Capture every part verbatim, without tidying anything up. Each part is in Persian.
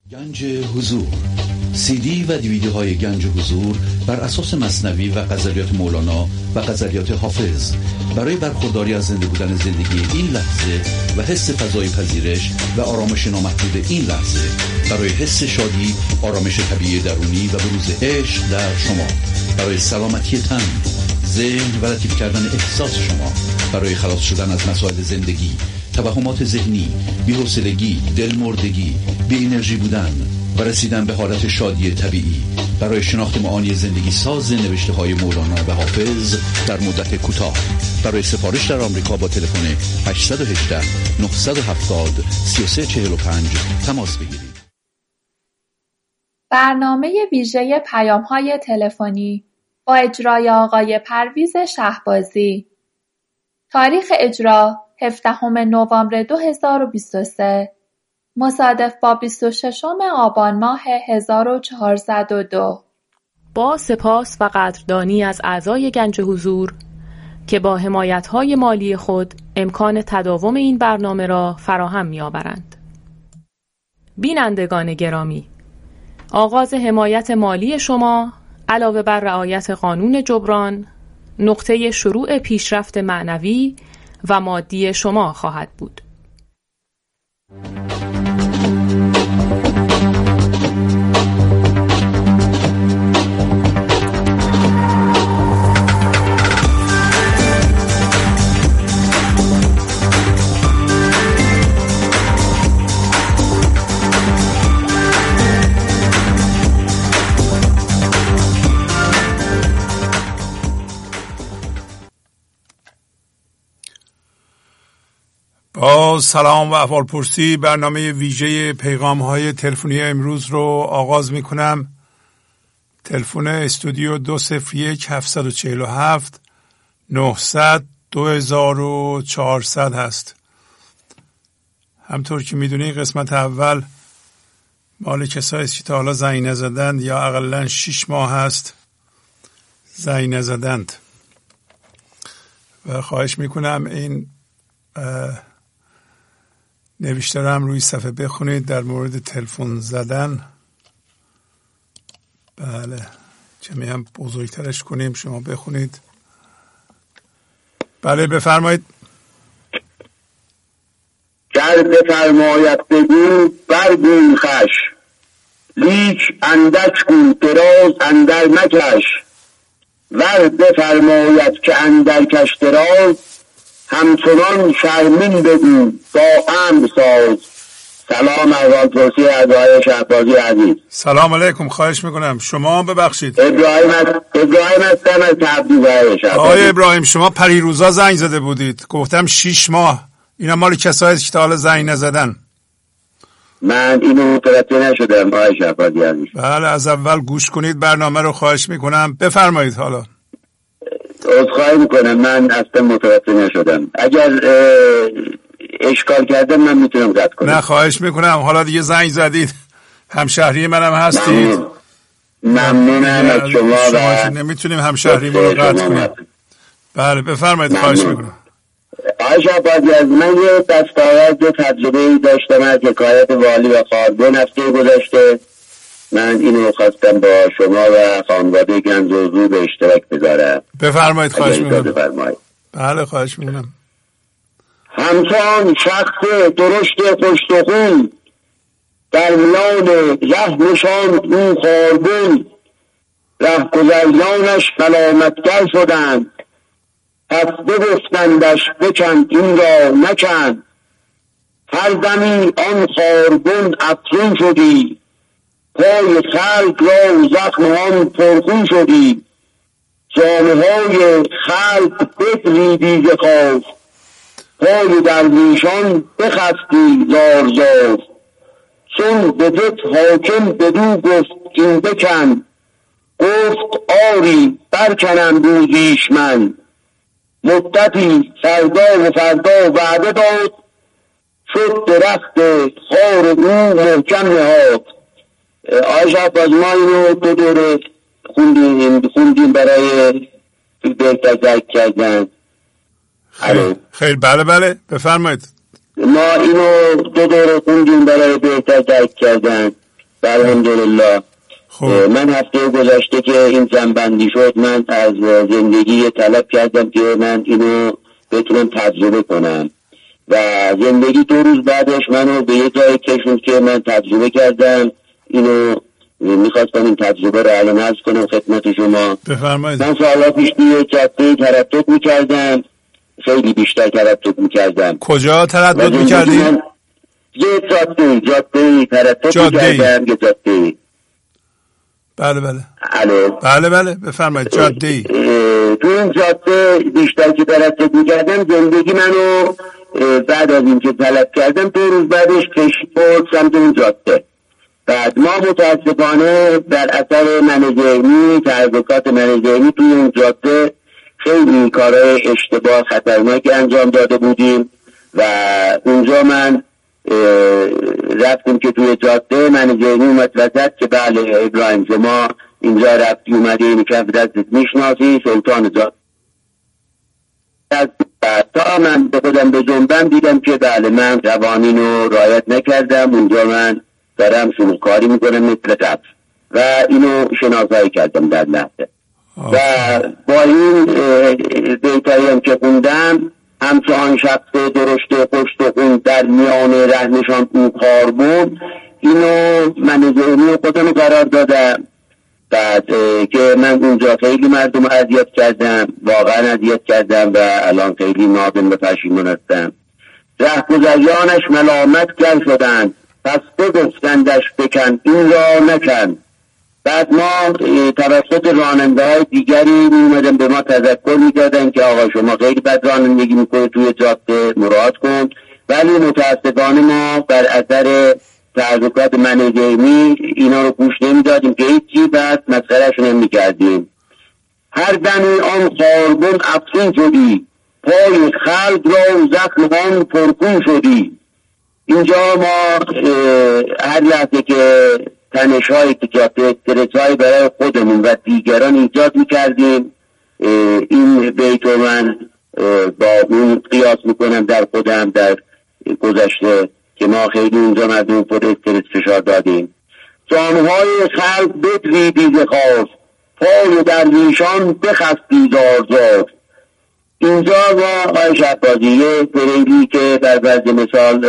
گنج حضور، سی دی و دیویدیوهای گنج حضور بر اساس مثنوی و غزلیات مولانا و غزلیات حافظ برای برخورداری از زنده بودن زندگی این لحظه و حس فضای پذیرش و آرامش نامحدود این لحظه، برای حس شادی، آرامش طبیعی درونی و بروز عشق در شما، برای سلامتی تن، ذهن و لطیف کردن احساس شما، برای خلاص شدن از مسائل زندگی، توهمات ذهنی، بی‌حوصلگی، دلمردگی، بی انرژی بودن و رسیدن به حالت شادی طبیعی، برای شناخت معانی زندگی ساز نوشته‌های مولانا و حافظ در مدت کوتاه. برای سفارش در آمریکا با تلفن هشت یک هشت، نه هفت صفر، سه سه چهار پنج تماس بگیرید. برنامه ویژه پیام‌های تلفنی با اجرای آقای پرویز شهبازی. تاریخ اجرا هفدهم نوامبر دو هزار و بیست و سه، مصادف با بیست و ششم آبان ماه هزار و چهارصد و دو. با سپاس و قدردانی از اعضای گنج حضور که با حمایت‌های مالی خود امکان تداوم این برنامه را فراهم می‌آورند. بینندگان گرامی، آغاز حمایت مالی شما علاوه بر رعایت قانون جبران نقطه شروع پیشرفت معنوی و مادی شما خواهد بود. با سلام و احوالپرسی برنامه ویژه پیغام های تلفنی امروز رو آغاز می کنم. تلفن استودیو دو صفر یک هفت چهار هفت نهصد دو هزار و چهارصد هست. همطور که می دونی قسمت اول مال کسایی است که تا حالا زنگ نزدند یا اقلا شیش ماه هست زنگ نزدند و خواهش می کنم این نوشته رو هم روی صفحه بخونید در مورد تلفن زدن. بله، کمی هم بزرگترش کنیم، شما بخونید. بله بفرمایید. گر بفرماید بگو برگوی خوش، لیک اندک گو دراز اندر مکش. ور بفرماید که اندر کش دراز، همچنان شرمین بگو با امر ساز. سلام احوالپرسی از آقای شهبازی عزیز. سلام علیکم، خواهش میکنم. شما ببخشید ابراهیم از ابراهیم هستم از تبریز. آقای ابراهیم شما پریروزا زنگ زده بودید، گفتم شیش ماه. اینا مال کسایی است که تا حالا زنگ نزدن. من اینو متوجه نشدم آقای شهبازی عزیز. بله، از اول گوش کنید برنامه رو، خواهش میکنم. بفرمایید. حالا عذرخواهی میکنم، من اصلا متوجه نشدم. اگر اشکال کردم من میتونم قطع کنم. نه خواهش میکنم، حالا دیگه زنگ زدید، همشهری منم هستید. ممنونم از شما و نمیتونیم همشهری رو قطع کنیم. بله بفرمایید. خواهش میکنم. آشا بازی از من یه دستاورد و تجربه داشتم از حکایت والی و خاربون هفته گذشته. من اینو خواستم با شما و خانواده گنج حضور به اشتراک بذارم. بفرمایید. خواهش میکنم. بفرمایید. بله خواهش میکنم. همچون شخص درشت پشتخون، در میان ره نشاند او خاربون. رهگذرانش ملامتگر شدند، پس بگفتندش بکن این را نکن. هر دمی آن خاربون افزون شدی، پای خلق را زخم پرخون شدی. جامه های خلق بدریدی ز خوف، پای درویشان بخستی زار زار. چون بدت حاکم بدو گفت این بکن، گفت آری برکنم روزیش من. مدتی فردا و فردا وعده داد، شد درخت خار او محکم نهاد. آشا باز ما اینو دو دوره خوندیم خوندیم برای بهتر کردن. خیلی خیلی بله بله بفرمایید. ما اینو دو دوره خوندیم برای بهتر درک کردن. الحمدلله. من هفته گذشته که این جنبندی شد من از زندگی طلب کردم که من اینو بتونم تجربه کنم و زندگی دو روز بعدش منو به یه جای کشوند که من تجربه کردم. اینو میخواستم این تجربه رو الان عرض کنم خدمت شما. بفرمایید. من سالا پیش توی جاده تردد میکردم، خیلی بیشتر تردد میکردم. کجا تردد میکردی؟ یه جاده جاده تردد میکردم یه جاده. بله بله. الو. بله بله بفرمایید. جاده ای. تو این جاده بیشتر که تردد میکردم زندگی منو بعد از این که طلب کردم دو روز بعدش کشید برد سمت اون جاده. بعد ما متاسفانه در اثر منیجرمی تحقیقات منیجرمی توی اون جاده خیلی کارهای اشتباه خطرناکی انجام داده بودیم و اونجا من رفتیم که توی جاده منیجرمی اومد وسط که بله ابراهیم شما اینجا رفتی اومده این کف دستت میشناسی سلطان جاده. تا من به خودم به جنبم دیدم که بله من قوانین رو رعایت نکردم، اونجا من دارم شروع کاری میکنم مثل قبل و اینو شناسایی کردم در لحظه و با این دیتایی هم که خوندم همچنان شخص درشت پشت و خون در میان رهنشان اون کار بود اینو من ذهنی خودم قرار دادم. بعد که من اونجا خیلی مردم اذیت کردم، واقعا اذیت کردم و الان خیلی نادم و پشیمون هستم. رهگذریانش ملامت گر شدند پس بگفتندش بکن این را نکن. بعد ما توسط راننده های دیگری میومدن به ما تذکر میدادن که آقا شما خیلی بد رانندگی میکنه توی جاده مراعات کن، ولی متاسفانه ما بر اثر تحقیقات منیجرمی اینا رو گوش نمیدادیم که هیچی بعد مسخره‌اش نمیکردیم. هر دمی آن خاربن افسون شدی پای خلق را زخم آن پرخون شدی. اینجا ما هر لحظه که تنش هایی که جاده استرس هایی برای خودمون و دیگران ایجاد میکردیم این بیتو من با اون قیاس میکنم در خودم در گذشته که ما خیلی اونجا مردم پر استرس فشار دادیم. جانهای خلق بدریدی ز خواست پای درویشان بخستی زار زار. اینجا با آقای شهبازی یه پریلی که در وضع مثال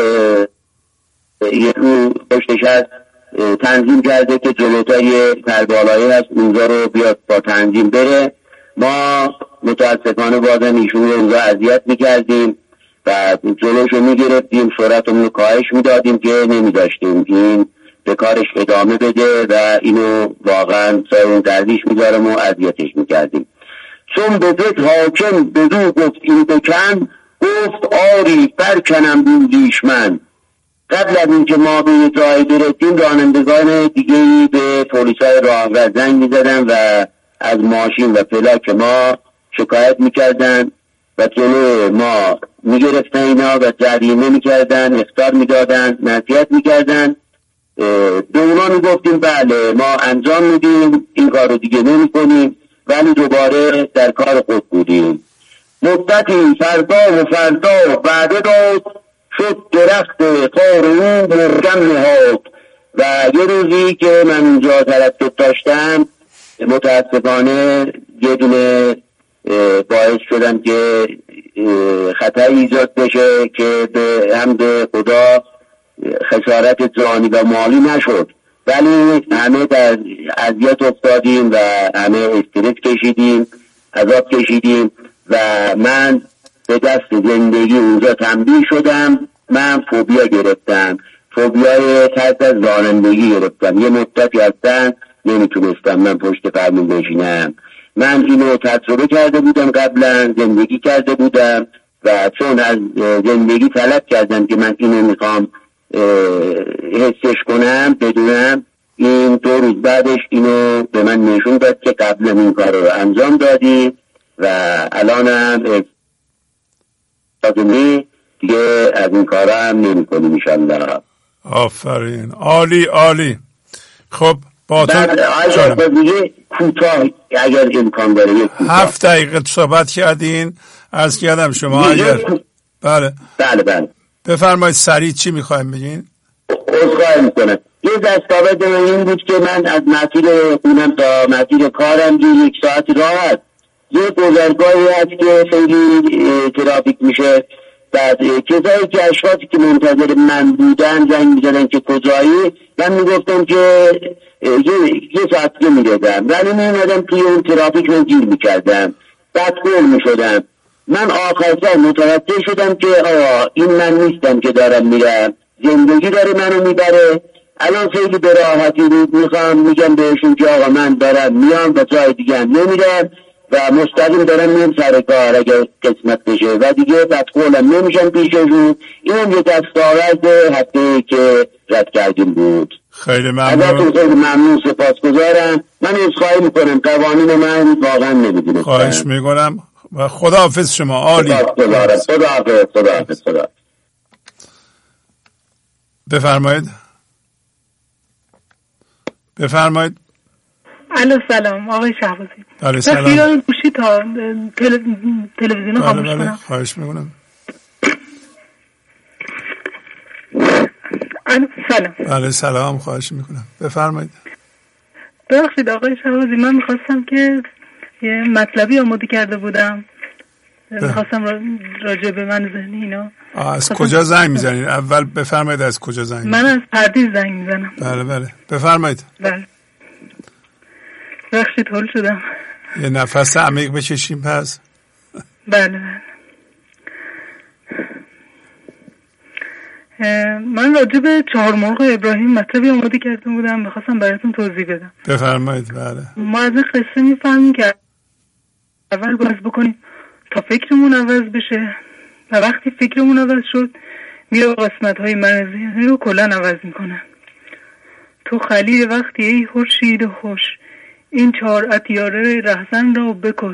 یه رو پشتش هست تنظیم کرده که جلوتای پربالایی هست اونجا رو بیاد با تنظیم بره. ما متاسفانه بازم ایشون رو اونجا اذیت میکردیم و جلوش رو میگرفتیم، سرعتمون رو کاهش میدادیم که نمیداشتیم این به کارش ادامه بده و اینو واقعا سایون دردیش میدارم و اذیتش میکردیم. چون به ذات حاکم بدو گفت این بکن گفت آری برکنم بودیش من. قبل از اینکه ما به یه جایی برسیم رانندگان دیگه‌ای به پلیسای راهور زنگ می‌زدن و از ماشین و پلاک ما شکایت می‌کردن و جلو ما می‌گرفتن اینا و جریمه می‌کردن، اخطار می‌دادن، نصیحت می‌کردن. به اونا می‌گفتیم بله ما انجام میدیم این کارو دیگه نمی‌کنیم، ولی دوباره در کار خود بودیم. مدتی فردا و فردا بعد داد شد درخت خار اون محکم نهاد. و یه روزی که من اونجا تردد داشتم متاسفانه یه دونه باعث شدم که خطر ایجاد بشه که به حمد خدا خسارت جانی و مالی نشد، ولی همه در اذیت افتادیم و همه استرس کشیدیم، عذاب کشیدیم و من به دست زندگی اونجا تنبیه شدم. من فوبیا گرفتم، فوبیای ترس از رانندگی گرفتم. یه مدتی هستن نمیتونستم من پشت فرمون بشینم. من اینو تجربه کرده بودم قبلا، زندگی کرده بودم و چون از زندگی طلب کردم که من اینو میخوام حسش کنم بدونم، این دو روز بعدش اینو به من نشون داد که قبلا این کار رو انجام دادی و الانم تازمی دیگه از این کار هم نمی کنیم انشالله. آفرین، عالی عالی. خب با تو اگر دیگه کوتاه اگر امکان داره هفت دقیقه صحبت کردین از کردم شما اگر بله بله بله بفرمایید سریع چی میخوایم بگین؟ عذرخواهی میکنم. یه دستاورد من این بود که من از مسیر خونم تا مسیر کارم یک ساعت راحت یه گذرگاهی هست که خیلی ترافیک میشه. بعد کسایی که اشخاصی که منتظر من بودن زنگ میزنن که کجایی، من میگفتم که یه, یه ساعت که میردم، ولی میمدم توی اون ترافیک رو گیر میکردم، بدگول میشدم. من آخرسر متوجه شدم که آقا این من نیستم که دارم میرم، زندگی داره منو میبره. الان خیلی به راحتی میخوام میگم بهشون که آقا من دارم میام و جای دیگه هم نمیرم و مستقیم دارم میام سر کار اگر قسمت بشه و دیگه بدقولم نمیشم پیششون. این هم یه دستاورد هفته که رد کردیم بود. خیلی ممنون. ازتون خیلی ممنون، سپاسگزارم. من عذرخواهی میکنم، قوانین من واقعا نمیدونم. خواهش میکنم و خداحافظ شما. عالی. خداحافظ. خداحافظ. خداحافظ. خدا. بفرمایید. بفرمایید. الو سلام آقای شهبازی. بله سلام. بخیران گوشی تا تلویزیون خاموش کنم. بله خواهش میکنم. الو سلام. بله سلام خواهش میکنم. بفرمایید. ببخشید آقای شهبازی، من میخواستم که یه مطلبی آماده کرده بودم، میخواستم راجع به من ذهنی اینا. از کجا زنگ میزنید؟ اول بفرمایید از کجا زنگ میزنید. من از پردیس زنگ میزنم. بله بله بفرمایید. بله بخشید حل شدم. یه نفس عمیق بکشیم پس. بله بله. من راجع به چهار مرغ ابراهیم مطلبی آماده کرده بودم، میخواستم براتون توضیح بدم. بفرمایید. بله ما از این قصه میفهمیم که اول باید بکنیم تا فکرمون عوض بشه و وقتی فکرمون عوض شد میره قسمت های مرزی رو کلن عوض میکنه. تو خلیل وقتی ای خورشید خوش، این چهار عطیاره رهزن را بکش.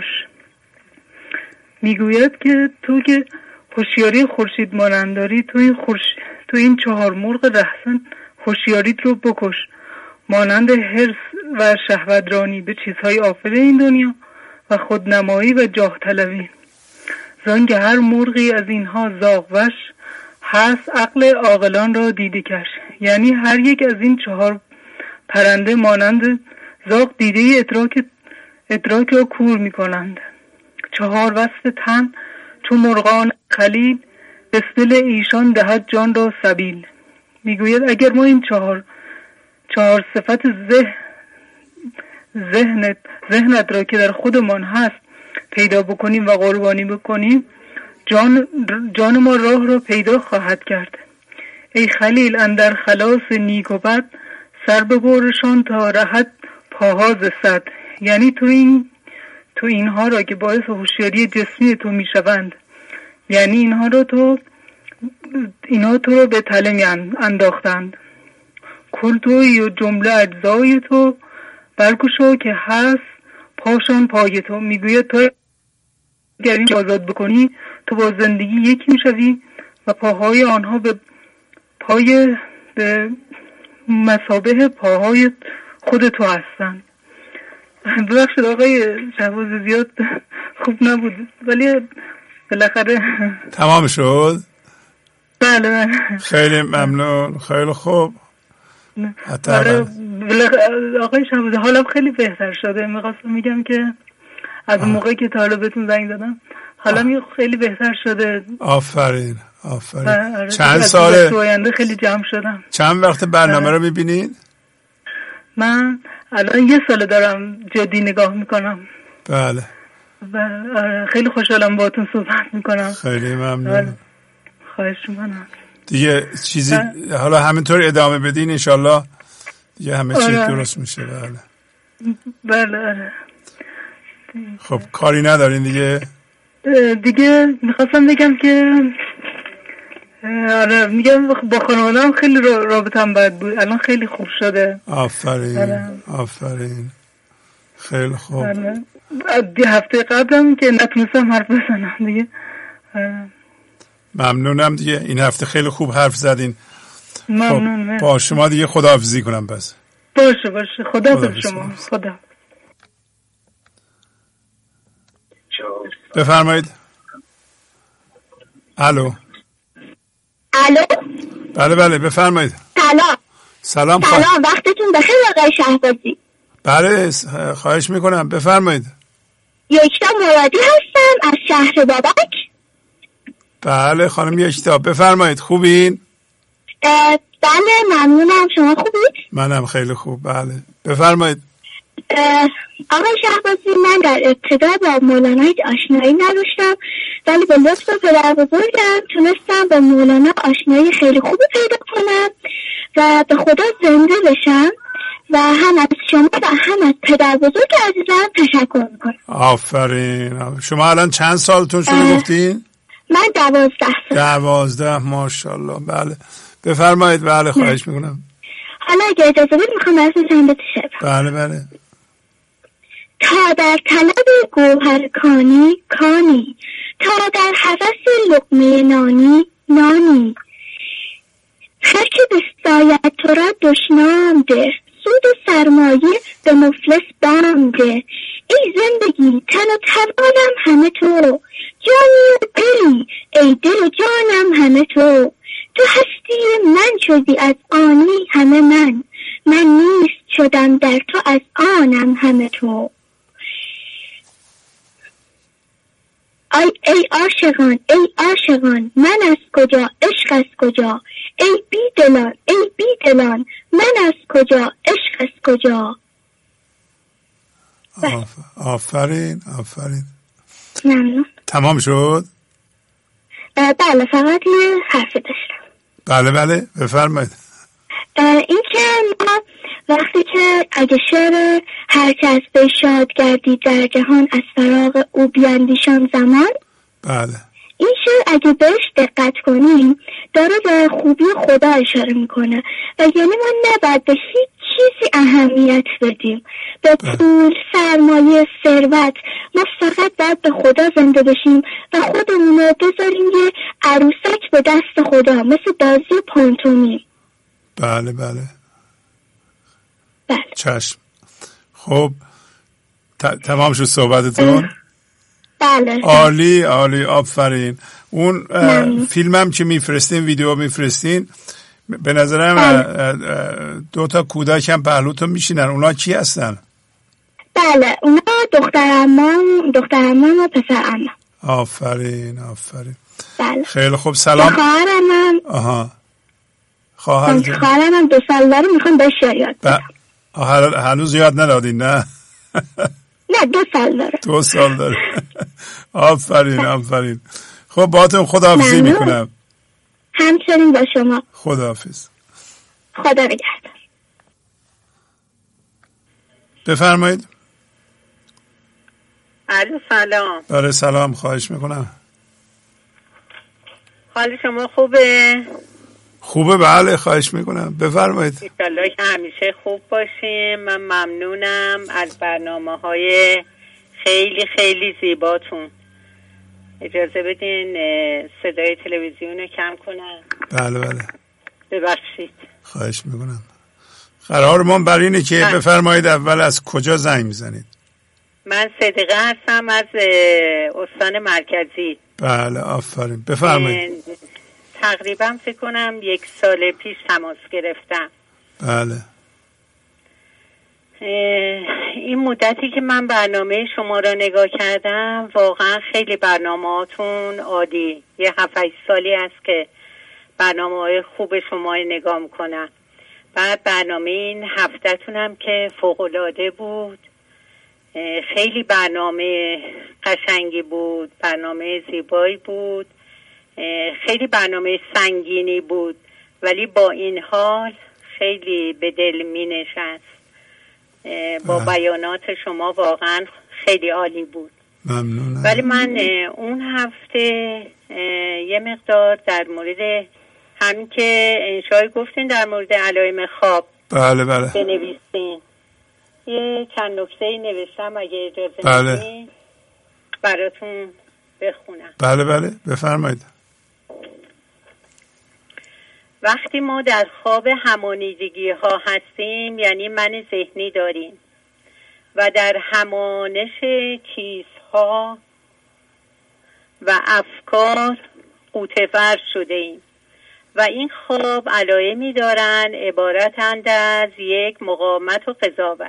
میگوید که تو که هوشیاری خورشید مانند داری، تو این خورش... تو این چهار مرغ رهزن هوشیاریت رو بکش، مانند حرص و شهوترانی به چیزهای آفل این دنیا و خودنمایی و جاه طلبی. زان که هر مرغی از اینها زاغ وش، هست عقل عاقلان را دیده کش. یعنی هر یک از این چهار پرنده مانند زاغ دیده ادراک ادراک را کور می کنند. چهار وصف تن چون مرغان خلیل، به دل ایشان دهد جان را سبیل. میگوید اگر ما این چهار چهار صفت ذهن ذهنت ذهنت را که در خودمان هست پیدا بکنیم و قربانی بکنیم، جان جان ما راه را پیدا خواهد کرد. ای خلیل اندر خلاص نیک و بد، سر ببرشان تا راحت پاها ز صد. یعنی تو این تو اینها را که باعث هوشیاری جسمی تو میشوند، یعنی اینها را تو اینها تو را به تله می انداختند. کل توی و جمله اجزای تو برگشا که هست پاشان پای تو. میگوید تو اگر این آزاد بکنی تو با زندگی یکی میشوی و پاهای آنها به پای به مثابه پاهای خود تو هستند. ببخشید آقای شهبازی زیاد خوب نبود ولی بالاخره تمام شد. بله بله خیلی ممنون. خیلی خوب. آره آقای شهبازی حالا خیلی بهتر شده. میخواستم میگم که از اون موقعی که تا حالا بهتون زنگ دادم حالا می خیلی بهتر شده. آفرین آفرین. آره چند ساله تو آینده خیلی جمع شدم. چند وقت برنامه رو میبینید؟ من الان یه ساله دارم جدی نگاه میکنم. بله و خیلی خوشحالم باهاتون صحبت میکنم. خیلی ممنون. خواهش میکنم دیگه چیزی بله. حالا همینطور ادامه بدین انشالله دیگه همه چیز آره. درست میشه. بله بله آره. خب کاری ندارین دیگه؟ دیگه میخواستم بگم که آره میگم با خانواده‌ام خیلی رابطه‌ام بد بود، الان خیلی خوب شده. آفرین آره. آفرین خیلی خوب. آره. دی هفته قبلم که نتونستم حرف بزنم دیگه. آره. ممنونم دیگه این هفته خیلی خوب حرف زدین. ممنون. خب با شما دیگه خداحافظی کنم بس. باشه باشه خداحافظ شما. خدا. بفرمایید. الو. الو. بله بله بفرمایید. سلام. سلام سلام خوا... وقتتون بخیر آقای شهبازی. بله خواهش میکنم بفرمایید. یکتا مرادی هستم از شهر بابک. بله خانم یکتا بفرمایید. خوبین؟ بله ممنونم. شما خوبید؟ منم خیلی خوب. بله بفرمایید. آقای شهبازی من در ابتدا با مولانا هیچ آشنایی نداشتم، ولی به لطف پدر بزرگم تونستم با مولانا آشنایی خیلی خوبی پیدا کنم و به خدا زنده بشم و هم از شما و هم از پدر بزرگ عزیزم تشکر میکنم. آفرین. شما الان چند سالتون شده گفتین؟ من دوازده سال. دوازده ماشاءالله. بله بفرمایید. بله خواهش میکنم. حالا اگه اجازه بدید میخوام از چند بیت شعر. بله بله. تا در طلب گوهر کانی کانی، تا در هوس لقمه نانی نانی، هر که بستاید تو را دشنام ده، سود و سرمایه به مفلس بام ده. ای زندگی تن و توانم همه تو، جانی و دلی ای دل و جانم همه تو. تو هستی من شدی از آنی همه من، من نیست شدم در تو از آنم همه تو. ای ای عاشقان ای عاشقان من از کجا عشق از کجا، ای بی دلان ای بی دلان من از کجا عشق از کجا. آف... آفرین آفرین. ممنون. تمام شد؟ بله فقط یه حرفی داشتم. بله بله بفرمایید. این که ما وقتی که اگه شعر هر کس به شاد گردید در جهان از فراغ او بیاندیشان زمان، بله این شعر اگه بهش دقت کنیم داره به خوبی خدا اشاره میکنه و یعنی ما نباید به هیچ چیزی اهمیت بدیم، به پول، سرمایه، ثروت. ما فقط باید به خدا زنده بشیم و خودمون رو بذاریم یه عروسک به دست خدا، مثل بازی پانتومی. بله بله بله چشم. خب ت- تمام شد صحبتتون؟ بله عالی عالی آفرین. اون فیلمم که میفرستین، ویدیو میفرستین، به نظرم دو تا کودک هم پهلوتون میشینن. اونا کی هستن؟ بله اونا دختر عمام دختر عمام و پسر عمام. آفرین آفرین. بله خیلی خوب. سلام. خواهرم هم آها خواهر خواهرم هم دو سال داره، میخوام بهش یاد بدم. ب... هنوز یاد ندادین نه؟ نه دو سال داره. دو سال داره. آفرین آفرین. خب باهاتون خداحافظی میکنم. همچنین با شما. خداحافظ. خدا نگهدار. بفرمایید. الو سلام. بله سلام خواهش میکنم. حال شما خوبه؟ خوبه بله خواهش میکنم بفرمایید. انشالله که همیشه خوب باشیم. من ممنونم از برنامه های خیلی خیلی زیباتون. اجازه بدین صدای تلویزیون رو کم کنم. بله بله ببخشید. خواهش میکنم. قرارمون بر اینه که من... بفرمایید اول از کجا زنگ میزنید؟ من صدیقه هستم از استان مرکزی. بله آفرین بفرمایید. تقریبا فکر کنم یک سال پیش تماس گرفتم. بله. این مدتی که من برنامه شما را نگاه کردم واقعا خیلی برنامه‌هاتون عالی. یه هفت هشت سالی است که برنامه‌های خوب شما نگاه میکنم. بعد برنامه این هفته‌تون هم که فوق‌العاده بود. خیلی برنامه قشنگی بود، برنامه زیبایی بود، خیلی برنامه سنگینی بود ولی با این حال خیلی به دل می نشست. با بیانات شما واقعا خیلی عالی بود. ممنونم. ولی من اون هفته یه مقدار در مورد همین که انشای گفتین در مورد علائم خواب بله بله بنویسین، یه چند نکته نوشتم اگه اجازه بله. بدین براتون بخونم. بله بله بفرمایید. وقتی ما در خواب همانیدگی ها هستیم یعنی من ذهنی داریم و در همانش چیزها و افکار غوطه‌ور شده ایم و این خواب علایمی دارند عبارتند از یک مقاومت و قضاوت،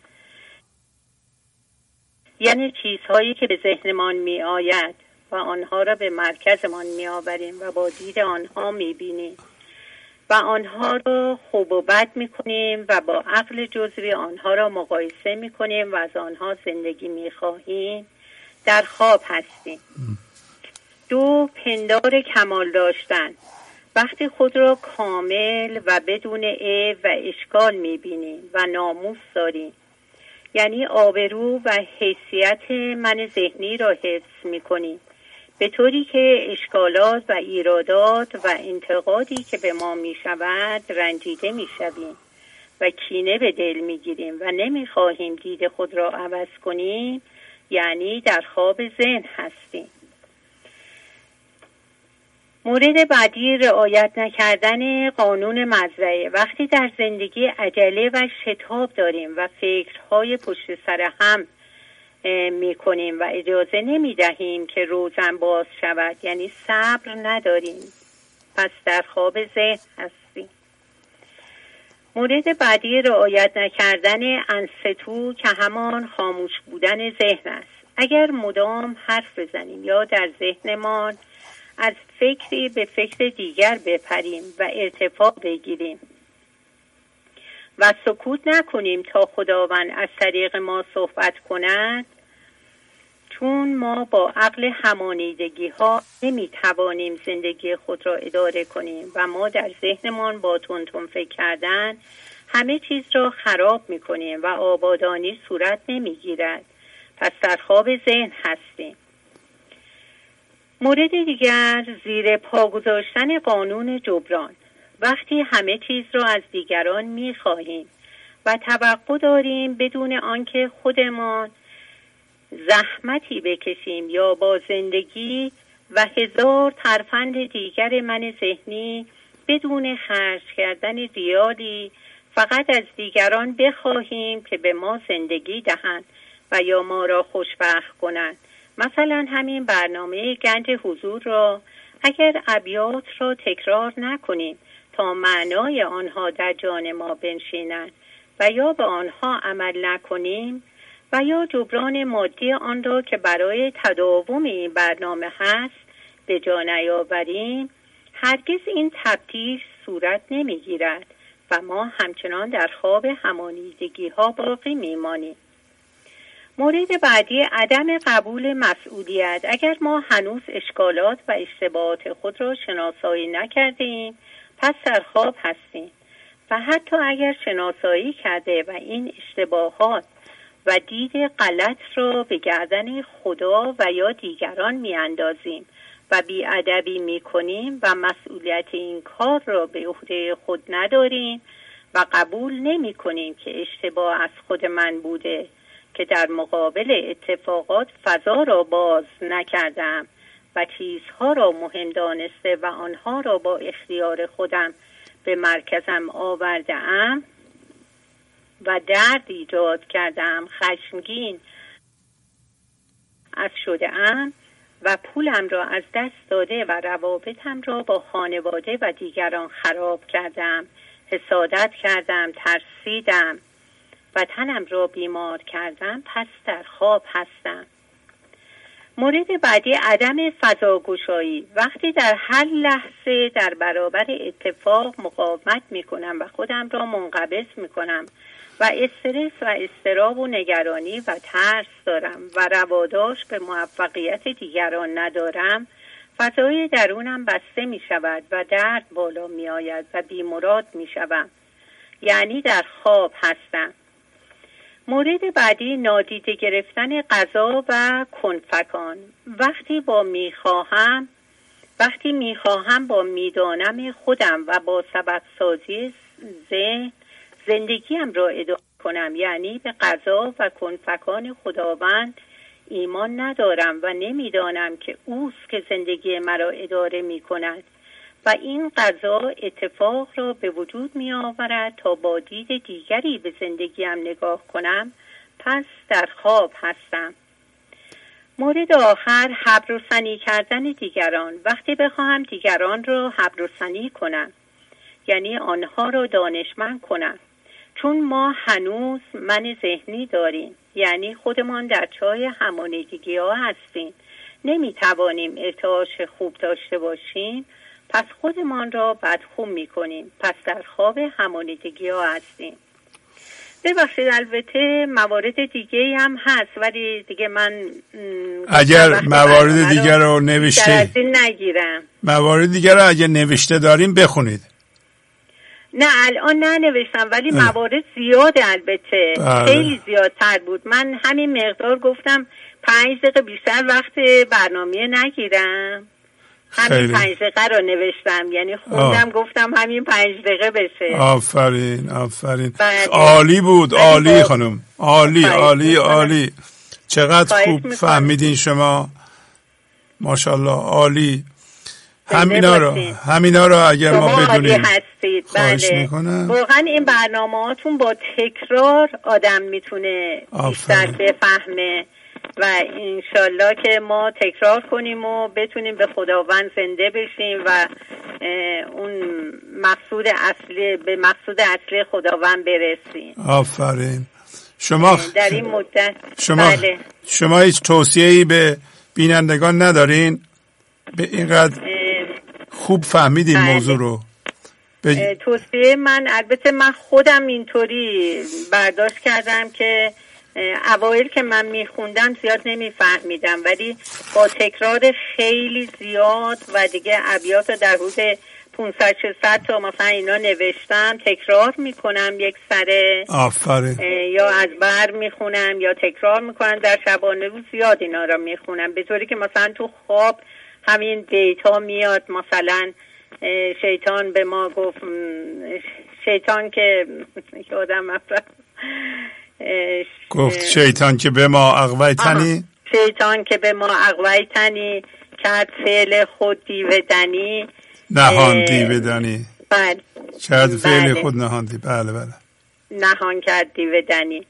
یعنی چیزهایی که به ذهنمان می آید و آنها را به مرکزمان می آوریم و با دید آنها می بینیم و آنها را خوب و بد می کنیم و با عقل جزوی آنها را مقایسه می کنیم و از آنها زندگی می خواهیم. در خواب هستیم. دو، پندار کمال داشتن. وقتی خود را کامل و بدون عیب و اشکال می بینیم و ناموس داریم، یعنی آبرو و حیثیت من ذهنی را حفظ می کنیم، به طوری که اشکالات و ایرادات و انتقادی که به ما می شود رنجیده می شویم و کینه به دل می گیریم و نمی خواهیم دید خود را عوض کنیم، یعنی در خواب ذهن هستیم. مورد بعدی، رعایت نکردن قانون مزرعه. وقتی در زندگی عجله و شتاب داریم و فکرهای پشت سر هم می کنیم و اجازه نمی دهیم که روزن باز شود، یعنی صبر نداریم، پس در خواب ذهن هستیم. مورد بعدی، رعایت نکردن انصتو که همان خاموش بودن ذهن است. اگر مدام حرف بزنیم یا در ذهنمان از فکری به فکر دیگر بپریم و ارتفاع بگیریم و سکوت نکنیم تا خداوند از طریق ما صحبت کند، چون ما با عقل همانیدگی ها نمی توانیم زندگی خود را اداره کنیم و ما در ذهنمان با تون تون فکر کردن همه چیز را خراب می کنیم و آبادانی صورت نمی گیرد. پس در خواب ذهن هستیم. مورد دیگر، زیر پا گذاشتن قانون جبران. وقتی همه چیز را از دیگران می خواهیم و توقع داریم بدون آنکه خودمان زحمتی بکشیم یا با زندگی و هزار ترفند دیگر من ذهنی بدون خرج کردن ریالی فقط از دیگران بخواهیم که به ما زندگی دهند و یا ما را خوشبخت کنند. مثلا همین برنامه گنج حضور را اگر ابیات را تکرار نکنیم تا معنای آنها در جان ما بنشینند و یا به آنها عمل نکنیم و یا جبران مادی آن را که برای تداوم این برنامه هست به جا نیاوریم، هرگز این تبدیل صورت نمیگیرد و ما همچنان در خواب همانیدگی ها باقی میمانیم. مورد بعدی، عدم قبول مسئولیت. اگر ما هنوز اشکالات و اشتباهات خود را شناسایی نکردیم، پس در خواب هستیم و حتی اگر شناسایی کرده و این اشتباهات و دید غلط را به گردن خدا و یا دیگران می اندازیم و بی‌ادبی می کنیم و مسئولیت این کار را به عهده خود نداریم و قبول نمی کنیم که اشتباه از خود من بوده که در مقابل اتفاقات فضا را باز نکردم و چیزها را مهم دانسته و آنها را با اختیار خودم به مرکزم آوردم و درد ایجاد کردم، خشمگین از شده‌ام و پولم را از دست داده و روابطم را با خانواده و دیگران خراب کردم، حسادت کردم، ترسیدم و تنم را بیمار کردم، پس در خواب هستم. مورد بعدی، عدم فضاگشایی. وقتی در هر لحظه در برابر اتفاق مقاومت میکنم و خودم را منقبض میکنم و استرس و اضطراب و نگرانی و ترس دارم و رواداشت به موفقیت دیگران ندارم، فضای درونم بسته می شود و درد بالا می آید و بیمراد می شوم، یعنی در خواب هستم. مورد بعدی، نادیده گرفتن قضا و کنفکان. وقتی با میخواهم وقتی میخواهم با میدانم خودم و با سبب سازی ذهن زندگیم را اداره کنم، یعنی به قضا و کنفکان خداوند ایمان ندارم و نمیدانم که اوست که زندگی مرا اداره می کند و این قضا اتفاق را به وجود می آورد تا با دید دیگری به زندگیم نگاه کنم، پس در خواب هستم. مورد آخر حبر و ثنی کردن دیگران. وقتی بخواهم دیگران رو حبر و ثنی کنم، یعنی آنها رو دانشمند کنم، چون ما هنوز من ذهنی داریم، یعنی خودمان در چای همانیدگی ها هستیم، نمیتوانیم ارتعاش خوب داشته باشیم، پس خودمان را بدخو میکنیم، پس در خواب همانیدگی ها هستیم. ببخشید البته موارد دیگه هم هست، ولی دیگه من اگر موارد دیگر رو نوشته نگیرم، موارد دیگر رو اگر نوشته داریم بخونید. نه الان ننوشتم، ولی اه. موارد زیاده البته. بله. خیلی زیادتر بود. من همین مقدار گفتم پنج دقیقه بیشتر وقت برنامه نگیرم، همین پنج دقیقه رو نوشتم، یعنی خوندم گفتم همین پنج دقیقه بشه. آفرین آفرین. بله. عالی بود، عالی خانم، عالی عالی عالی. چقدر خوب فهمیدین شما، ماشاءالله، عالی. همینا رو همینا رو اگر ما بدونیم هستید. بله. واقعا این برنامه‌هاتون با تکرار آدم میتونه بیشتر بفهمه و انشالله که ما تکرار کنیم و بتونیم به خداوند زنده بشیم و اون مقصود اصلی به مقصود اصلی خداوند برسیم. آفرین. شما در این مدت شما بله. شما هیچ توصیه‌ای به بینندگان ندارین؟ به اینقدر خوب فهمیدین بله. موضوع رو. به... توصیه من البته من خودم اینطوری برداشت کردم که اوایل که من میخوندم زیاد نمیفهمیدم، ولی با تکرار خیلی زیاد و دیگه ابیات رو در حدود پانصد ششصد تا مثلا اینا نوشتم، تکرار میکنم یک سره. آفرین. یا از بر میخونم یا تکرار میکنم در شبانه روز، زیاد اینا رو میخونم به طوری که مثلا تو خواب همین دیتا میاد. مثلا شیطان به ما گفت، شیطان که یادم رفت گفت شیطان که به ما اغویتنی، شیطان که به ما اغویتنی کرد فعل خود دیودنی، نهان دیودنی. بله. کرد فعل خود نهاندی. بله بله. نهان کرد دیودنی.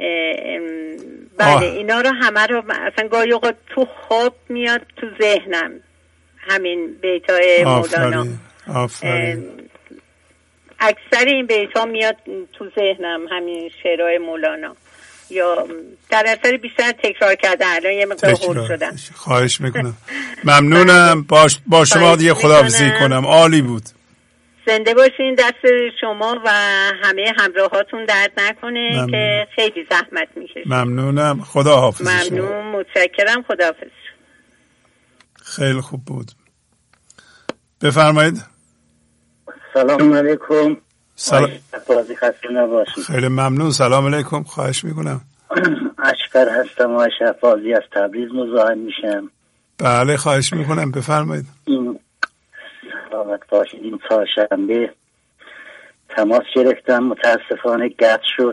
بله اینا رو همه رو اصلا گاهی اوقات تو خواب میاد تو ذهنم همین بیتای مولانا. آفرین. اکثر این بیتا میاد تو ذهنم همین شعرهای مولانا، یا در اثر بیشتر تکرار کردن. الان یه مقدار هول شدم. خواهش میکنم. ممنونم. باش با شما دیگه خداحافظی کنم. عالی بود. زنده باشین. دست شما و همه همراهاتون درد نکنه. ممنون. که خیلی زحمت میکشید. ممنونم. خداحافظ. ممنون. متشکرم. خداحافظ. خیلی خوب بود. بفرمایید. سلام علیکم. سلام. خسته نباشید. خیلی ممنون. سلام علیکم. خواهش میکنم. اشکر هستم و شفاضی از تبریز مزاحم میشم. بله خواهش میکنم. بفرمایید. این سلامت باشید. این چهارشنبه تماس گرفتم، متاسفانه قطع شد.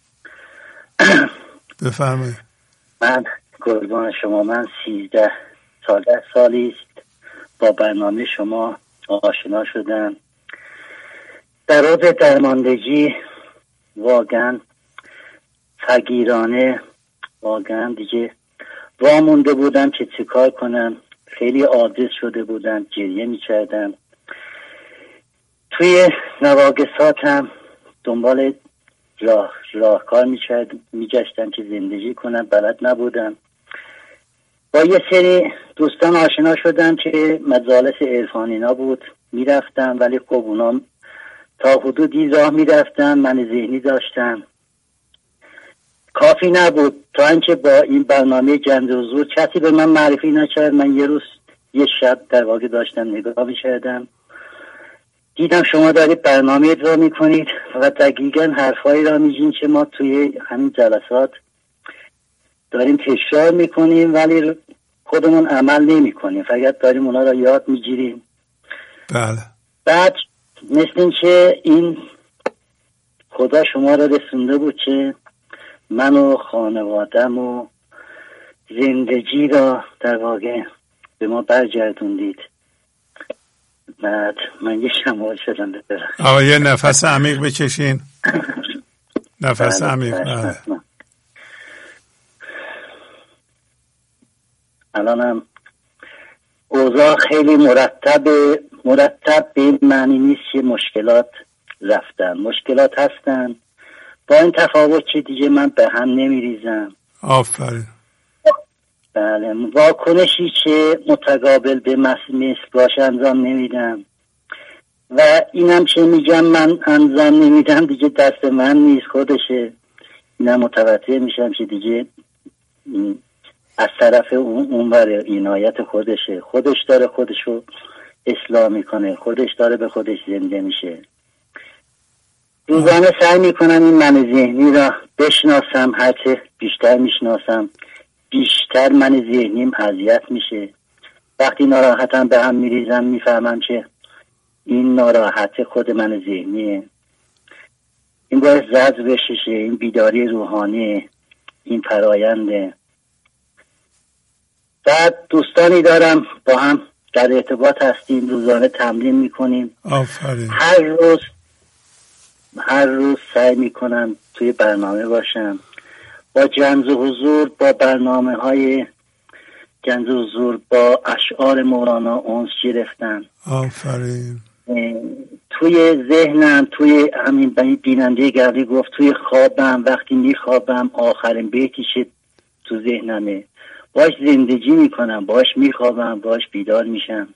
بفرمایید. من قربان شما، من سیزده ساله سالی است با برنامه شما آشنا شدم. در روز درماندگی واقعا فقیرانه، واقعا دیگه وامونده بودم که چه کار کنم. خیلی عاجز شده بودم، گریه می‌کردم. توی نواگساتم دنبال راه راهکار می‌کردم، می‌گشتم که زندگی کنم، بلد نبودم. با یه سری دوستان آشنا شدم که مجالس عرفانی نبود، میرفتم ولی خب اونا تا حدودی راه میرفتم، من ذهنی داشتم، کافی نبود. تا اینکه با این برنامه گنج حضور کسی به من معرفی نکرد. من یه روز یه شب در واقع داشتم نگاه میکردم، دیدم شما دارید برنامه اجرا میکنید و دقیقاً حرفایی را میگین که ما توی همین جلسات داریم تکرار میکنیم ولی خودمون عمل نمی کنیم، فقط داریم اونا را یاد میگیریم. بله. بعد مثل این که این خدا شما را رسونده بود که من و خانوادم و زندگی را در واقع به ما برگردوندید. بعد من یه شمال شدم ببرم. آقا یه نفس عمیق بکشین. نفس عمیق. بله. الانم اوضاع خیلی مرتب مرتب به معنی نیست که مشکلات رفتن، مشکلات هستن، با این تفاوت که دیگه من به هم نمیریزم. آفرین. بله، واکنشی که متقابل به مثل باشه انجام نمیدم و اینم که میگم من انجام نمیدم دیگه دست من نیست، خودشه. اینم متوجه میشم که دیگه از طرف اون اونور عنایت خودشه، خودش داره خودشو اصلاح میکنه، خودش داره به خودش زنده میشه. روزانه سعی میکنم این من ذهنی را بشناسم، هرچه بیشتر میشناسم بیشتر من ذهنیم اذیت میشه. وقتی ناراحتم به هم میریزم میفهمم که این ناراحت خود من ذهنیه، این باید زد بششه، این بیداری روحانی، این پراینده. بعد دوستانی دارم با هم در ارتباط هستیم، روزانه تمرین میکنیم. آفرین. هر روز هر روز سعی میکنم توی برنامه باشم، با جنز و حضور، با برنامه های جنز و حضور، با اشعار مولانا انس گرفتن. آفرین. توی ذهنم، توی همین بیننده گردی گفت توی خوابم، وقتی میخوابم آخرین بیتی که تو ذهنمه باش زندگی میکنم، باش میخوابم، باش بیدار میشم.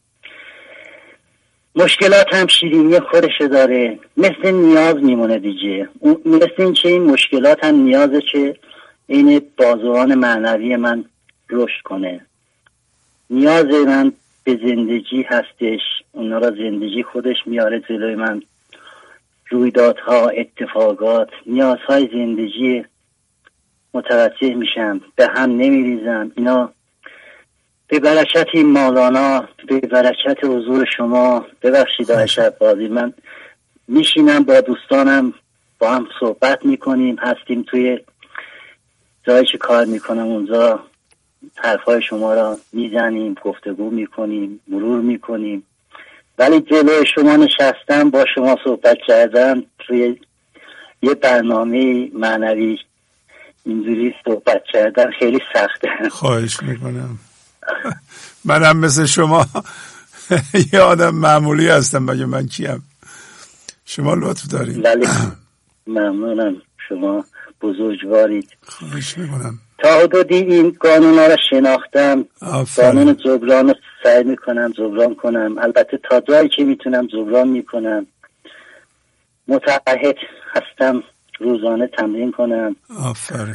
مشکلات هم شیرینی خودش داره، مثل نیاز میمونه دیگه، مثل این که این مشکلات هم نیازه که این بازوان معنوی من رشد کنه. نیاز من به زندگی هستش، اونا را زندگی خودش میاره جلوی من، رویدادها، اتفاقات، نیازهای زندگی متوجه میشم، به هم نمیریزم. اینا به برکت این مولانا، به برکت حضور شما. ببخشید آقای شهبازی، من میشینم با دوستانم با هم صحبت میکنیم، هستیم توی جایی که کار میکنم اونجا حرفای شما را میزنیم، گفتگو میکنیم، مرور میکنیم، ولی جلوی شما نشستم با شما صحبت کردم توی یه برنامه معنوی اینجوری صحبت کردن خیلی سخته. خواهش میکنم. منم مثل شما یه آدم معمولی هستم، مگه من کیم؟ شما لطف دارید. ولی ممنونم، شما بزرگوارید. خواهش میکنم. تا حدودی این قانون ها را شناختم. آفرین. قانون جبران رو سعی میکنم جبران کنم، البته تا جایی که میتونم جبران میکنم. متعهد هستم روزانه تمرین کنم. آفرین.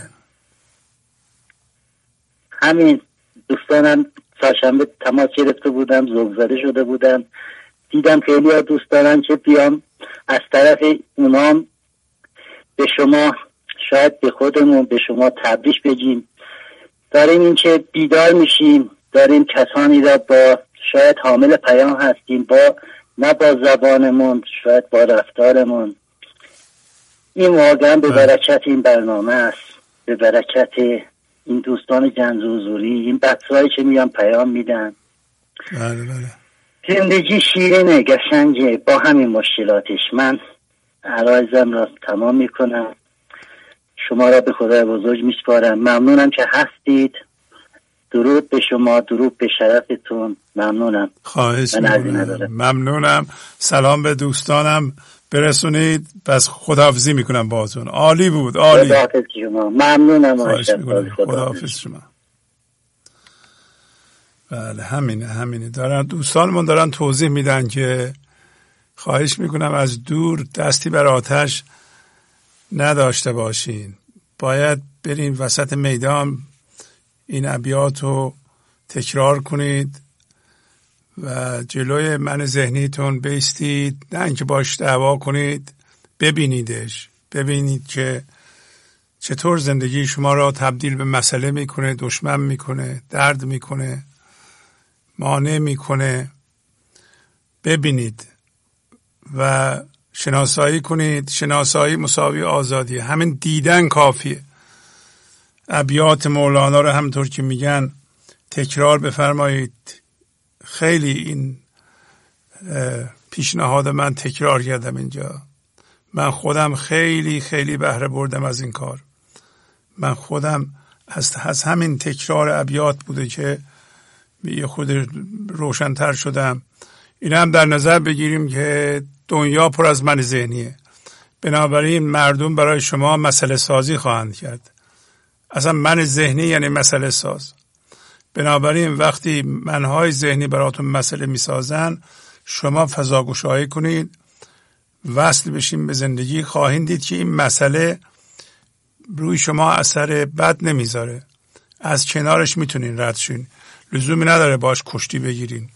همین دوستانم چهارشنبه تماس گرفته بودم، ذوق زده شده بودم، دیدم خیلی ها دوست دارن که بیام از طرف اونام به شما، شاید به خودمون، به شما تبریک بگیم. داریم این که بیدار میشیم، داریم کسانی را با شاید حامل پیام هستیم، با نه با زبانمون، شاید با رفتارمون. این واقعا به برکت این برنامه است، به برکت این دوستان جنز و حضوری، این بچه‌هایی که میان پیام میدن. بله بله. زندگی شیرینه، قشنگه، با همین مشکلاتش. من عرایزم را تمام میکنم، شما را به خدای بزرگ میسپارم. ممنونم که هستید. درود به شما، درود به شرفتون. ممنونم. خواهش میکنم. ممنونم. سلام به دوستانم برسونید. بس خداحافظی میکنم باهاتون. عالی بود، عالی. خداحافظ شما. ممنونم. خواهش میکنم. خداحافظ شما. بله همینه همینه. دارن دوستانمون دارن توضیح میدن که خواهش میکنم از دور دستی بر آتش نداشته باشین، باید برین وسط میدان این ابیات رو تکرار کنید و جلوی من ذهنیتون بیستید، نه اینکه باش دعوا کنید، ببینیدش، ببینید که چطور زندگی شما را تبدیل به مسئله میکنه، دشمن میکنه، درد میکنه، مانع میکنه. ببینید و شناسایی کنید. شناسایی مساوی آزادی. همین دیدن کافیه. ابیات مولانا رو همطور که میگن تکرار بفرمایید. خیلی این پیشنهاد من تکرار کردم اینجا. من خودم خیلی خیلی بهره بردم از این کار. من خودم از, از همین تکرار ابیات بوده که یه خود روشن‌تر شدم. این هم در نظر بگیریم که دنیا پر از من ذهنیه، بنابراین مردم برای شما مسئله سازی خواهند کرد. اصلا من ذهنی یعنی مسئله ساز. بنابراین وقتی منهای ذهنی براتون مسئله میسازن، شما فضاگشایی کنید، وصل بشین به زندگی، خواهید دید که این مسئله روی شما اثر بد نمیذاره، از کنارش میتونین رد شین، لزومی نداره باش کشتی بگیرین.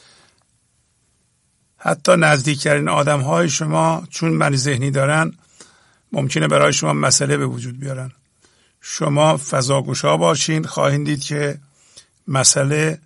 حتی نزدیکترین آدم های شما چون من ذهنی دارن ممکنه برای شما مسئله به وجود بیارن. شما فضاگشا باشین، خواهید دید که مسئله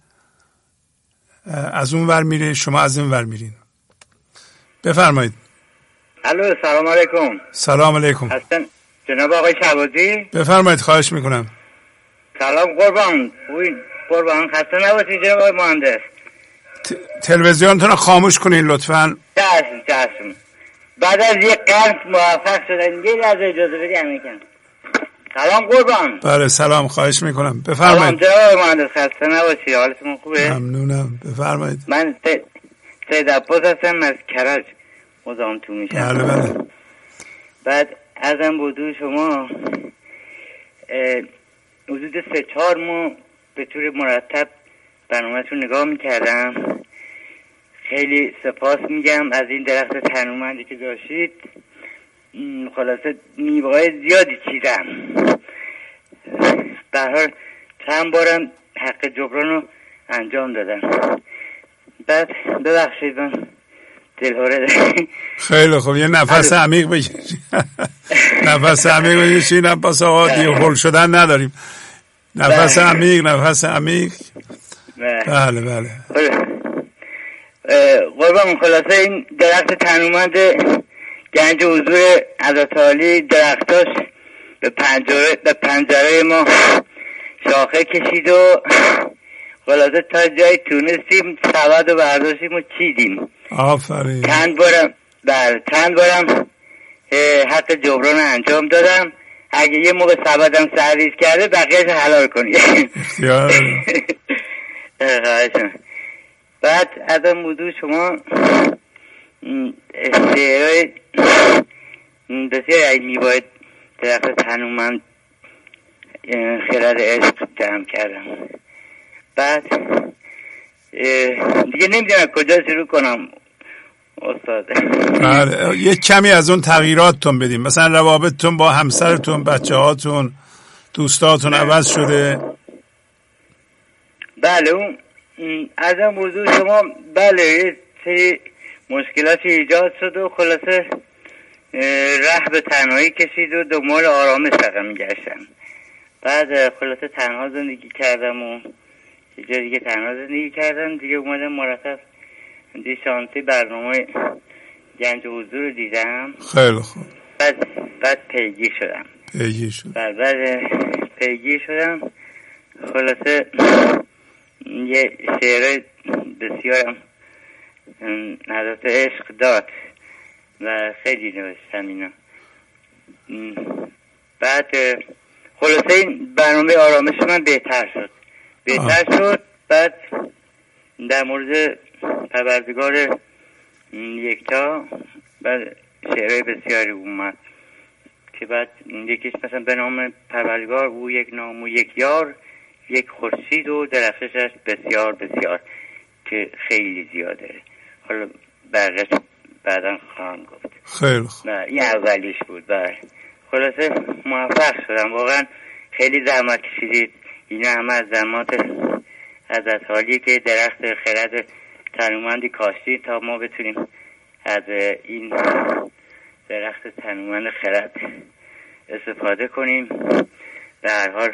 از اون ور میره، شما از این ور میرین. بفرمایید. الو، سلام علیکم. سلام علیکم. هستن جناب آقای شهبازی؟ بفرمایید، خواهش میکنم. سلام قربان. اوی قربان، خسته نباشید جناب آقای مهندس. تلویزیونتون رو خاموش کنین لطفاً. چشم چشم. بعد از یک قرن موفق شدن، یه لحظه اجازه بدی امیکن. سلام قربان. بله سلام، خواهش میکنم. بفرمایید. سلام جناب آقای مهندس، خسته نباشید، حالتون خوبه؟ ممنونم، بفرمایید. من سید عباس هستم از کرج مزاحم تو میشم. بله بله. بعد ازم بودو شما حدود سه چهار ماه به طور مرتب برنامه‌تون نگاه میکردم. خیلی سپاس میگم از این درخت تنومندی که داشتید. خلاصه میوه‌های زیادی چیدم. به هر حال چند بارم حق جبران رو انجام دادم. بعد ببخشید من دلهوره دارم. خیلی خوب، یه نفس عمیق بکشید. نفس عمیق بکشید. نفس آقا دیگه هول شدن نداریم. نفس عمیق، نفس عمیق. بله بله. قربان، خلاصه این درخت تنومند گنج حضور حضرت عالی درختاش به پنجره به پنجره ما شاخه کشید و خلاصه تا جای تونستیم سبد و برداشتیم و چیدیم. آفرین. چند بارم بله چند بارم حق جبران انجام دادم. اگه یه موقع سبدم سرویس کرده بقیهش حلال کنی. اختیار. بعد از این موضوع شما شعرهای بسیار علمی باید درخت تنومند خرد عشق جمع کردم. بعد دیگه نمیدونم کجا شروع کنم استاد. بله، یه کمی از اون تغییراتتون بدیم، مثلا روابطتون با همسرتون، بچه هاتون، دوستاتون عوض شده. بله اون از این موضوع شما بله یه سری مشکلاتی ایجاد شد و خلاصه ره به تنهایی کشید و دنبال آرامش رقم میگشتم. بعد خلاصه تنها زندگی کردم و یه جا دیگه تنها زندگی کردم دیگه. اومدم مرتب دی شانسی برنامه گنج حضور رو دیدم. خیلی خوب. بعد بعد پیگیر شدم. پیگیر شدم. بعد بعد پیگیر شدم خلاصه یه شعر بسیارم حضرت عشق داد و خیلی نوشتم اینا. بعد خلاصه این برنامه آرامش من بهتر شد بهتر آه. شد. بعد در مورد پروردگار یکتا بعد شعرهای بسیاری اومد که بعد یکیش مثلا به نام پروردگار او یک نام و یک یار، یک خورشید و درخشش بسیار بسیار که خیلی زیاده. حالا بقیش بعدا خواهم گفت. خیلی خوب. این اولیش بود. بله خلاصه موفق شدم. واقعا خیلی زحمت کشیدید. اینا همه از زحمات حضرت عالی که درخت خرد تنومندی کاشتید تا ما بتونیم از این درخت تنومند خرد استفاده کنیم. به هر حال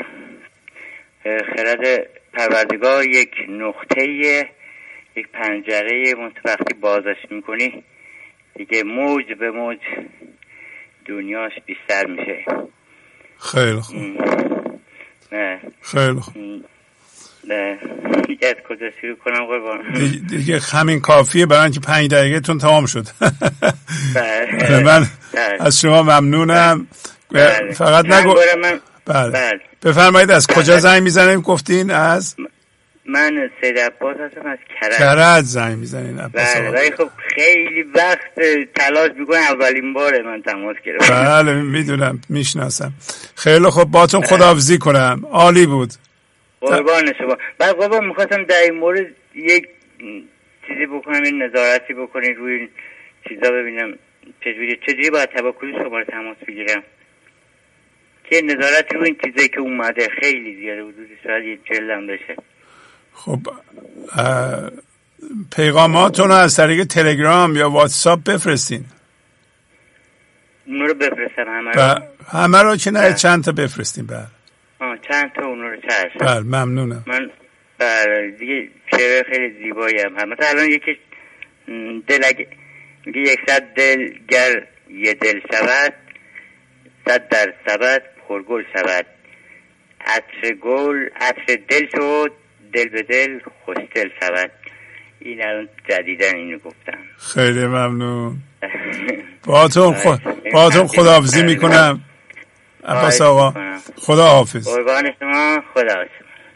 خرد پروردگار یک نقطه، یک پنجره وقتی بازش میکنی دیگه موج به موج دنیاش بیشتر میشه. خیلی خوب. نه خیلی خوب. نه دیگه از کجا شروع کنم قربان؟ دیگه, دیگه همین کافیه برای اینکه پنج دقیقه تون تمام شد. بله. من از شما ممنونم. بله. فقط نگو. من... بله. بله. بفرمایید از کجا زنگ میزنیم گفتین؟ از من سید عباس هستم از کرج. کرج زنگ میزنین عباس آقا؟ بله خب خیلی وقت تلاش میکنم، اولین باره من تماس گرفتم. بله میدونم میشناسم. خیلی خب باتون خداحافظی کنم، عالی بود. قربان شما. بعد بابا میخواستم در این مورد یک چیزی بکنم، این نظارتی بکنید روی این چیزا، ببینم چجوری چجوری باید تباکل شما رو تماس بگیرم که نظارت روی این چیزایی که اومده خیلی زیاده، حدودی شاید یه جلدم بشه. خب پیغاماتون رو از طریق تلگرام یا واتساپ بفرستین. اون رو بفرستم همه رو؟ همه رو که نه، چند تا بفرستین. بله آه چند تا اون رو چشم. بله ممنونم. من بله دیگه چهره خیلی زیبایی هم هم مثلا الان یکی دل اگه میگه یکصد دل گر یه دل شود، صد در سبد پرگل شود، عطر گل عطر دل شد، دل به دل خوشدل شود. این الان جدیدن اینو گفتم. خیلی ممنون. باهاتون خود باهاتون خداحافظی میکنم عباس آقا. خدا حافظ. قربان شما. خدا حافظ.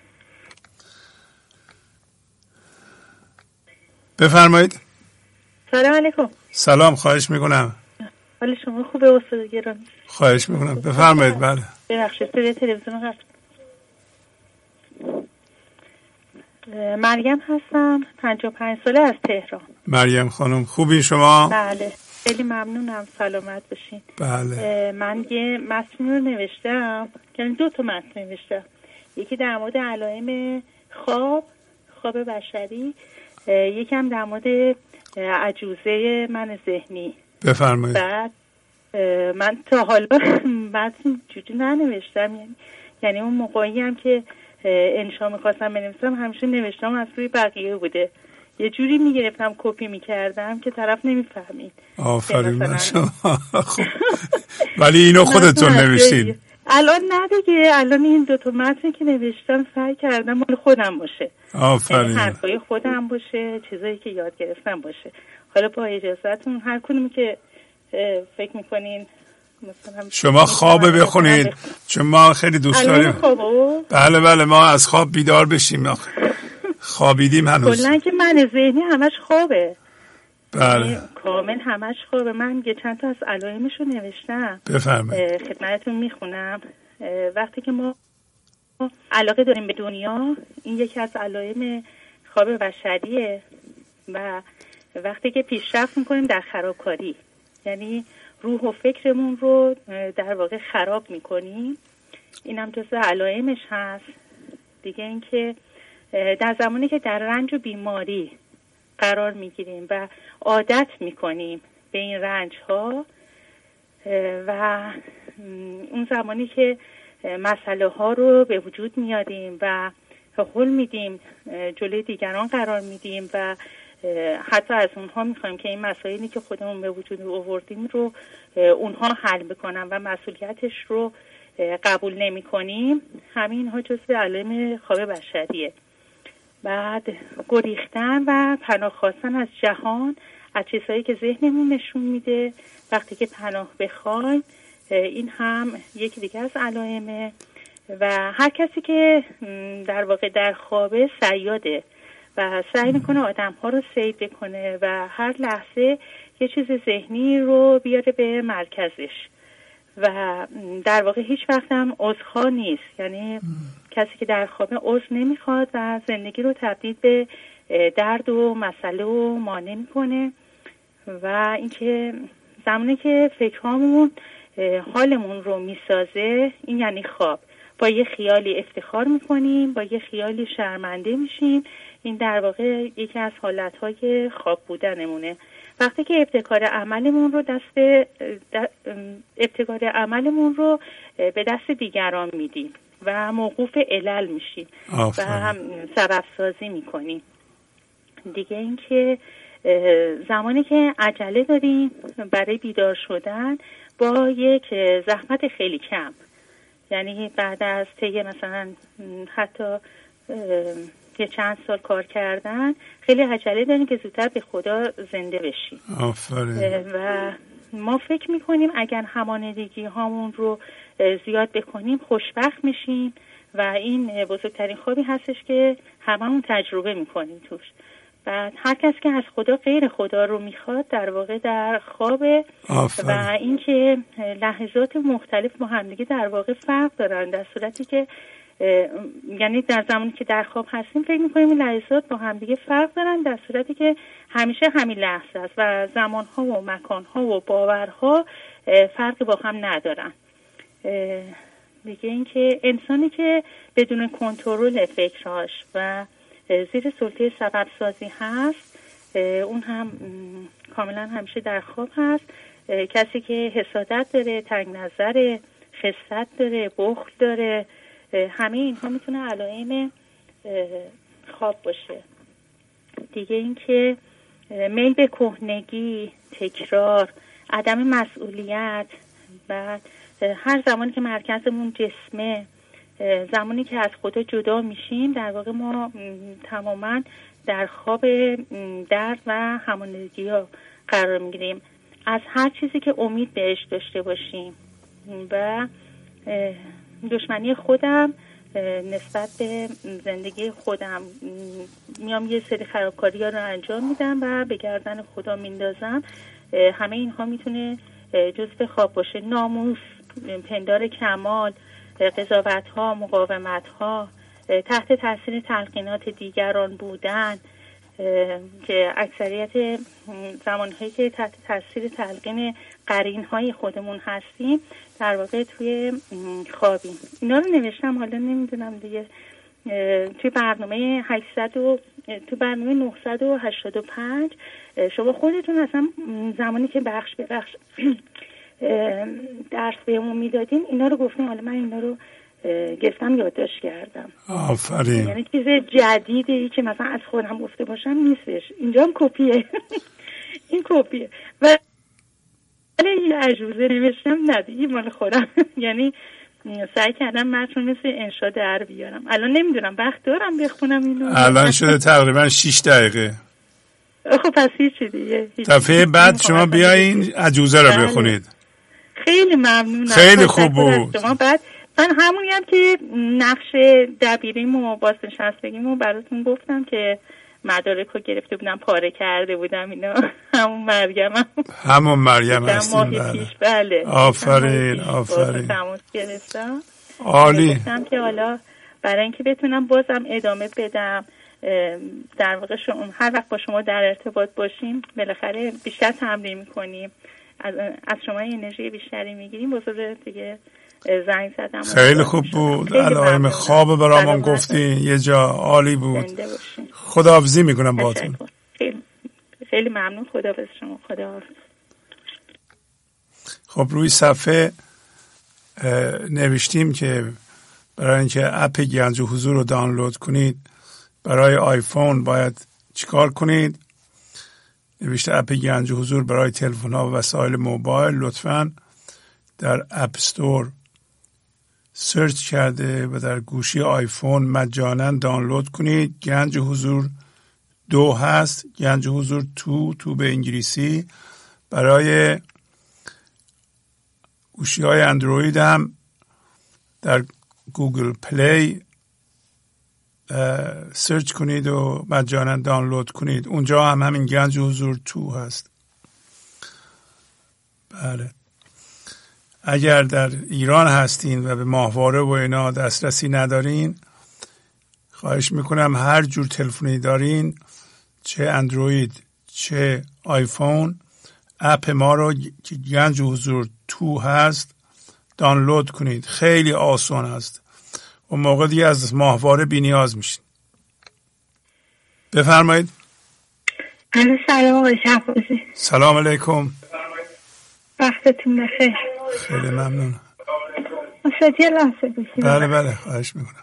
بفرمایید. سلام علیکم. سلام، خواهش میکنم. حال شما خوبه استاد گرامی؟ خواهش میکنم بفرمایید. بله ببخشید صدای تلویزیون قطع. مریم هستم، پنجاه و پنج ساله، از تهران. مریم خانم خوبی شما؟ بله خیلی ممنونم، سلامت باشین. بله من یه متن رو نوشتم، یعنی دو تا متن نوشتم. یکی در مورد علائم خواب خواب بشری، یکم در مورد عجوزه من ذهنی. بفرمایید. بعد من تا حالا متن جوری ننوشتم، یعنی یعنی اون موقعی هم که انشا میخواستم بنویسم همیشه نوشتم از روی بقیه بوده، یه جوری میگرفتم کپی میکردم که طرف نمیفهمید. آفرین من شما. خب ولی اینو خودتون نوشتین؟ الان نه دیگه، الان این دوتا متنی که نوشتم سعی کردم مال خودم باشه. آفرین. حرفای خودم باشه، چیزایی که یاد گرفتم باشه. حالا با اجازهتون هر کدومی که فکر میکنین مثلا شما خواب بخونید، چون ما خیلی دوست داریم. بله بله ما از خواب بیدار بشیم، خوابیدیم هنوز. کلا که من ذهنی همش خوابه. بله کامل همش خوابه. من یه چند تا از علائمش رو نوشتم. بفرمایید. خدمتتون میخونم. وقتی که ما علاقه داریم به دنیا، این یکی از علائم خواب بشریه. و وقتی که پیشرفت میکنیم در خرابکاری، یعنی روح و فکرمون رو در واقع خراب میکنیم، اینم جزو علائمش هست. دیگه اینکه در زمانی که در رنج و بیماری قرار میگیریم و عادت میکنیم به این رنج ها و اون زمانی که مسئله ها رو به وجود میاریم و حل میدیم، جلوی دیگران قرار میدیم و حتی از اونها میخوایم که این مسائلی که خودمون به وجود آوردیم رو اونها حل بکنن و مسئولیتش رو قبول نمی کنیم، همین اینها جزو علائم خواب بشریه. بعد گریختن و پناه خواستن از جهان، از چیزهایی که ذهنمون نشون میده وقتی که پناه بخوایم، این هم یکی دیگه از علائمه. و هر کسی که در واقع در خوابه صیاده و سعی میکنه آدم ها رو صید بکنه و هر لحظه یه چیز ذهنی رو بیاره به مرکزش و در واقع هیچ وقت هم عذرخواه نیست. یعنی کسی که در خوابه عذر نمیخواد و زندگی رو تبدیل به درد و مسئله و مانع میکنه. و اینکه زمانی که فکرامون حالمون رو میسازه، این یعنی خواب. با یه خیالی افتخار میکنیم، با یه خیالی شرمنده میشیم. این در واقع یکی از حالتهای خواب بودنمونه. وقتی که ابتکار عملمون رو دست ابتکار عملمون رو به دست دیگران میدیم و موقوف علل میشیم و هم سبب سازی میکنیم. دیگه این که زمانی که عجله داریم برای بیدار شدن با یک زحمت خیلی کم، یعنی بعد از طی مثلا حتی یه چند سال کار کردن خیلی عجله داریم که زودتر به خدا زنده بشیم. آفرین. و ما فکر میکنیم اگر همانندگی هامون رو زیاد بکنیم خوشبخت میشیم و این بزرگترین خوابی هستش که هممون تجربه میکنیم توش. بعد هر کس که از خدا غیر خدا رو میخواد در واقع در خواب و اینکه لحظات مختلف با همدیگه در واقع فرق دارن، در صورتی که یعنی در زمانی که در خواب هستیم فکر میکنیم این لحظات با همدیگه فرق دارن، در صورتی که همیشه همین لحظه است و زمانها و مکانها و باورها فرقی با هم ندارن. دیگه اینکه انسانی که بدون کنترل فکرهاش و زیر سلطه سبب سازی هست اون هم کاملا همیشه در خواب هست. کسی که حسادت داره، تنگ نظر، خست داره، بخل داره، همه اینها میتونه علائم خواب باشه. دیگه اینکه میل به کهنگی، تکرار، عدم مسئولیت، بعد هر زمانی که مرکزمون جسمه، زمانی که از خدا جدا میشیم در واقع ما تماما در خواب درد و همانندگی ها قرار میگیریم. از هر چیزی که امید بهش داشته باشیم و دشمنی خودم نسبت به زندگی خودم، میام یه سری خرابکاری ها رو انجام میدم و به گردن خدا میندازم. همه اینها میتونه جزء خواب باشه. ناموس، پندار کمال، قضاوت ها، مقاومت ها، تحت تاثیر تلقینات دیگران بودن که اکثریت زمانهایی که تحت تاثیر تلقین قرین های خودمون هستیم در واقع توی خوابیم. اینا رو نوشتم، حالا نمیدونم دیگه توی برنامه هشتصد و تو برنامه نهصد و هشتاد و پنج شما خودتون اصلا زمانی که بخش به بخش درس بهمون میدادین اینا رو گفتیم، حالا من اینا رو گفتم یادداشت کردم. آفرین. یعنی چیز جدیدی که مثلا از خودم گفته باشم نیستش. اینجا هم کپیه. این کپیه و ولی یه عجوزه نوشتم ندیگی مال خودم. یعنی سعی کردم متن مثل انشا در بیارم. الان نمیدونم وقت دارم بخونم اینو. الان شده تقریبا شش دقیقه. خب پس هیچی دیگه. دفعه بعد شما بیاین عجوزه رو بخونید. خیلی ممنونم. خیلی خوب بود. شما بعد من همونی هم که نقش دبیریم و بازنشست بگیم و براتون گفتم که مدارک رو گرفته بودم پاره کرده بودم اینا. همون مریم هم. همون مریم هستیم. بله. بله. آفرین آفرین. تماس گرفتم. عالی. گفتم که حالا برای اینکه بتونم بازم ادامه بدم در واقع شما هر وقت با شما در ارتباط باشیم بالاخره بیشتر تمرین میکنیم، از, از شما انرژی بیشتری میگیریم. بازم دیگه زنگ زدم. خیلی خوب بود. علائم خواب برامون گفتین یه جا عالی بود. خداحافظی میکنم باهاتون. خیلی خیلی ممنون. خداحافظ شما. خداحافظ. خب روی صفحه نوشتیم که برای اینکه اپ گنج و حضور رو دانلود کنید برای آیفون باید چیکار کنید؟ نوشته اپ گنج و حضور برای تلفن ها و وسایل موبایل. لطفاً در اپ استور سرچ کرده و در گوشی آیفون مجانا دانلود کنید. گنج حضور دو هست، گنج حضور تو تو به انگلیسی. برای گوشی های اندروید هم در گوگل پلی سرچ کنید و مجانا دانلود کنید. اونجا هم همین گنج حضور تو هست. بله. اگر در ایران هستین و به ماهواره و اینا دسترسی ندارین، خواهش میکنم هر جور تلفنی دارین، چه اندروید چه آیفون، اپ ما رو که گنج حضور تو هست دانلود کنید. خیلی آسان هست. اون موقع دیگه از ماهواره بی نیاز میشین. بفرمایید. سلام آقای شهبازی. سلام علیکم. وقتتون بخیر. خیلی ممنون. استاد یه لحظه بشید. بله بله خواهش میکنم.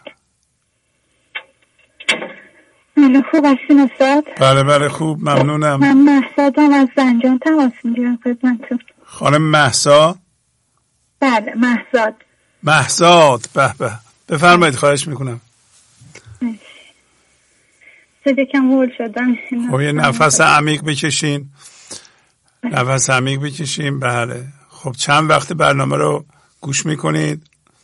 من خوب هستین استاد؟ بله بله خوب ممنونم. من مهسادم از زنجان تماس میگیرم خدمتتون. خانم مهسا؟ بله مهساد. مهساد به به. بفرمایید خواهش میکنم. صدا کم هول شدم. خب یه نفس عمیق بکشین. نفس عمیق بکشین. بله. خب چند وقت برنامه رو گوش میکنید؟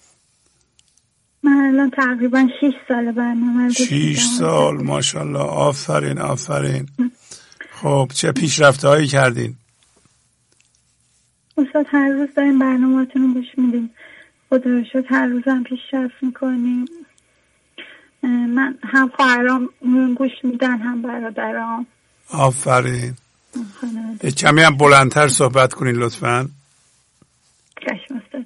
من الان تقریبا شیش سال برنامه رو گوش شیش سال، ماشاءالله، آفرین آفرین. خب چه پیشرفته هایی کردین؟ استاد هر روز داریم برنامه‌تون رو گوش میدیم، خدا رو شکر هر روز هم پیشرفت میکنیم. من هم خواهرام گوش میدن هم برادرام. آفرین. کمی هم بلندتر صحبت کنین لطفاً. چشم استاد.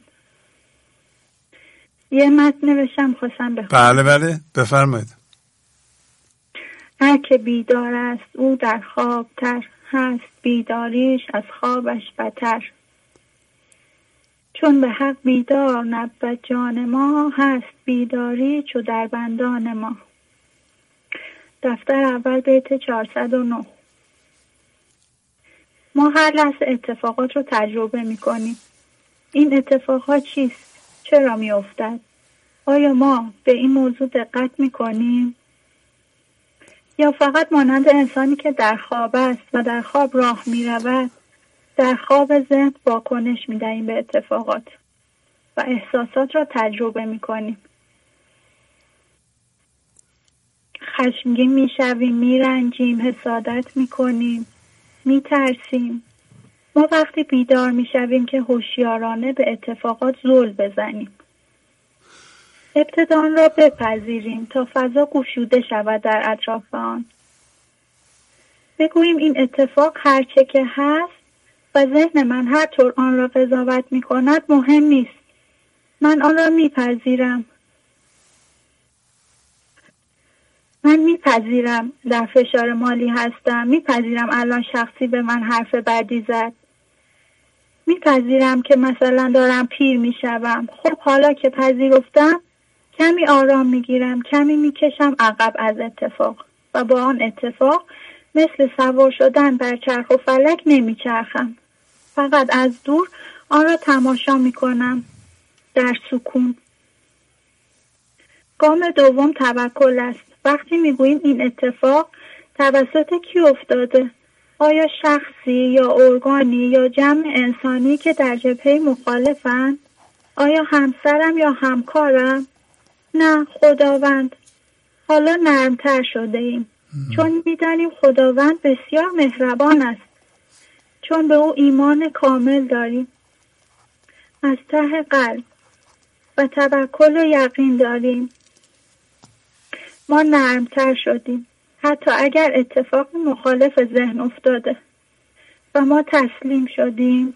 یه متن نوشتم خواستم بخونم. بله بله بفرمایید. هر که بیدار است او در خواب تر، هست بیداریش از خوابش بتر. چون به حق بیدار نبود جان ما، هست بیداری چو در بندان ما. دفتر اول بیت چهارصد و نه. ما هر لحظه اتفاقات رو تجربه می کنیم. این اتفاقات چیست؟ چرا می افتد؟ آیا ما به این موضوع دقت می کنیم؟ یا فقط مانند انسانی که در خواب است و در خواب راه می رود، در خواب ذهن واکنش می دهیم به اتفاقات و احساسات را تجربه می کنیم. خشمگین می شویم، می رنجیم، حسادت می کنیم، می ترسیم. ما وقتی بیدار می شویم که هوشیارانه به اتفاقات زل بزنیم. ابتدا آن را بپذیریم تا فضا گشوده شود در اطراف آن. بگوییم این اتفاق هر چه که هست و ذهن من هر طور آن را قضاوت می کند مهم نیست. من آن را میپذیرم. من میپذیرم در فشار مالی هستم. میپذیرم الان شخصی به من حرف بدی زد. میپذیرم که مثلا دارم پیر میشوم. خب حالا که پذیرفتم کمی آرام میگیرم، کمی میکشم عقب از اتفاق و با آن اتفاق مثل سوار شدن بر چرخ و فلک نمیچرخم. فقط از دور آن را تماشا میکنم در سکون. گام دوم توکل است. وقتی میگوییم این اتفاق توسط کی افتاده؟ آیا شخصی یا ارگانی یا جمع انسانی که در جبهه مخالفند؟ آیا همسرم یا همکارم؟ نه، خداوند. حالا نرمتر شده ایم چون میدانیم خداوند بسیار مهربان است، چون به او ایمان کامل داریم از ته قلب و توکل و یقین داریم. ما نرمتر شدیم حتی اگر اتفاق مخالف ذهن افتاده و ما تسلیم شدیم.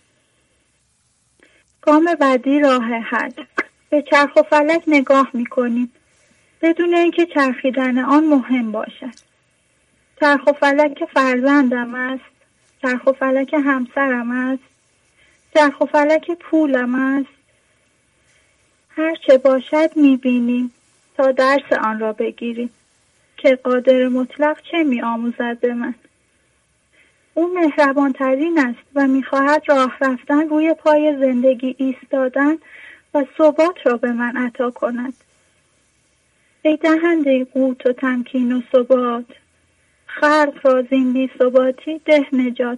گام بعدی راه حل. به چرخ و فلک نگاه میکنیم بدون اینکه چرخیدن آن مهم باشد. چرخ و فلک فرزندم است، چرخ و فلک همسرم است، چرخ و فلک پولم است. هر چه باشد میبینیم تا درس آن را بگیریم که قادر مطلق چه میآموزد به من. او مهربان ترین است و میخواهد راه رفتن روی پای زندگی ایستادن و ثبات را به من عطا کند. ای دهنده قوت و تمکین و ثبات، خلق را زین بی ثباتی ده نجات.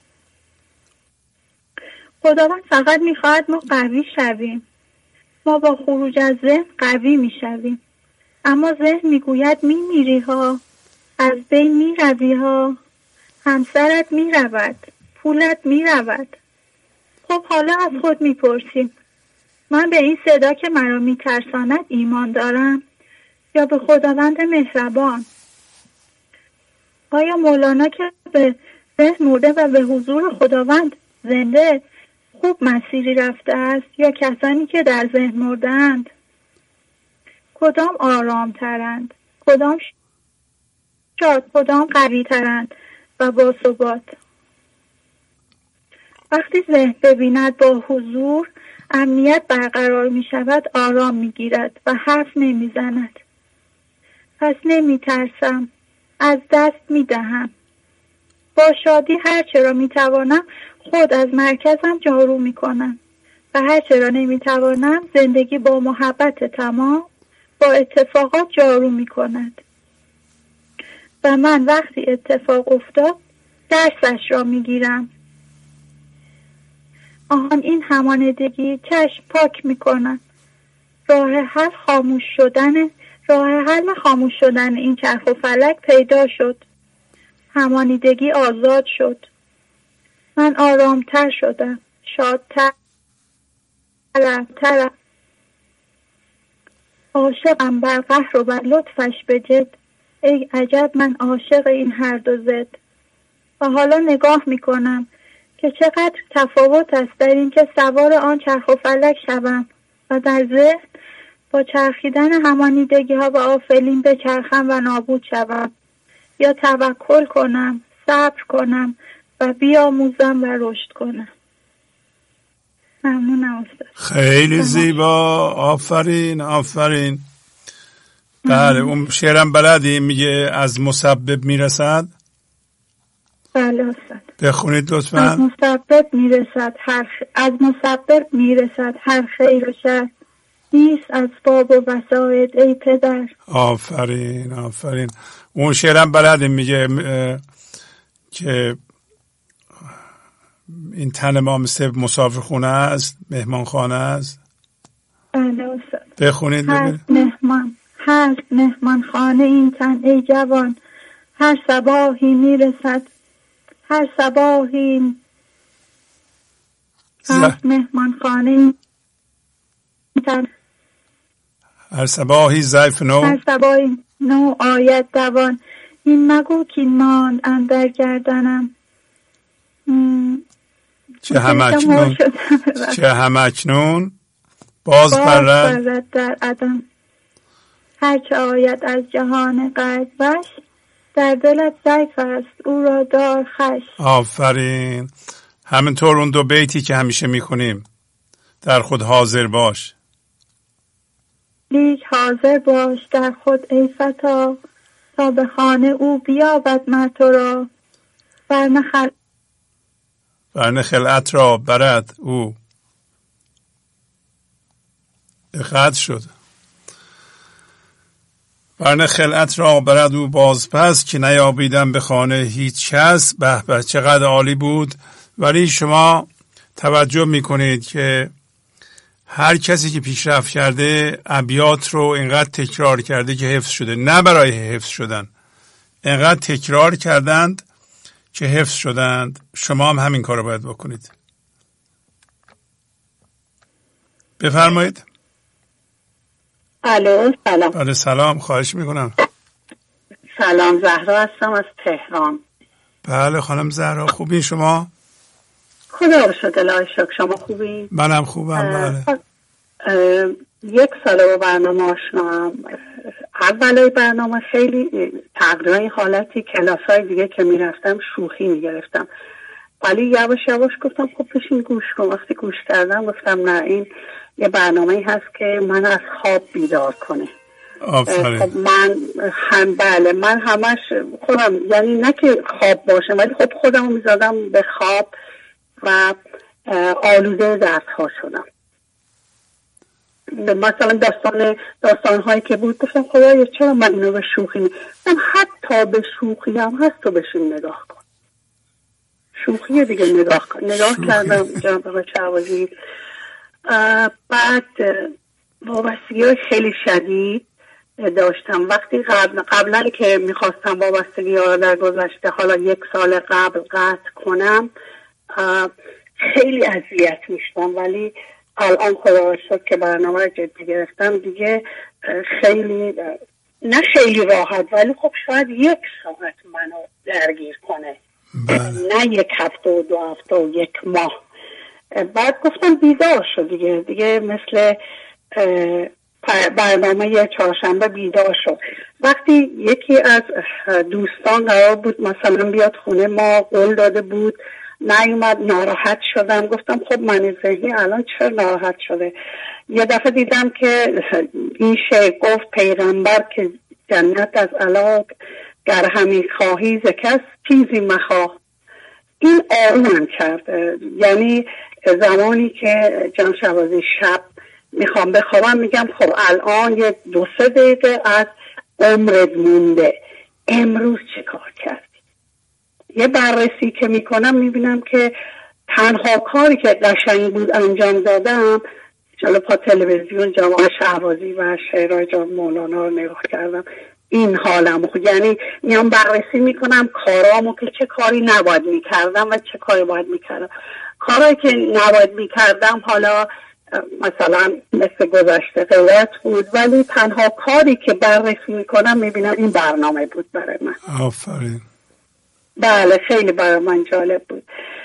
خداوند فقط میخواهد ما قوی شویم. ما با خروج از ذهن قوی میشویم، اما ذهن میگوید میمیری ها، از بین میروی ها، همسرت میرود، پولت میرود. خب حالا از خود میپرسیم من به این صدا که مرا میترساند ایمان دارم یا به خداوند مهربان؟ آیا مولانا که به ذهن مرده و به حضور خداوند زنده خوب مسیری رفته است یا کسانی که در ذهن مردند؟ کدام آرام ترند؟ کدام شاد؟ کدام قوی ترند و با ثبات؟ وقتی ذهن ببیند با حضور امنیت برقرار می شود، آرام می گیرد و حرف نمی زند. پس نمی ترسم، از دست می دهم. با شادی هر چه را می توانم خود از مرکزم جارو می کنم و هر چه را نمی توانم زندگی با محبت تمام با اتفاقات جارو می کند. و من وقتی اتفاق افتاد درسش را می گیرم. آهان این همانیدگی چشم پاک میکنن. راه حل خاموش شدن راه حل خاموش شدن این چرخ و فلک پیدا شد. همانیدگی آزاد شد. من آرامتر شدم، شادتر تر. عاشقم بر قهر و بر لطفش بجد. ای عجب من عاشق این هر دو زد. و حالا نگاه میکنم که چقدر تفاوت است در این که سوار آن چرخ و فلک شوم و در ذهن با چرخیدن همانیدگی ها و آفلین بچرخم و نابود شوم، یا توکل کنم، صبر کنم و بیاموزم و رشد کنم. ممنونم استاد. خیلی زیبا، آفرین آفرین. بله اون شعرم بلدی، میگه از مسبب میرسد. بله استاد. بخونید لطفا. از مسبب میرسد هر خ... از مسبب میرسد هر خیر و شر، نیست از باب و وساید ای پدر. آفرین آفرین. اون شعرم بلدی، میگه که این تن ما مثل مسافرخونه است، مهمان خانه است. بله استاد. بخونید. هر مهمان هر مهمان خانه این تن ای جوان، هر صباحی میرسد هر صباحی هر مهمان خانه این تن، هر صباحی ضیف نو هر صباحی نو آید دوان. این مگو که ماند اندر گردنم. چه همکنون چه همکنون باز پرد در عدم. هرچه آید از جهان قید وش، در دلت ضعف است او را دار خش. آفرین. همینطور اون دو بیتی که همیشه میکنیم، در خود حاضر باش. لیک حاضر باش در خود ای فتا، تا به خانه او بیابد مر تو را. ورنه خل... ورنه خلعت را برد او. دقت شد. ورنه خلعت را برد او باز پس، که نیابیدم به خانه هیچ کس. به به چقدر عالی بود. ولی شما توجه میکنید که هر کسی که پیشرفت کرده ابیات رو اینقدر تکرار کرده که حفظ شده، نه برای حفظ شدن، اینقدر تکرار کردند که حفظ شدند. شما هم همین کار رو باید بکنید. بفرمایید. الو سلام. بله سلام، خواهش میکنم. سلام، زهرا هستم از تهران. بله خانم زهرا، خوبین شما؟ خدا رو شکر، الهی شکر. شما خوبین؟ منم خوبم. بله. یک ساله با برنامه آشنام. اولای برنامه خیلی تقریبا حالتی کلاسای دیگه که میرفتم شوخی میگرفتم، ولی یواش یواش گفتم خب بشین گوش کن. وقتی گوش کردم گفتم نه، این یه برنامه‌ای هست که من از خواب بیدار کنه. آفرین. خب من هم بله من همش خودم، یعنی نه که خواب باشه، ولی خب خودم میزدم به خواب و آلوده درس ها شدم. مثلا داستان داستان هایی که بود گفتم خدایا چرا من اینو به شوخی می من حتی به شوخی هم هست تو بشین نگاه کن. شوخی دیگه نگاه کن. نگاه شوخی. کردم جناب آقای چهبازی. بعد وابستگی های خیلی شدید داشتم. وقتی قبل قبلا که میخواستم وابستگی ها در گذشته، حالا یک سال قبل قطع کنم، خیلی اذیت میشدم، ولی الان خدا رو شکر که برنامه رو جدی گرفتم دیگه خیلی، نه خیلی راحت، ولی خب شاید یک ساعت منو درگیر کنه، نه یک هفته و دو هفته و یک ماه. بعد گفتم بیدار شد دیگه دیگه مثل برنامه چهارشنبه بیدار شد. وقتی یکی از دوستان قرار بود مثلا بیاد خونه ما، قول داده بود، نیومد، ناراحت شدم. گفتم خب من ذهنی الان چرا ناراحت شده؟ یه دفعه دیدم که این شعر گفت پیغمبر که جنت از علاق گر همی خواهی ز کس چیزی مخواه. این آرومم کرد. یعنی زمانی که جان شوازی شب میخوام بخوابم میگم خب الان یه دو سه دقیقه از عمرت مونده، امروز چه کار کردی؟ یه بررسی که میکنم میبینم که تنها کاری که قشنگ بود انجام دادم جلو پا تلویزیون جوان شهبازی و شعرهای جان مولانا رو نگاه کردم. این حالم خود، یعنی میام بررسی میکنم کارامو که چه کاری نباید میکردم و چه کاری باید میکردم. کارهایی که نباید میکردم حالا مثلا مثل گذشته غیرت بود، ولی تنها کاری که بررسی میکنم میبینم این برنامه بود برای من. آفرین. بله خیلی برای من جالب بود.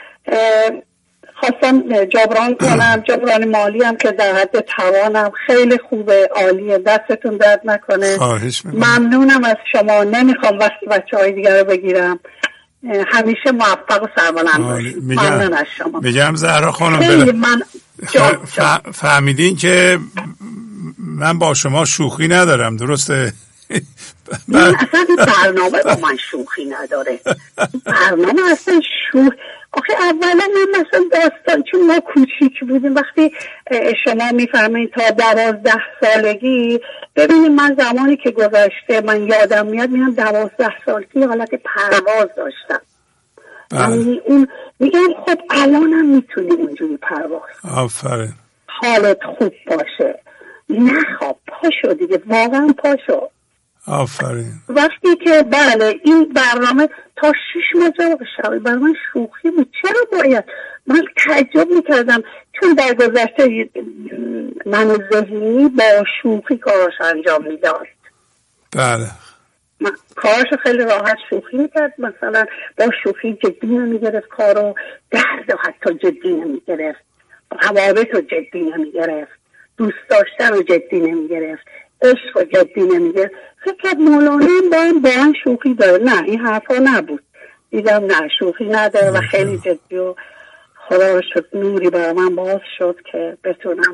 خواستم جبران کنم، جبران مالی هم که در حد توانم. خیلی خوبه، عالیه، دستتون درد نکنه. خواهش میکنم. ممنونم از شما. نمیخوام وقت بچه های دیگر رو بگیرم. همیشه موفق و سربلند باشید. ممنون از شما. میگم زهرا خانم خیلی من جا جا. فهمیدین که من با شما شوخی ندارم، درسته؟ من اصلا این برنامه با من شوخی نداره. برنامه اصلا شوخ آخه اولا من مثلا داستان، چون ما کوچیک بودیم، وقتی شما میفرمایید تا دوازده سالگی، ببینید من زمانی که گذشته من یادم میاد میگم دوازده سالگی حالت پرواز داشتم. یعنی اون میگم خب الانم میتونی اونجوری پرواز. آفرین. حالت خوب باشه، نخواب، پاشو دیگه، واقعا پاشو. آفرین. وقتی که بله این برنامه تا شش ماه شبی برای من شوخی بود. چرا باید؟ من تعجب میکردم چون در گذشته من ذهنی با شوخی کاراش انجام میداد. بله. من کاراشو خیلی راحت شوخی میکرد، مثلا با شوخی جدی نمیگرفت کارو، درد و حتی جدی نمیگرفت، روابط رو جدی نمیگرفت، دوست داشتن رو جدی نمیگرفت، عشق رو جدی نمیگرفت. فکر مولانا با این با این شوخی داره. نه این حرفا نبود. دیدم نه شوخی نداره و خیلی جدی و خدا رو شد نوری برای من باز شد که بتونم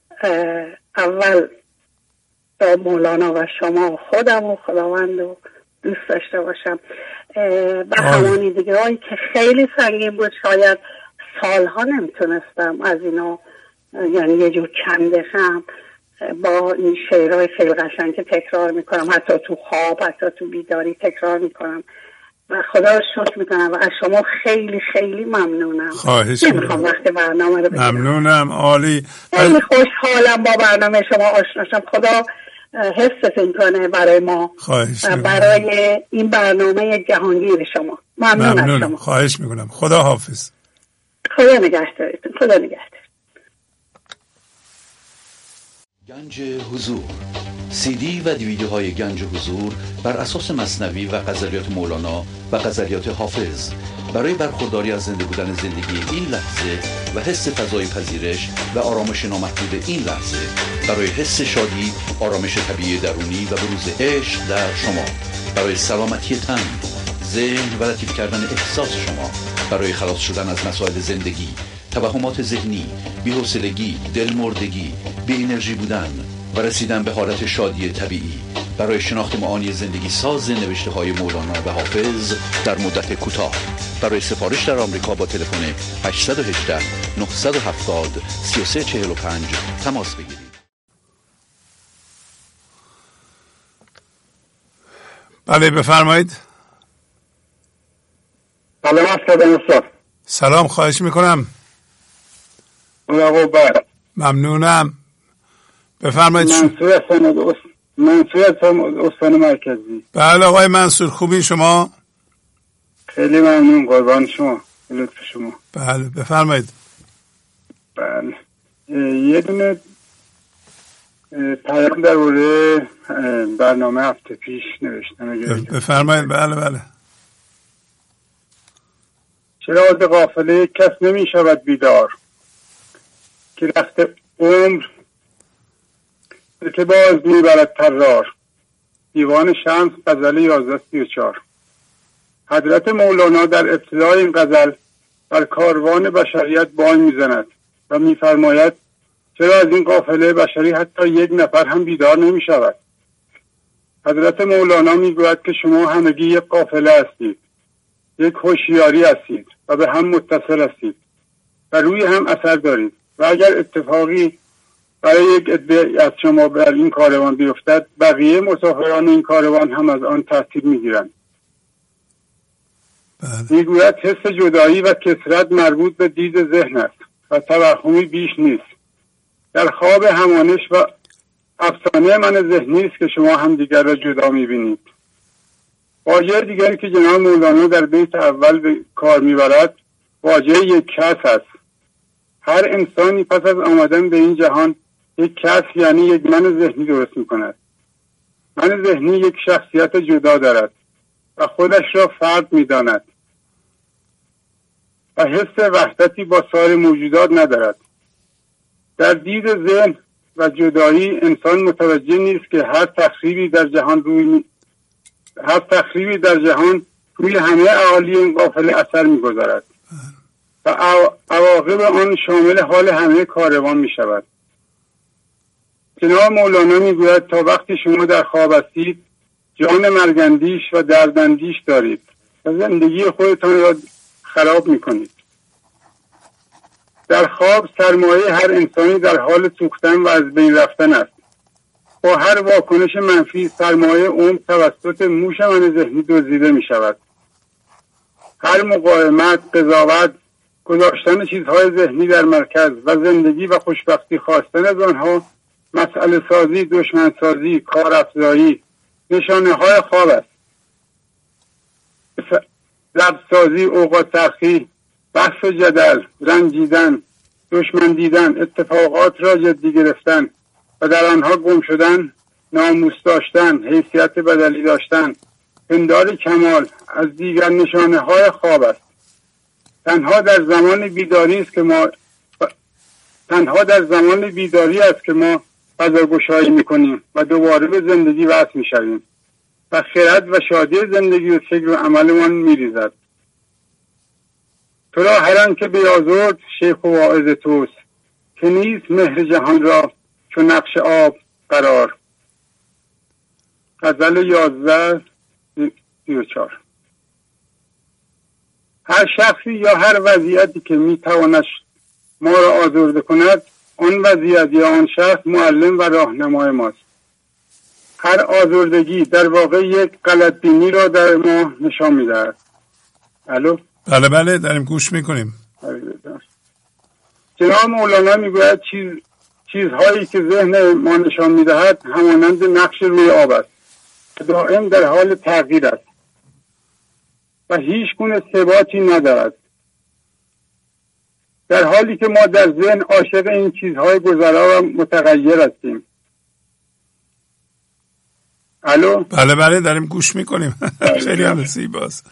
اول با مولانا و شما خودم و خداوند رو دوست داشته باشم. به همانی دیگه هایی که خیلی سنگین بود، شاید سالها نمیتونستم از اینا، یعنی یه جور کندشم با این شعرهای خیلی قشنگ که تکرار میکنم، حتی تو خواب حتی تو بیداری تکرار میکنم و خدا رو شکر میکنم و از شما خیلی خیلی ممنونم. خواهش نمیخوام وقت برنامه رو بگیرم. ممنونم. عالی. خیلی خوشحالم با برنامه شما آشناشم. خدا حفظتون کنه برای ما. خواهش میکنم. برای این برنامه جهانگیر شما. ممنون ممنونم. از شما. خواهش میکنم. خدا حافظ. خدا نگهدارتون. خدا نگهدار. گنج حضور، سی دی و دیویدیوهای گنج حضور بر اساس مثنوی و غزلیات مولانا و غزلیات حافظ برای برخورداری از زنده بودن زندگی این لحظه و حس فضای پذیرش و آرامش نامحدود این لحظه، برای حس شادی، آرامش طبیعی درونی و بروز عشق در شما، برای سلامتی تن، ذهن و لطیف کردن احساس شما، برای خلاص شدن از مسائل زندگی، توهمات ذهنی، بی‌حوصلگی، دلمردگی، بی انرژی بودن و رسیدن به حالت شادی طبیعی، برای شناخت معانی زندگی ساز نوشته های مولانا و حافظ در مدت کوتاه. برای سفارش در آمریکا با تلفن هشت یک هشت نه هفت صفر سه سه چهار پنج تماس بگیرید. بله بفرمایید. سلام استاد. سلام، خواهش میکنم. ممنونم. بفرمایید. منصور هستم، منصور هستم استان مرکزی. بله آقای منصور، خوبی شما؟ خیلی ممنون، قربان شما، لطف شما. بله بفرمایید. بله یه دونه پیام در مورد برنامه هفته پیش نوشتم. بفرمایید. بله بله. چرا از غافله کس نمی شود بیدار، که رفت عمر که باز می برد ترار. دیوان شمس غزل یازده سی و چار. حضرت مولانا در ابتدای این غزل بر کاروان بشریت بانگ می زند و می فرماید چرا از این قافله بشری حتی یک نفر هم بیدار نمی شود. حضرت مولانا می گوید که شما همگی یک قافله هستید، یک هوشیاری هستید و به هم متصل هستید و روی هم اثر دارید و اگر اتفاقی برای یک عده از شما بر این کاروان بیفتد، بقیه مسافران این کاروان هم از آن تأثیر میگیرند. میگوید حس جدایی و کثرت مربوط به دید ذهن است و توهمی بیش نیست. در خواب همانش و افسانه من ذهنی است که شما هم دیگر را جدا میبینید. واژه دیگری که جناب مولانا در بیت اول به کار میبرد واژه یک کس است. هر انسانی پس از آمدن به این جهان یک کس یعنی یک من ذهنی درست میکند. من ذهنی یک شخصیت جدا دارد و خودش را فرد میداند و حس وحدتی با سایر موجودات ندارد. در دید ذهن و جدایی انسان متوجه نیست که هر تخریبی در جهان روی هر تخریبی در جهان روی همه اهالی این قافله اثر میگذارد و عواقب آن شامل حال همه کاروان می شود. جناب مولانا می گوید تا وقتی شما در خواب هستید جان مرگندیش و دردندیش دارید و زندگی خودتان را خراب می کنید. در خواب سرمایه هر انسانی در حال سوختن و از بین رفتن است. با هر واکنش منفی سرمایه اون توسط موش من ذهنی دزدیده می شود. هر مقاومت، قضاوت، گذاشتن چیزهای ذهنی در مرکز و زندگی و خوشبختی خواستن از آنها مسئله سازی، دشمن سازی، کار افزایی نشانه های خواب است. ضبط سازی، اوقات تلخی، بحث و جدل، رنجیدن، دشمن دیدن، اتفاقات را جدی گرفتن و در آنها گم شدن، ناموس داشتن، حیثیت بدلی داشتن، پندار کمال از دیگر نشانه های خواب است. تنها در زمان بیداری است که ما تنها در زمان بیداری است که ما فضاگشایی میکنیم و دوباره به زندگی وصل میشویم و خرد و شادی زندگی و فکر و عملمان میریزد. تو را هر آن که بیازرد شیخ و واعظ توست که نیست مهر جهان را چون نقش آب قرار. غزل یازده سی و چهار. هر شخصی یا هر وضعیتی که میتواند ما را آزرده کند آن وضعیت یا آن شخص معلم و راهنمای ماست. هر آزردگی در واقع یک غلط بینی را در ما نشان میدهد. الو؟ بله بله داریم گوش میکنیم. جناب مولانا میگوید چیز چیزهایی که ذهن ما نشان میدهد همانند نقش روی آب است، دائم در حال تغییر است و هیچ گونه ثباتی ندارد، در حالی که ما در ذهن عاشق این چیزهای گذرا و متغیر هستیم. الو؟ بله بله داریم گوش میکنیم. خیلی هم زیباست.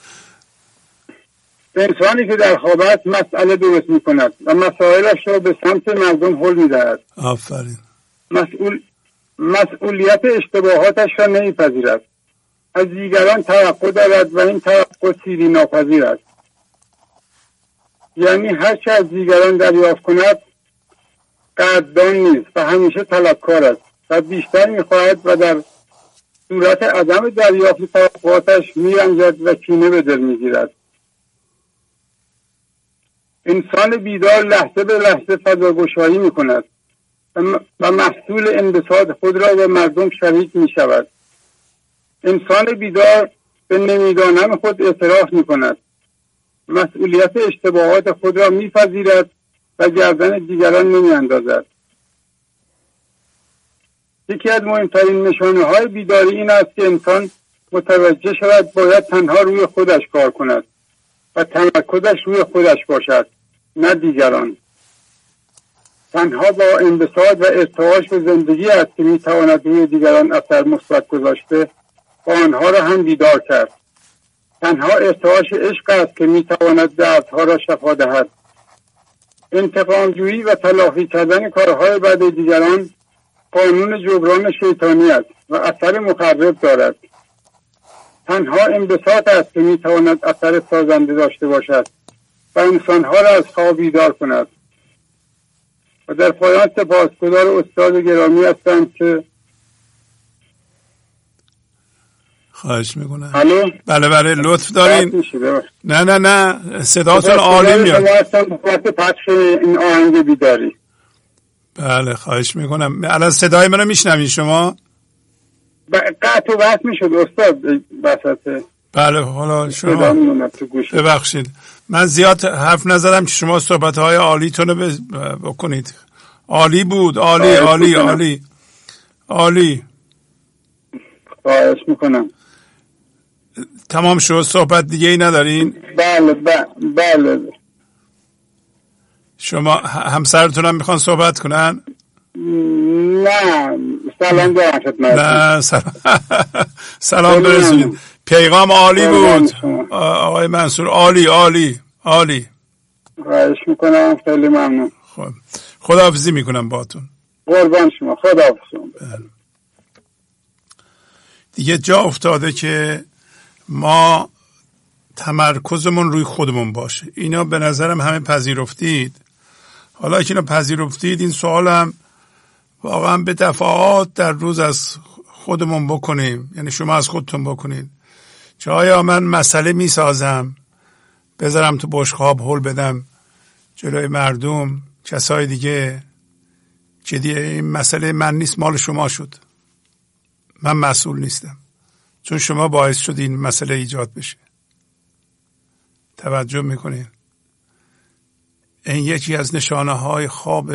انسانی که در خواب است مسئله درست میکند و مسائلش را به سمت مردم حل میدهد. آفرین. مسئول مسئولیت اشتباهاتش را نمیپذیرد، از دیگران توقع دارد و این توقع سیری ناپذیر است. یعنی هر چه از دیگران دریافت کند قدردان نیست و همیشه طلبکار است و بیشتر میخواهد و در صورت عدم دریافت توقعاتش میرنجد و کینه به دل میگیرد. انسان بیدار لحظه به لحظه فضاگشایی میکند و محصول انبساط خود را به مردم شریک میشود. انسان بیدار به نمیدانم خود اعتراف میکند، مسئولیت اشتباهات خود را میپذیرد و گردن دیگران نمیاندازد. یکی از مهمترین نشانه های بیداری این است که انسان متوجه شود باید تنها روی خودش کار کند و تمرکزش روی خودش باشد، نه دیگران. تنها با انبساط و ارتعاش به زندگی است که میتواند روی دیگران اثر مثبت گذاشته و آنها را هم بیدار کرد. تنها ارتعاش عشق است که میتواند دردها را شفا دهد. انتقام جویی و تلافی کردن کارهای بد دیگران قانون جبران شیطانی است و اثر مخرب دارد. تنها انبساط است که میتواند اثر سازنده داشته باشد و انسانها را از خواب بیدار کند. و در پایان سپاسگزار استاد گرامی هستم که خواهش میکنم. الو؟ بله بله لطف دارین. نه نه نه صداتون عالی میاد. پخش این آهنگ بیداری. بله خواهش میکنم. الان صدای منو میشنوین شما؟ قطع و وصل میشد استاد وسط. بله حالا شما ببخشید من زیاد حرف نزدم که شما صحبت‌های عالیتون رو بکنید. عالی بود، عالی عالی عالی عالی. خواهش میکنم. تمام شد، صحبت دیگه ای ندارین؟ بله بله. شما همسرتون هم میخوان صحبت کنن؟ نه سلام دارم خدمت. نه سلام سلام برسونید. پیغام عالی بود آقای منصور، عالی عالی عالی. خواهش میکنم، خیلی ممنون. خب خداحافظی میکنم باهاتون. قربان شما، خداحافظ شما. دیگه جا افتاده که ما تمرکزمون روی خودمون باشه. اینا به نظرم همه پذیرفتید. حالا که اینا پذیرفتید این سوالم واقعا به دفعات در روز از خودمون بکنیم، یعنی شما از خودتون بکنید که آیا من مسئله می سازم بذارم تو بشقاب هل بدم جلوی مردم کسای دیگه که دیگه این مسئله من نیست، مال شما شد، من مسئول نیستم چون شما باعث شد این مسئله ایجاد بشه. توجه میکنید این یکی از نشانه های خواب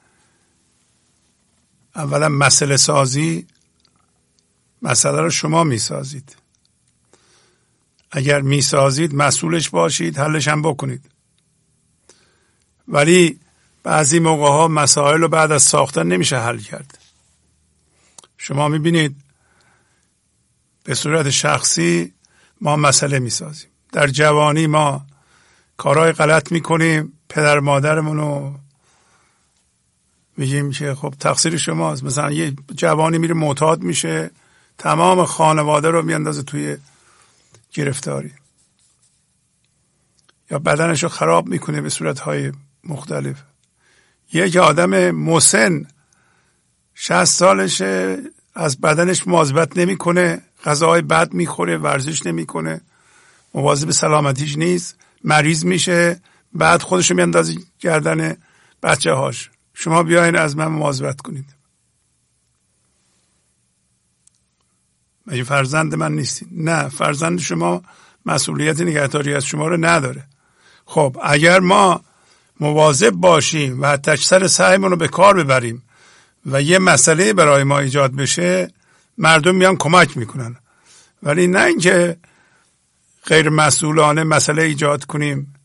اولا مسئله سازی. مسئله رو شما میسازید، اگر میسازید مسئولش باشید، حلش هم بکنید. ولی بعضی موقع ها مسائل رو بعد از ساختن نمیشه حل کرد. شما میبینید به صورت شخصی ما مسئله میسازیم، در جوانی ما کارهای غلط میکنیم، پدر مادرمون رو میگیم که خب تقصیر شماست. مثلا یه جوانی میره معتاد میشه، تمام خانواده رو میاندازه توی گرفتاری، یا بدنش رو خراب میکنه به صورتهای مختلف. یک آدم مسن شصت سالشه، از بدنش مواظبت نمیکنه، غذاهای بد میخوره، ورزش نمیکنه، مواظب سلامتیش نیست، مریض میشه، بعد خودش رو میاندازه گردن بچه هاش. شما بیاین از من مواظبت کنید، مگه فرزند من نیستین؟ نه، فرزند شما مسئولیت نگهداری از شما رو نداره. خب اگر ما مواظب باشیم و حتی اکثر سعیمون رو به کار ببریم و یه مسئله برای ما ایجاد بشه، مردم میان کمک میکنن. ولی نه اینکه غیر مسئولانه مسئله ایجاد کنیم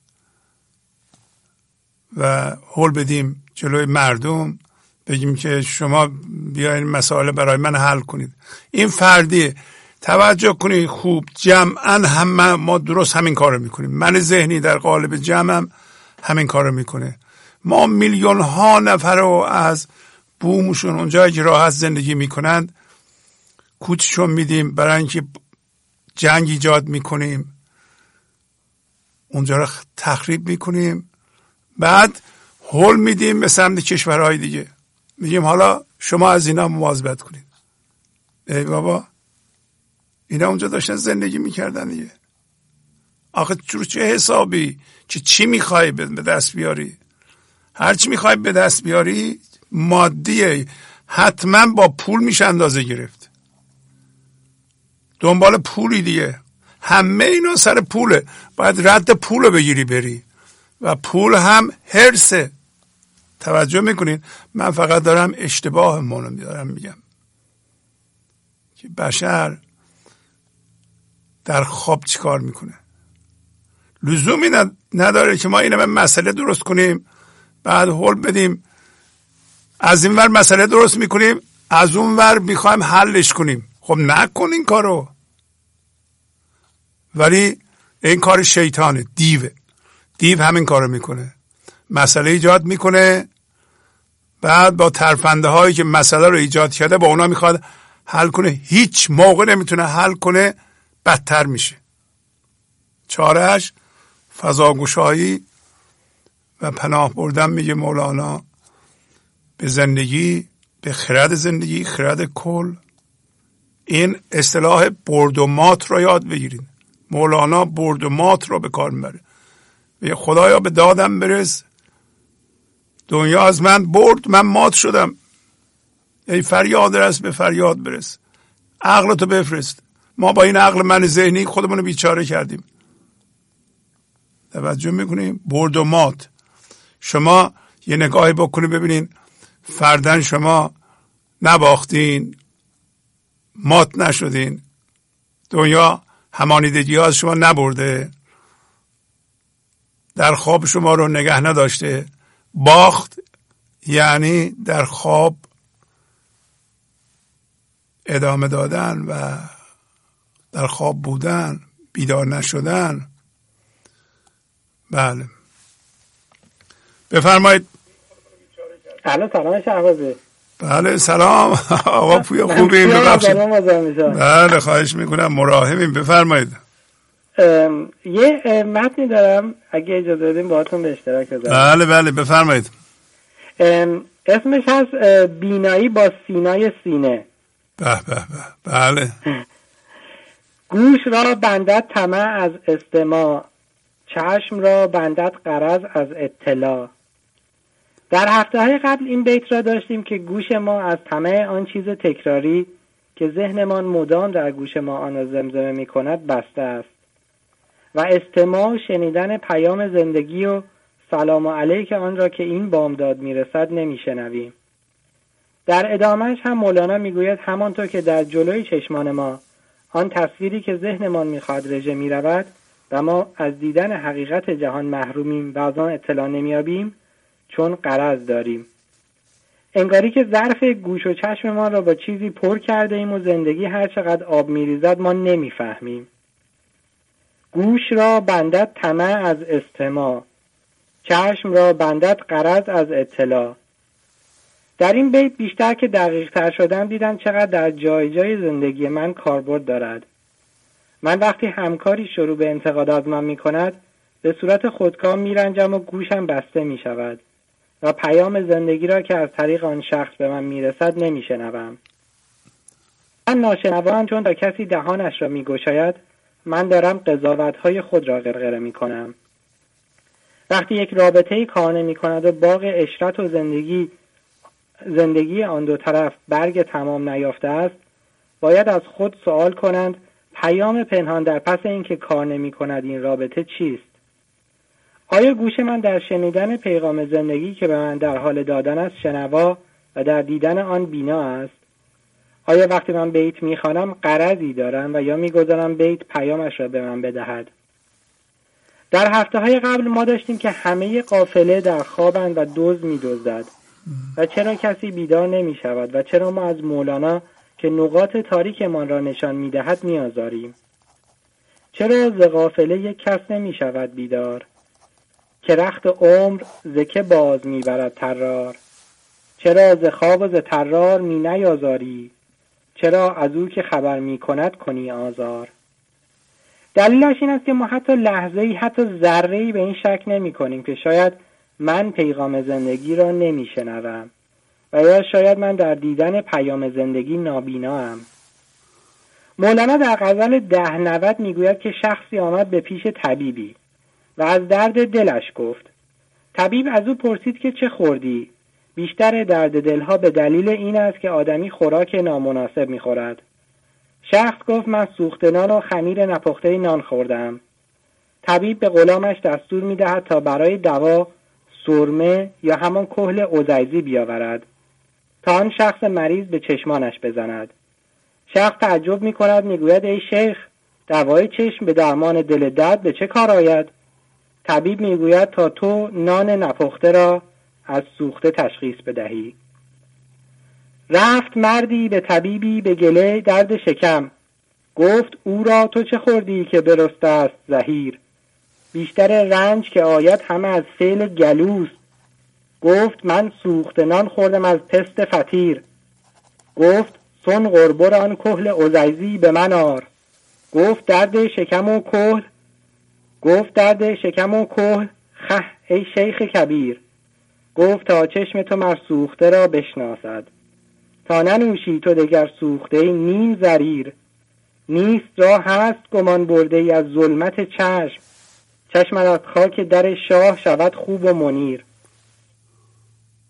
و هول بدیم جلوی مردم، بگیم که شما بیاین مسئله برای من حل کنید. این فردیه. توجه کنید خوب، جمعاً هم ما درست همین کار رو میکنیم. من ذهنی در قالب جمعم همین کار رو میکنه. ما میلیون ها نفر رو از بومشون اونجایی که راحت زندگی میکنند کوچشون میدیم برای اینکه جنگ ایجاد میکنیم، اونجا رو تخریب میکنیم، بعد هول میدیم به سمت کشورهای دیگه، میگیم حالا شما از اینا مواظبت کنید. ای بابا، اینا اونجا داشتن زندگی میکردن دیگه. آخه چه حسابی؟ چه چی میخوای به دست بیاری؟ هر چی میخوای به دست بیاری مادیه، حتما با پول میشه اندازه گرفت. دنبال پولی دیگه، همه اینا سر پوله. باید رد پول بگیری بری، و پول هم حرصه. توجه میکنین؟ من فقط دارم اشتباه منو دارم میگم که بشر در خواب چیکار میکنه. لزومی نداره که ما اینو مسئله درست کنیم بعد هول بدیم، از این ور مسئله درست میکنیم از اون ور میخوایم حلش کنیم. خب نکن این کارو. ولی این کار شیطانه، دیوه. دیو همین کارو میکنه، مسئله ایجاد میکنه، بعد با ترفنده هایی که مسئله رو ایجاد کرده با اونا میخواد حل کنه. هیچ موقع نمیتونه حل کنه، بدتر میشه. چارهش فضاگشایی و پناه بردن، میگه مولانا، به زندگی، به خرد زندگی، خرد کل. این اصطلاح برد و مات رو یاد بگیرین. مولانا برد و مات رو به کار میبره. میگه خدایا به دادم برس، دنیا از من برد، من مات شدم. ای فریاد رس به فریاد برس، عقلتو بفرست. ما با این عقل من ذهنی خودمون رو بیچاره کردیم. توجه میکنیم؟ برد و مات. شما یه نگاهی بکنید ببینین فردن شما نباختین، مات نشدین، دنیا همانیدگی ها از شما نبرده، در خواب شما رو نگه نداشته. باخت یعنی در خواب ادامه دادن و در خواب بودن، بیدار نشدن. بله بفرمایید. الو سلام شهبازی. بله سلام آقا پویا خوبیم؟ بله خواهش میکنم مراحمیم. بفرمایید. یه متنی دارم اگه اجازه بدین باهاتون به اشتراک بذارم. بله بله بفرمایید. اسمش هست بینایی با سینای سینه. به به به بله. گوش را بندد طمع از استماع، چشم را بندد غرض از اطلاع. در هفته های قبل این بیت را داشتیم که گوش ما از طمع آن چیز تکراری که ذهنمان مدام در گوش ما آن را زمزمه می کند بسته است و استماع و شنیدن پیام زندگی و سلام علیک آن را که این بامداد می رسد نمی شنویم. در ادامهش هم مولانا می گوید همانطور که در جلوی چشمان ما آن تصویری که ذهنمان می خواهد رژه می رود و ما از دیدن حقیقت جهان محرومیم و از آن اطلاع نمی یابیم چون غرض داریم. انگاری که ظرف گوش و چشم ما را با چیزی پر کرده ایم و زندگی هر چقدر آب می ریزد ما نمی فهمیم. گوش را بندد طمع از استماع، چشم را بندد غرض از اطلاع. در این بیت بیشتر که دقیق تر شدم دیدم چقدر در جای جای زندگی من کاربرد دارد. من وقتی همکاری شروع به انتقاد از من می کند به صورت خودکار می رنجم و گوشم بسته می شود و پیام زندگی را که از طریق آن شخص به من می رسد نمی شنوم. من ناشنوام چون تا کسی دهانش را می گشاید من دارم قضاوت‌های خود را غرغره می کنم. وقتی یک رابطه‌ای کار می کند و باغ عشرت و زندگی زندگی آن دو طرف برگ تمام نیافته است باید از خود سوال کنند پیام پنهان در پس این که کار نمی کند این رابطه چیست؟ آیا گوش من در شنیدن پیغام زندگی که به من در حال دادن است شنوا و در دیدن آن بینا است؟ آیا وقتی من بیت میخوانم غرضی دارم و یا میگذارم بیت پیامش را به من بدهد؟ در هفته های قبل ما داشتیم که همه قافله در خوابند و دزد میدزدد و چرا کسی بیدار نمی شود و چرا ما از مولانا که نقاط تاریک من را نشان میدهد میآزاریم؟ چرا ز قافله یک کس نمی شود بیدار که رخت عمر ز که باز میبرد طرار؟ چرا ز خواب و ز طرار می نیازاری؟ چرا از او که خبر می کند کنی آزار؟ دلیلش این است که ما حتی لحظه‌ای حتی ذره‌ای به این شک نمی کنیم که شاید من پیغام زندگی را نمی شنوم و یا شاید من در دیدن پیام زندگی نابینام. مولانا در غزل ده نود می گوید که شخصی آمد به پیش طبیبی و از درد دلش گفت. طبیب از او پرسید که چه خوردی؟ بیشتر درد دلها به دلیل این است که آدمی خوراک نامناسب می خورد. شخص گفت من سوخته نان و خمیر نپخته نان خوردم. طبیب به غلامش دستور می دهد تا برای دوا سرمه یا همان کحل عزیزی بیاورد تا آن شخص مریض به چشمانش بزند. شخص تعجب می کند، می گوید ای شیخ دوای چشم به درمان دل درد به چه کار آید؟ طبیب می گوید تا تو نان نپخته را از سوخته تشخیص بدهی. رفت مردی به طبیبی به گله درد شکم، گفت او را تو چه خوردی که برسته است زهیر؟ بیشتر رنج که آید همه از فعل گلوست. گفت من سوخته نان خوردم از پست فطیر. گفت سن غربر آن کحل عزیزی به من آر. گفت درد شکم و کحل گفت درد شکم و کحل خه ای شیخ کبیر. گفت تا چشم تو مر سوخته را بشناسد، تا ننوشی تو دگر سوخته نیم زریر. نیست را هست گمان برده ای از ظلمت چشم، چشم از خاک در شاه شود خوب و منیر.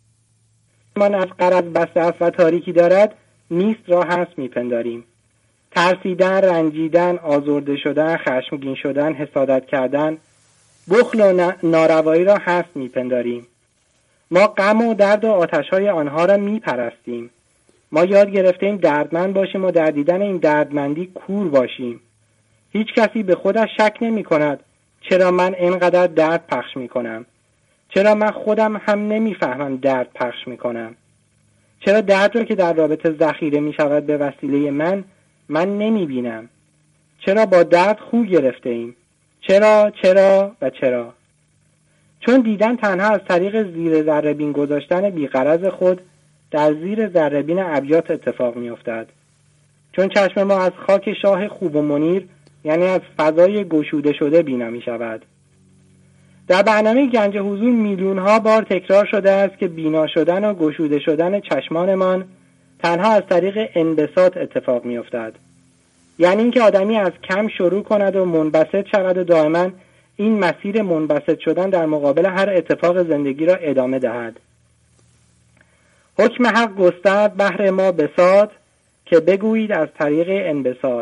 من از غرض بسته است و تاریکی دارد نیست را هست میپنداریم. ترسیدن، رنجیدن، آزرده شدن، خشمگین شدن، حسادت کردن، بخل و ناروایی را هست میپنداریم. ما غم و درد و آتش‌های آنها را میپرستیم. ما یاد گرفتیم دردمند باشیم و در دیدن این دردمندی کور باشیم. هیچ کسی به خودش شک نمی کند چرا من اینقدر درد پخش می کنم؟ چرا من خودم هم نمی فهمم درد پخش می کنم؟ چرا درد را که در رابطه ذخیره می شود به وسیله من من نمی بینم؟ چرا با درد خو گرفته ایم؟ چرا چرا و چرا؟ چون دیدن تنها از طریق زیر ذره‌بین گذاشتن بی‌غرض خود در زیر ذره‌بین ابیات اتفاق می افتد. چون چشم ما از خاک شاه خوب و منیر، یعنی از فضای گشوده شده بینا می شود. در برنامه گنج حضور میلیون ها بار تکرار شده است که بینا شدن و گشوده شدن چشمانمان تنها از طریق انبساط اتفاق می افتد. یعنی اینکه آدمی از کم شروع کند و منبسط شود و دائما این مسیر منبسط شدن در مقابل هر اتفاق زندگی را ادامه دهد. حکم حق گسترد بهر ما بساط، که بگویید از طریق انبساط.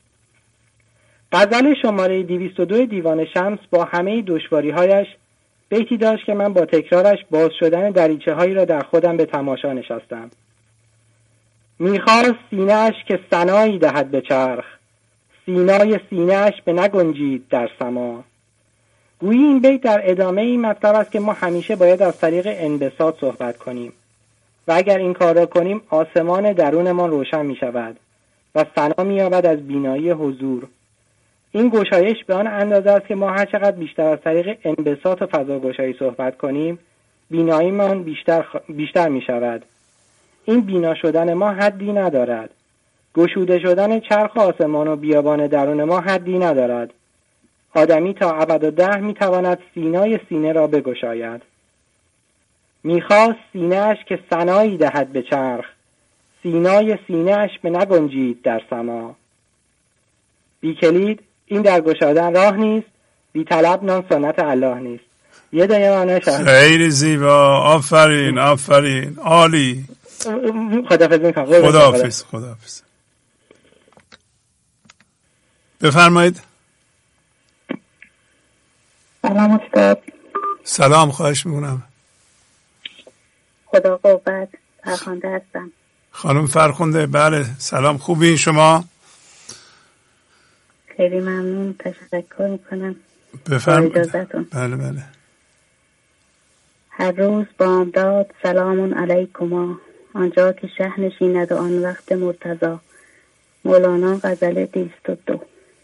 غزل شماره دویست و دو دیوان شمس با همه دشواری‌هایش بیتی داشت که من با تکرارش باز شدن دریچه هایی را در خودم به تماشا نشستم. میخواست سینه‌اش که ثنایی دهد به چرخ، سینای سینه‌اش به نگنجید در سما. گویی این بیت در ادامه این مطلب است که ما همیشه باید از طریق انبساط صحبت کنیم و اگر این کار را کنیم آسمان درونمان روشن می شود و ثنا می یابد از بینایی حضور. این گشایش به آن اندازه است که ما هر چقدر بیشتر از طریق انبساط و فضاگشایی صحبت کنیم بیناییمان بیشتر خ... بیشتر می شود. این بینا شدن ما حدی ندارد. گشوده شدن چرخ آسمان و بیابان درون ما حدی ندارد. آدمی تا ابدالدهر می تواند سینای سینه را بگشاید. میخواست سینه‌اش که ثنایی دهد به چرخ، سینای سینه‌اش به نگنجید در سما. بی کلید این در گشادن راه نیست، بی طلب نان سنت الله نیست. یه دنیا معنی شد. خیلی زیبا، آفرین آفرین، عالی. خداحافظ میکنم. خداحافظ خداحافظ. بفرمایید. سلام استاد. سلام، خواهش میکنم. خدا قوت، فرخنده هستم. خانم فرخنده، بله سلام، خوبین شما؟ خیلی ممنون، تشکر میکنم. بفرمایید. بله بله. هر روز بامداد سلام علیکما، آنجا که شه نشیند و آن وقت مرتضی. مولانا، غزل دویست و دو.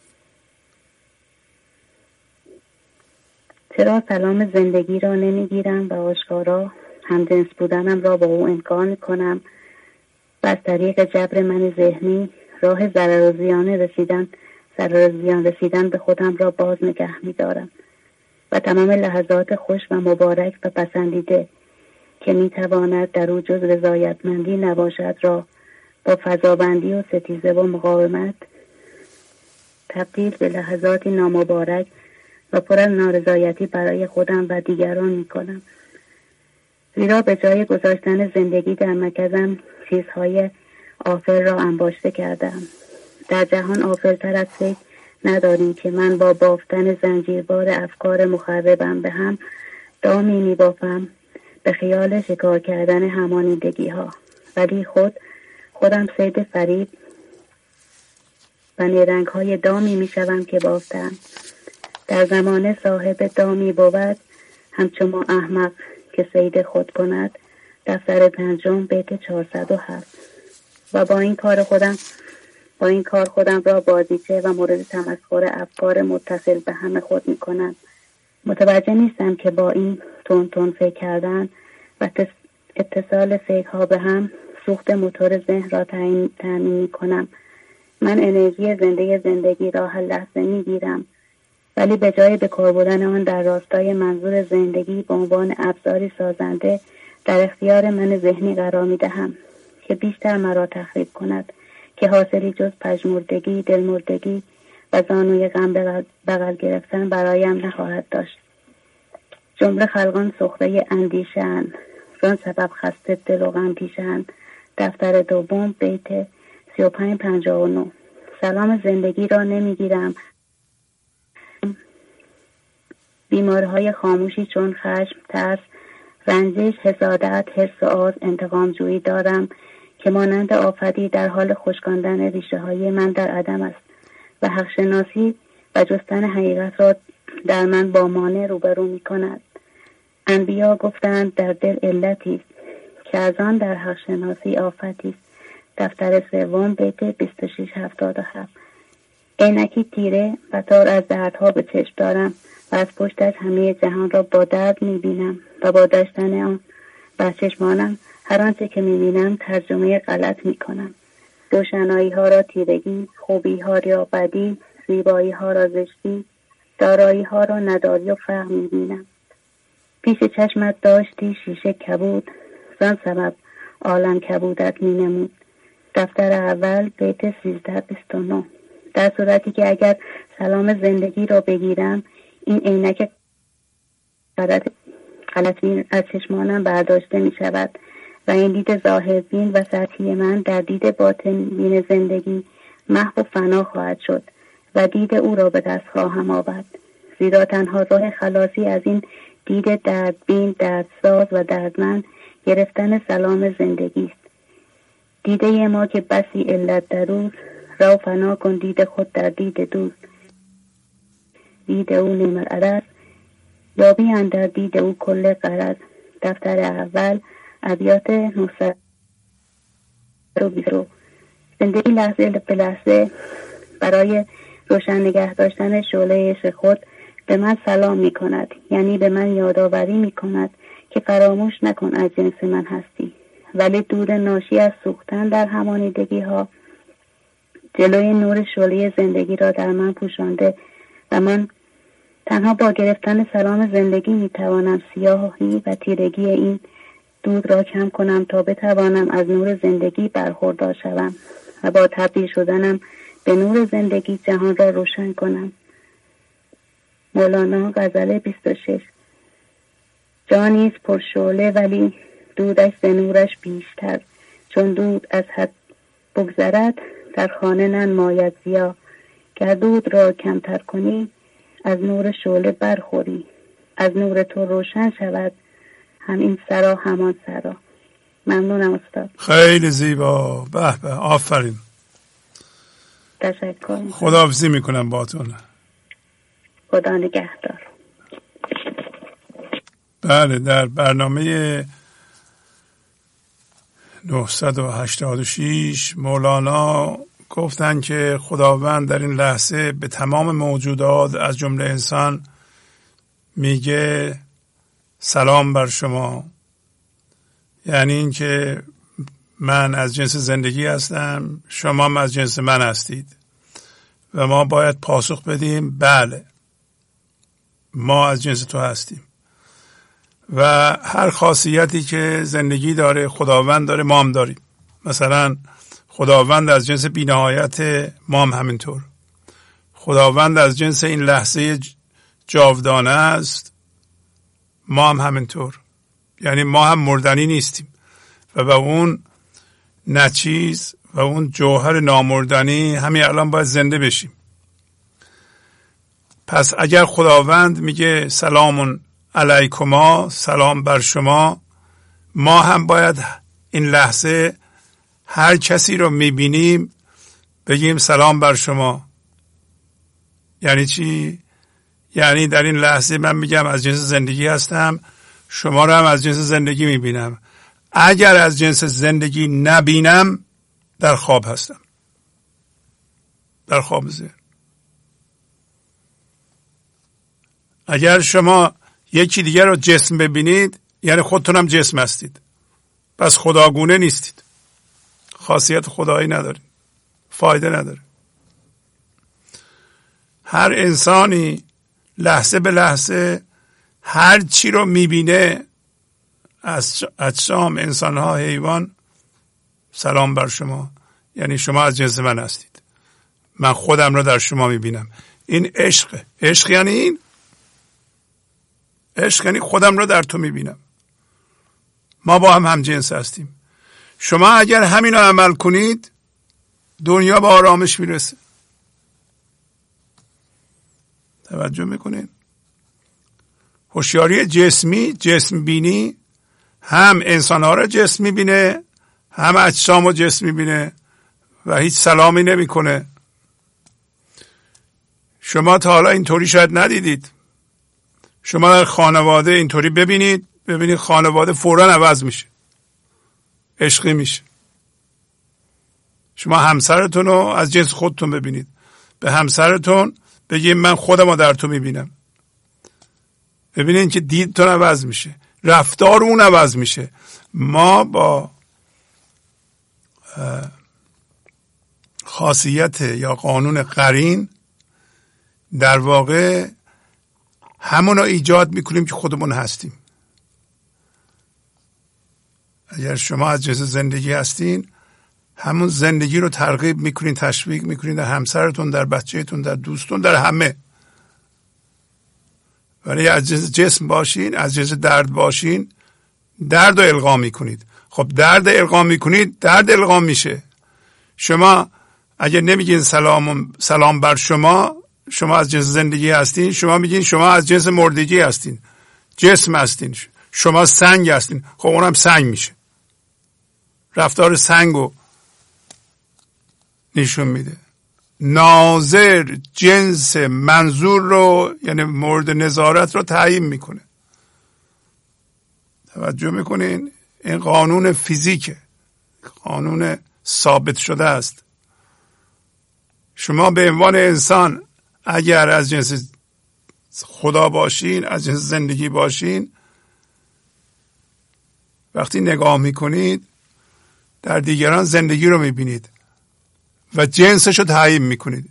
چرا سلام زندگی را نمیگیرم و آشکارا همجنس بودنم را با او انکار میکنم و از طریق جبر من ذهنی راه ضرر و زیان رسیدن ضرر و زیان رسیدن به خودم را باز نگه میدارم و تمام لحظات خوش و مبارک و پسندیده که میتواند در او جز رضایتمندی نباشد را با فضابندی و ستیزه و مقاومت تبدیل به لحظاتی نامبارک و پر از نارضایتی برای خودم و دیگران میکنم. زیرا به جای گذاشتن زندگی در مرکزم چیزهای آفل را انباشته کردم. در جهان آفل‌تر از فکر نداریم که من با بافتن زنجیربار افکار مخربم به هم دامی میبافم به خیال شکار کردن همانندگی ها، ولی خود خودم صید فریب و نیرنگ های دامی میشوم که بافتم. در زمان صاحب دامی بود همچون ما احمق که صید خود کند. دفتر پنجم بیت چهارصد و هفت. و با این کار خودم با این کار خودم را بازیچه و مورد تمسخر افکار متصل به هم خود می کنم. متوجه نیستم که با این تون تون فکر کردن و اتصال فکرها به هم سوخت موتور ذهن را تامین می کنم. من انرژی زنده زندگی را هر لحظه می گیرم، ولی به جای به کار بردن آن در راستای منظور زندگی به عنوان ابزاری سازنده در اختیار من ذهنی قرار می دهم که بیشتر مرا تخریب کند، که حاصلی جز پژمردگی، دلمردگی و زانوی غم بغل گرفتن برایم نخواهد داشت. جمله خلقان سخره اندیشه‌اند، زان سبب خسته دل و غم پیشه‌اند. دفتر دوم بیت سی و پنج پنجاه و نه. سلام زندگی را نمیگیرم. بیماری‌های خاموشی چون خشم، ترس، رنجش، حسادت، حرص و آز، انتقام جویی دارم که مانند آفتی در حال خشکاندن ریشه های من در عدم است و حق شناسی و جستن حقیقت را در من با مانع روبرو می کند. انبیا گفتند در دل علتی است که از آن در حق شناسی آفتی است. دفتر سوم بیت بیست و شش هفتاد و هفت. عینکی تیره و تار از دردها به چشم دارم و از پشتش همه جهان را با درد می بینم و با داشتن آن بر چشمانم هر آنچه که می بینم ترجمه غلط می کنم. روشنایی ها را تیرگی، خوبی ها را بدی، زیبایی ها را زشتی، دارایی ها را نداری و فقر می بینم. پیش چشمت داشتی شیشه کبود، زن سبب عالم کبودت می نمود. دفتر اول بیت سیزده بیست و نه. در صورتی که اگر سلام زندگی را بگیرم، این عینک غلط غلطبین از چشمانم برداشته می شود و این دید ظاهربین و سطحی من در دید باطنبین زندگی محو و فنا خواهد شد و دید او را به دست خواهم آورد. زیرا تنها راه خلاصی از این دید دردبین، دردساز و دردمند گرفتن سلام زندگی است. دیده ما که بسی علت در اوست، رو فنا کن دید خود در دید دوست. دید او نعم العرض، یابی اندر دید او کل غرض. دفتر اول ابیات نهصد و بیست. زندگی لحظه به لحظه برای روشن نگه داشتن شعله عشق خود به من سلام می کند، یعنی به من یادآوری می کند که فراموش نکن از جنس من هستی. ولی دود ناشی از سوختن در همانیدگی ها جلوی نور شعله زندگی را در من پوشانده و من تنها با گرفتن سلام زندگی می توانم سیاهی و تیرگی این دود را کم کنم تا بتوانم از نور زندگی برخوردار شوم و با تبدیل شدنم به نور زندگی جهان را روشن کنم. مولانا غزل بیست و شش. جانیست پر شعله ولی دودش ز نورش بیشتر، چون دود از حد بگذرد در خانه ننماید ضیا. گر دود را کمتر کنی از نور شعله برخوری، از نور تو روشن شود همین سرا همان سرا. ممنونم استاد. خیلی زیبا. به به، آفرین. تشکر. خداحافظی میکنم باهاتون. خدا نگهدار. بله، در برنامه نهصد و هشتاد و شش مولانا گفتن که خداوند در این لحظه به تمام موجودات از جمله انسان میگه سلام بر شما، یعنی این که من از جنس زندگی هستم، شما هم از جنس من هستید و ما باید پاسخ بدیم بله ما از جنس تو هستیم و هر خاصیتی که زندگی داره خداوند داره ما هم داریم. مثلا خداوند از جنس بی‌نهایت، ما هم همینطور. خداوند از جنس این لحظه جاودانه است، ما هم همینطور. یعنی ما هم مردنی نیستیم و به اون نچیز و اون جوهر نامردنی همین الان باید زنده بشیم. پس اگر خداوند میگه سلام علیکما، سلام بر شما، ما هم باید این لحظه هر کسی رو میبینیم بگیم سلام بر شما. یعنی چی؟ یعنی در این لحظه من میگم از جنس زندگی هستم، شما رو هم از جنس زندگی میبینم. اگر از جنس زندگی نبینم در خواب هستم، در خواب ذهن. اگر شما یکی دیگر رو جسم ببینید یعنی خودتون هم جسم هستید، پس خداگونه نیستید، خاصیت خدایی ندارید، فایده نداره. هر انسانی لحظه به لحظه هر چی رو میبینه، از اجسام، انسانها، حیوان، سلام بر شما، یعنی شما از جنس من هستید، من خودم رو در شما میبینم. این عشق. عشق یعنی این عشق یعنی خودم رو در تو میبینم، ما با هم هم جنس هستیم. شما اگر همین رو عمل کنید دنیا به آرامش میرسه. توجه میکنین؟ هوشیاری جسمی، جسم بینی، هم انسانها را جسم میبینه، هم اجسام را جسم میبینه و هیچ سلامی نمیکنه. شما تا حالا اینطوری شاید ندیدید. شما در خانواده اینطوری ببینید، ببینید خانواده فوراً عوض میشه، عشقی میشه. شما همسرتون رو از جنس خودتون ببینید، به همسرتون بگید من خودم رو در تو میبینم. ببینید که دیدتون عوض میشه، رفتار اون عوض میشه. ما با خاصیت یا قانون قرین در واقع همون رو ایجاد میکنیم که خودمون هستیم. اگر شما از جنس زندگی هستین، همون زندگی رو ترغیب میکنین، تشویق میکنین در همسرتون، در بچهتون، در دوستون، در همه. ولی از جنس جسم باشین، از جنس درد باشین، درد رو القا میکنید. خب درد القا میکنید، درد القا میشه. شما اگر نمیگین سلام سلام بر شما، شما از جنس زندگی هستین، شما میگین شما از جنس مردگی هستین، جسم هستین، شما سنگ هستین. خب اونم سنگ میشه، رفتار سنگو نشون میده. ناظر جنس منظور رو، یعنی مورد نظارت رو تعیین میکنه. توجه میکنین؟ این قانون فیزیکه، قانون ثابت شده است. شما به عنوان انسان اگر از جنس خدا باشین، از جنس زندگی باشین، وقتی نگاه میکنید در دیگران زندگی رو میبینید و جنسش رو تعیین میکنید.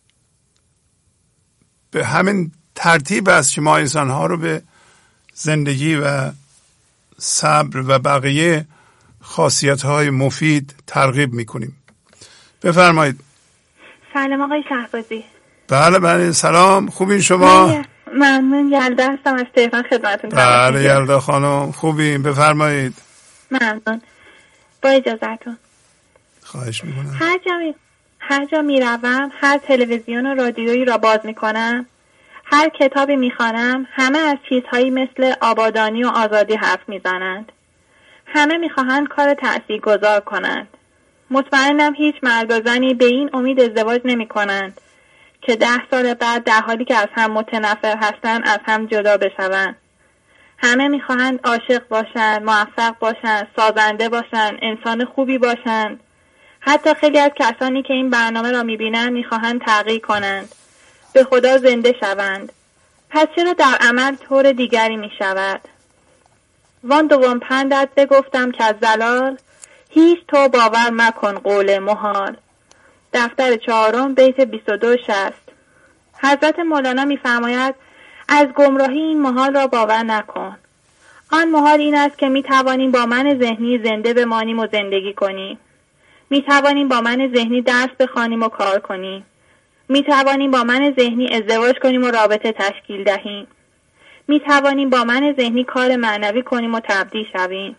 به همین ترتیب است شما انسانها رو به زندگی و صبر و بقیه خاصیت‌های مفید ترغیب میکنیم. بفرمایید. سلام آقای شهبازی. بله بله سلام، خوبین شما؟ ممنون، یلدا هستم از تهران خدمتتون. بله یلدا خانم، خوبین، بفرمایید. ممنون، با اجازهتون. خواهش میکنم. هر جا می هر جا میروم، هر تلویزیون و رادیویی را باز میکنم، هر کتابی میخوانم، همه از چیزهایی مثل آبادانی و آزادی حرف میزنند. همه میخواهند کار تأثیرگذار کنند. مطمئنم هیچ مرد و زنی به این امید ازدواج نمی کنند که ده سال بعد در حالی که از هم متنفر هستند از هم جدا بشوند. همه میخواهند عاشق باشند، موفق باشند، سازنده باشند، انسان خوبی باشند. حتی خیلی از کسانی که این برنامه را میبینند میخواهند تغییر کنند، به خدا زنده شوند. پس چرا در عمل طور دیگری میشود؟ وان دوم پندت بگفتم که از زلال، هیچ تو باور مکن قول محال. دفتر چهارم بیت بیست و دو شصت. حضرت مولانا میفرماید از گمراهی این محال را باور نکن. آن محال این است که میتوانیم با من ذهنی زنده بمانیم و زندگی کنیم. میتوانیم با من ذهنی درس بخوانیم و کار کنیم. میتوانیم با من ذهنی ازدواج کنیم و رابطه تشکیل دهیم. میتوانیم با من ذهنی کار معنوی کنیم و تبدیل شویم.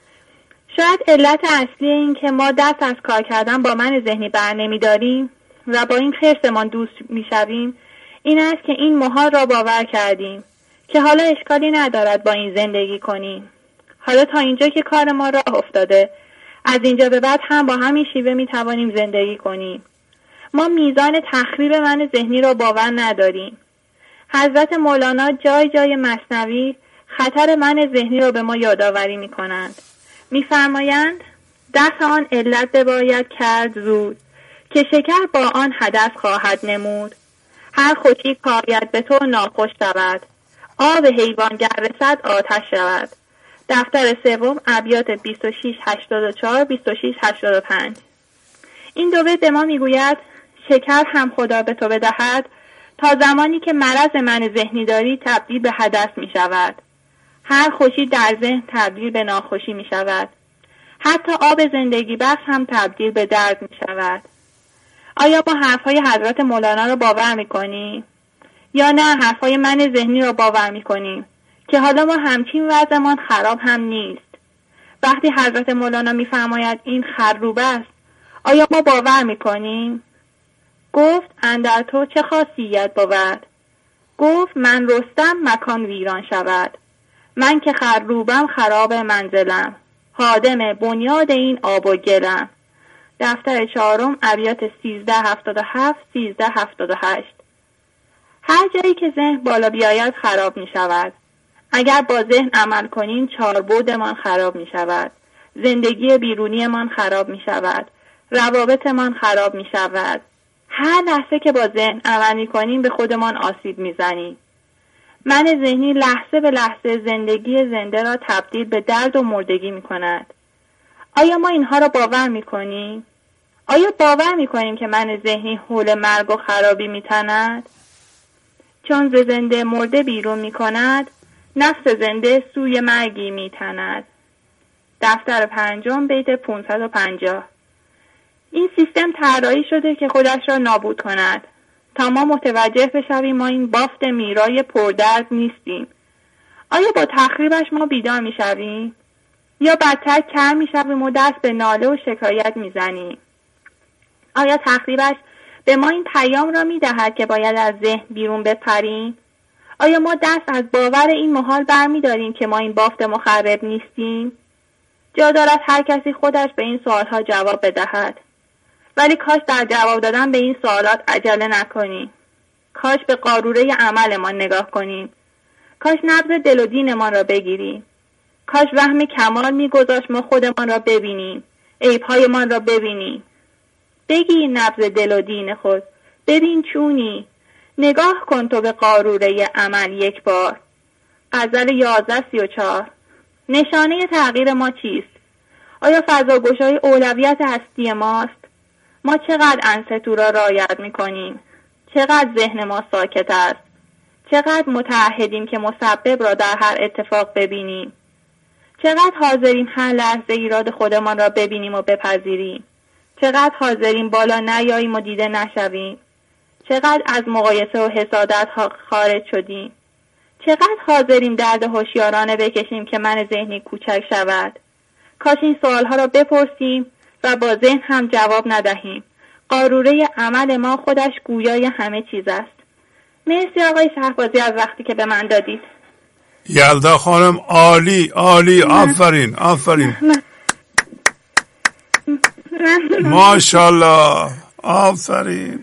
شاید علت اصلی این که ما دست از کار کردن با من ذهنی بر نمی داریم و با این خرسمان دوست می شویم این است که این محال را باور کردیم که حالا اشکالی ندارد با این زندگی کنیم. حالا تا اینجا که کار ما راه افتاده، از اینجا به بعد هم با همین شیوه می توانیم زندگی کنیم. ما میزان تخریب من ذهنی را باور نداریم. حضرت مولانا جای جای مثنوی خطر من ذهنی را به ما یادآوری می کنند. می‌فرمایند دفع آن علت بباید کرد زود، که شکر با آن حدث خواهد نمود. هر خوشی کاید به تو ناخوش شود، آب حیوان گر رسد آتش شود. دفتر سوم ابیات بیست و شش هشتاد و چهار بیست و شش هشتاد و پنج. این دو بیت به ما میگوید شکر هم خدا به تو بدهد تا زمانی که مرض من ذهنی داری تبدیل به حدث می شود. هر خوشی در ذهن تبدیل به ناخوشی می شود. حتی آب زندگی بخش هم تبدیل به درد می شود. آیا ما حرفهای حضرت مولانا را باور می کنیم؟ یا نه حرفهای من ذهنی را باور می کنیم که حالا ما همچین وضعمان خراب هم نیست؟ وقتی حضرت مولانا می فرماید این خروب است، آیا ما باور می کنیم؟ گفت اندر تو چه خاصیت بود؟ گفت من رستم مکان ویران شود. من که خروبم خراب منزلم، هادم بنیاد این آب و گلم. دفتر چهارم ابیات سیزده هفتاد و هفت سیزده هفتاد و هشت. هر جایی که ذهن بالا بیاید خراب می شود. اگر با ذهن عمل کنیم چاربودمان خراب می شود. زندگی بیرونی من خراب می شود. روابط من خراب می شود. هر لحظه که با ذهن عمل می کنیم به خودمان آسیب می زنیم. من ذهنی لحظه به لحظه زندگی زنده را تبدیل به درد و مردگی می کند. آیا ما اینها را باور می کنیم؟ آیا باور می کنیم که من ذهنی حول مرگ و خرابی می تند؟ چون ز زنده مرده بیرون می کند، نفس زنده سوی مرگی می تند. دفتر پنجم بیت پانصد و پنجاه. این سیستم طراحی شده که خودش را نابود کند تا ما متوجه بشویم ما این بافت میرای پردرد نیستیم. آیا با تخریبش ما بیدار می شویم؟ یا بدتر کر می شویم و دست به ناله و شکایت می زنیم؟ آیا تخریبش به ما این پیام را می دهد که باید از ذهن بیرون بپریم؟ آیا ما دست از باور این محال بر می داریم که ما این بافت مخرب نیستیم؟ جا دارد هر کسی خودش به این سوالها جواب بدهد. ولی کاش در جواب دادن به این سوالات عجله نکنیم. کاش به قاروره عملمان نگاه کنیم. کاش نبض دل و دینمان را بگیریم. کاش وهم کمال می‌گذاشت ما خودمان را ببینیم. عیب‌هایمان را ببینیم. بگیر نبض دل و دین خود. ببین چونی. نگاه کن تو به قاروره عمل یک بار. غزل یازده سی و چهار. نشانه تغییر ما چیست؟ آیا فضاگشایی اولویت هستی ماست؟ ما چقدر انستو را رعایت می‌کنیم؟ چقدر ذهن ما ساکت است؟ چقدر متعهدیم که مسبب را در هر اتفاق ببینیم؟ چقدر حاضریم هر لحظه ایراد خودمان را ببینیم و بپذیریم؟ چقدر حاضریم بالا نیاییم و دیده نشویم؟ چقدر از مقایسه و حسادت ها خارج شدیم؟ چقدر حاضریم درد هوشیارانه بکشیم که من ذهنی کوچک شود؟ کاش این سوالها را بپرسیم و با ذهن هم جواب ندهیم. قاروره عمل ما خودش گویای همه چیز است. مرسی آقای شهبازی از وقتی که به من دادید. یلدا خانم عالی عالی، آفرین آفرین، ماشاءالله، آفرین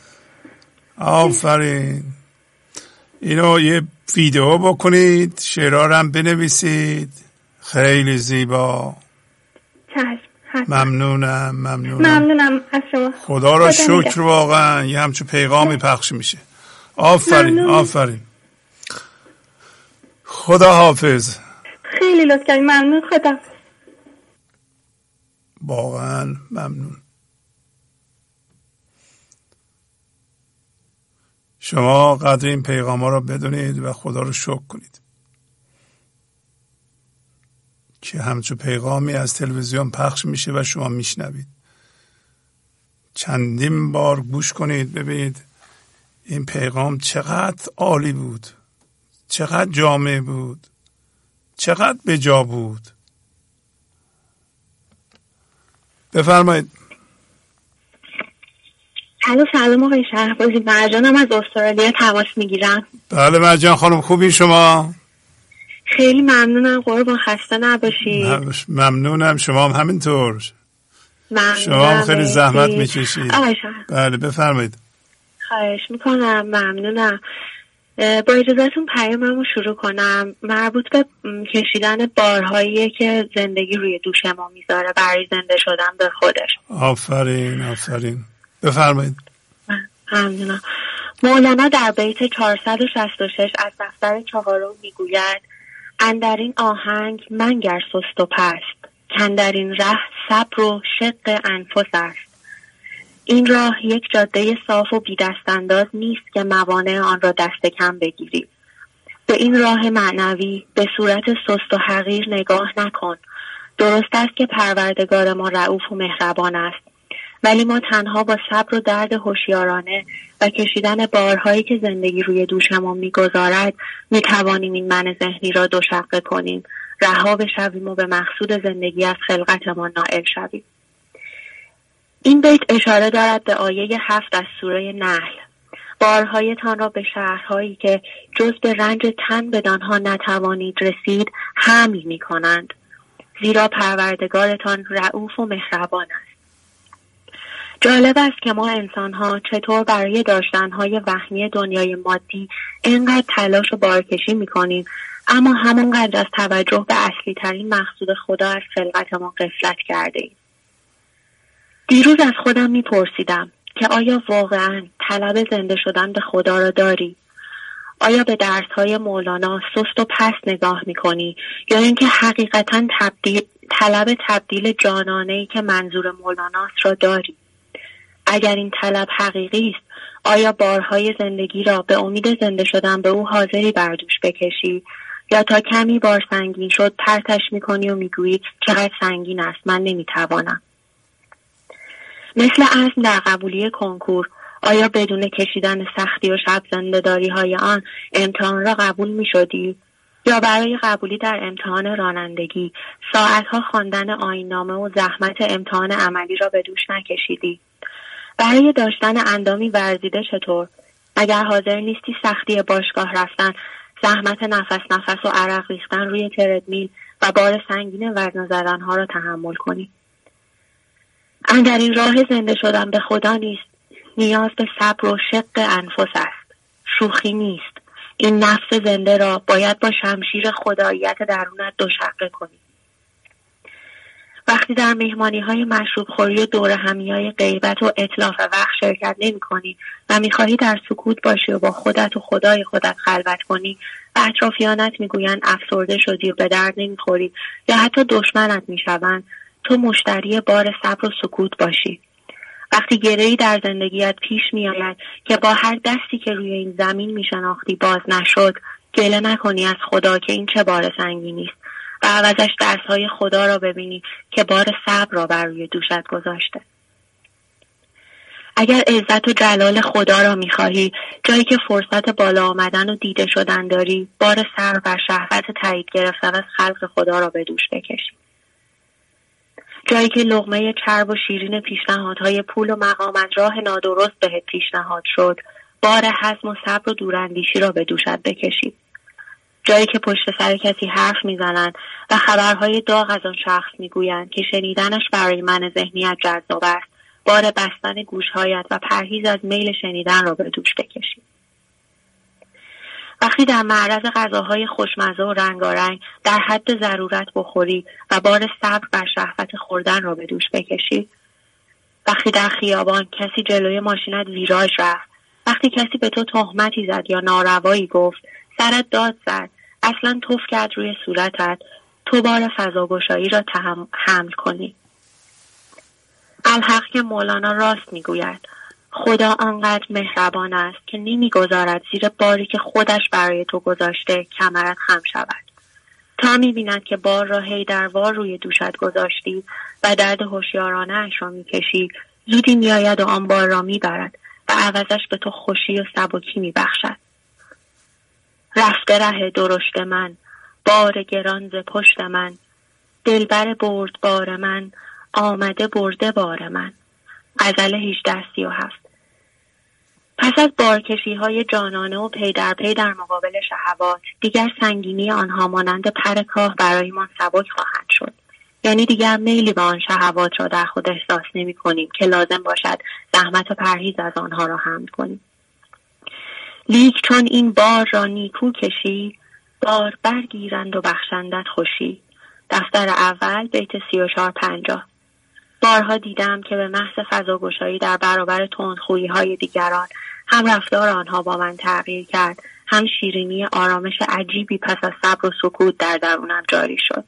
آفرین. اینو یه ویدیو بکنید، شعرها هم بنویسید، خیلی زیبا. چشم. ممنونم ممنونم ممنونم از شما. خدا را شکر، واقعا یه همچون پیغامی پخش میشه. آفرین ممنون. آفرین. خدا حافظ. خیلی لطف کردید. ممنون. خدا واقعا ممنون. شما قدر این پیغام ها را بدونید و خدا رو شکر کنید که همچون پیغامی از تلویزیون پخش میشه و شما میشنوید. چندین بار گوش کنید ببینید این پیغام چقدر عالی بود، چقدر جامع بود، چقدر بجا بود. بفرمایید. الو سلام آقای شهبازی، مرجانم از استرالیا تماس میگیرم. بله مرجان خانم، خوبی شما؟ خیلی ممنونم قربان، خسته نباشید. ممنونم، شما هم همینطور. ممنونم. شما هم خیلی زحمت میکشید. بله بفرمایید. خواهش میکنم. ممنونم. با اجازهتون پیاممو شروع کنم. مربوط به کشیدن بارهایی که زندگی روی دوش ما میذاره برای زنده شدن به خودش. آفرین آفرین. بفرمایید. ممنونم. مولانا در بیت چهارصد و شصت و شش از دفتر چهارم میگوید: اندرین آهنگ منگر سست و پست، کاندرین ره صبر و شق انفس است. این راه یک جاده صاف و بی دست انداز نیست که موانع آن را دست کم بگیری. به این راه معنوی به صورت سست و حقیر نگاه نکن. درست است که پروردگار ما رئوف و مهربان است، ولی ما تنها با صبر و درد هوشیارانه و کشیدن بارهایی که زندگی روی دوشمان میگذارد میتوانیم این من ذهنی را دوشقه کنیم، رها بشویم و به مقصود زندگی از خلقتمان نائل شویم. این بیت اشاره دارد به آیه هفت از سوره نحل. بارهایتان را به شهرهایی که جز به رنج تن بدانها نتوانید رسید حمل می کنند، زیرا پروردگارتان رئوف و مهربان است. جالب است که ما انسانها چطور برای داشتنهای وهمی دنیای مادی اینقدر تلاش و بارکشی می کنیم، اما همانقدر از توجه به اصلی ترین مقصود خدا از خلقت ما غفلت کرده ایم. دیروز از خودم می پرسیدم که آیا واقعاً طلب زنده شدن به خدا را داری؟ آیا به درس‌های مولانا سست و پست نگاه می‌کنی یا اینکه حقیقتاً تبدیل طلب تبدیل جانانه‌ای که منظور مولاناست را داری؟ اگر این طلب حقیقی است، آیا بارهای زندگی را به امید زنده شدن به او حاضری بر دوش بکشی یا تا کمی بار سنگین شد پرتش می‌کنی و می‌گویی چقدر سنگین است، من نمی‌توانم؟ مثل عزم در قبولی کنکور، آیا بدون کشیدن سختی و شب زنده‌داری های آن امتحان را قبول می شدی؟ یا برای قبولی در امتحان رانندگی ساعتها خواندن آیین‌نامه و زحمت امتحان عملی را به دوش نکشیدی؟ برای داشتن اندامی ورزیده چطور؟ اگر حاضر نیستی سختی باشگاه رفتن، زحمت نفس نفس و عرق ریختن روی تردمیل و بار سنگین وزن زدنها را تحمل کنی؟ اندر این راه زنده شدن به خدا نیست، نیاز به صبر و شق انفس است. شوخی نیست. این نفس زنده را باید با شمشیر خداییت درونت دوشقه کنی. وقتی در مهمانی های مشروب خوری و دور همی های غیبت و اتلاف وقت شرکت نمی کنی و می خواهی در سکوت باشی و با خودت و خدای خودت خلوت کنی و اطرافیانت می گویند افسرده شدی و به درد نمی خوری یا حتی دشمنت می شوند، تو مشتری بار صبر و سکوت باشی. وقتی گره‌ای در زندگیت پیش می آید که با هر دستی که روی این زمین می شناختی باز نشد، گله نکنی از خدا که این چه بار سنگینی است و عوضش دستهای خدا را ببینی که بار صبر را بر روی دوشت گذاشته. اگر عزت و جلال خدا را می خواهی، جایی که فرصت بالا آمدن و دیده شدن داری، بار صبر و شهوت تایید گرفتن از خلق خدا را به دوش بکشی. جایی که لقمه چرب و شیرین پیشنهادهای پول و مقامت راه نادرست بهت پیشنهاد شد، بار حزم و صبر و دوراندیشی را به دوشت بکشی. جایی که پشت سر کسی حرف میزنند و خبرهای داغ از آن شخص میگویند که شنیدنش برای من ذهنیت جذاب است، بار بستن گوشهایت و پرهیز از میل شنیدن را به دوش بکشی. وقتی در معرض غذاهای خوشمزه و رنگارنگ در حد ضرورت بخوری و بار صبر بر شهوت خوردن را به دوش بکشی. وقتی در خیابان کسی جلوی ماشینت ویراژ رفت، وقتی کسی به تو تهمتی زد یا ناروایی گفت، سرت داد زد، اصلا تف کرد روی صورتت، تو بار فضاگشایی را تحمل حمل کنی. الحق که مولانا راست میگوید، خدا آنقدر مهربان است که نمیگذارد زیر باری که خودش برای تو گذاشته کمرت خم شود. تا میبیند که بار را هی در وار روی دوشت گذاشتی و درد هوشیارانه اش را میکشی، زودی میآید و آن بار را میبرد و عوضش به تو خوشی و سبکی میبخشد. رفته ره درشت من، بار گران ز پشت من، دلبر برد بار من، آمده برده بار من. غزل هجده سی و هفت. پس از بارکشی های جانانه و پی در پی در مقابل شهوات، دیگر سنگینی آنها مانند پر کاه برای ما سبک خواهند شد. یعنی دیگر میلی به آن شهوات را در خود احساس نمی کنیم که لازم باشد زحمت و پرهیز از آنها را حمل کنیم. لیک چون این بار را نیکو کشی، بار برگیرند و بخشندت خوشی. دفتر اول بیت سی و چهار پنجاه. بارها دیدم که به محض فضاگشایی در برابر تندخویی های دیگران، هم رفتار آنها با من تغییر کرد، هم شیرینی آرامش عجیبی پس از صبر و سکوت در درونم جاری شد.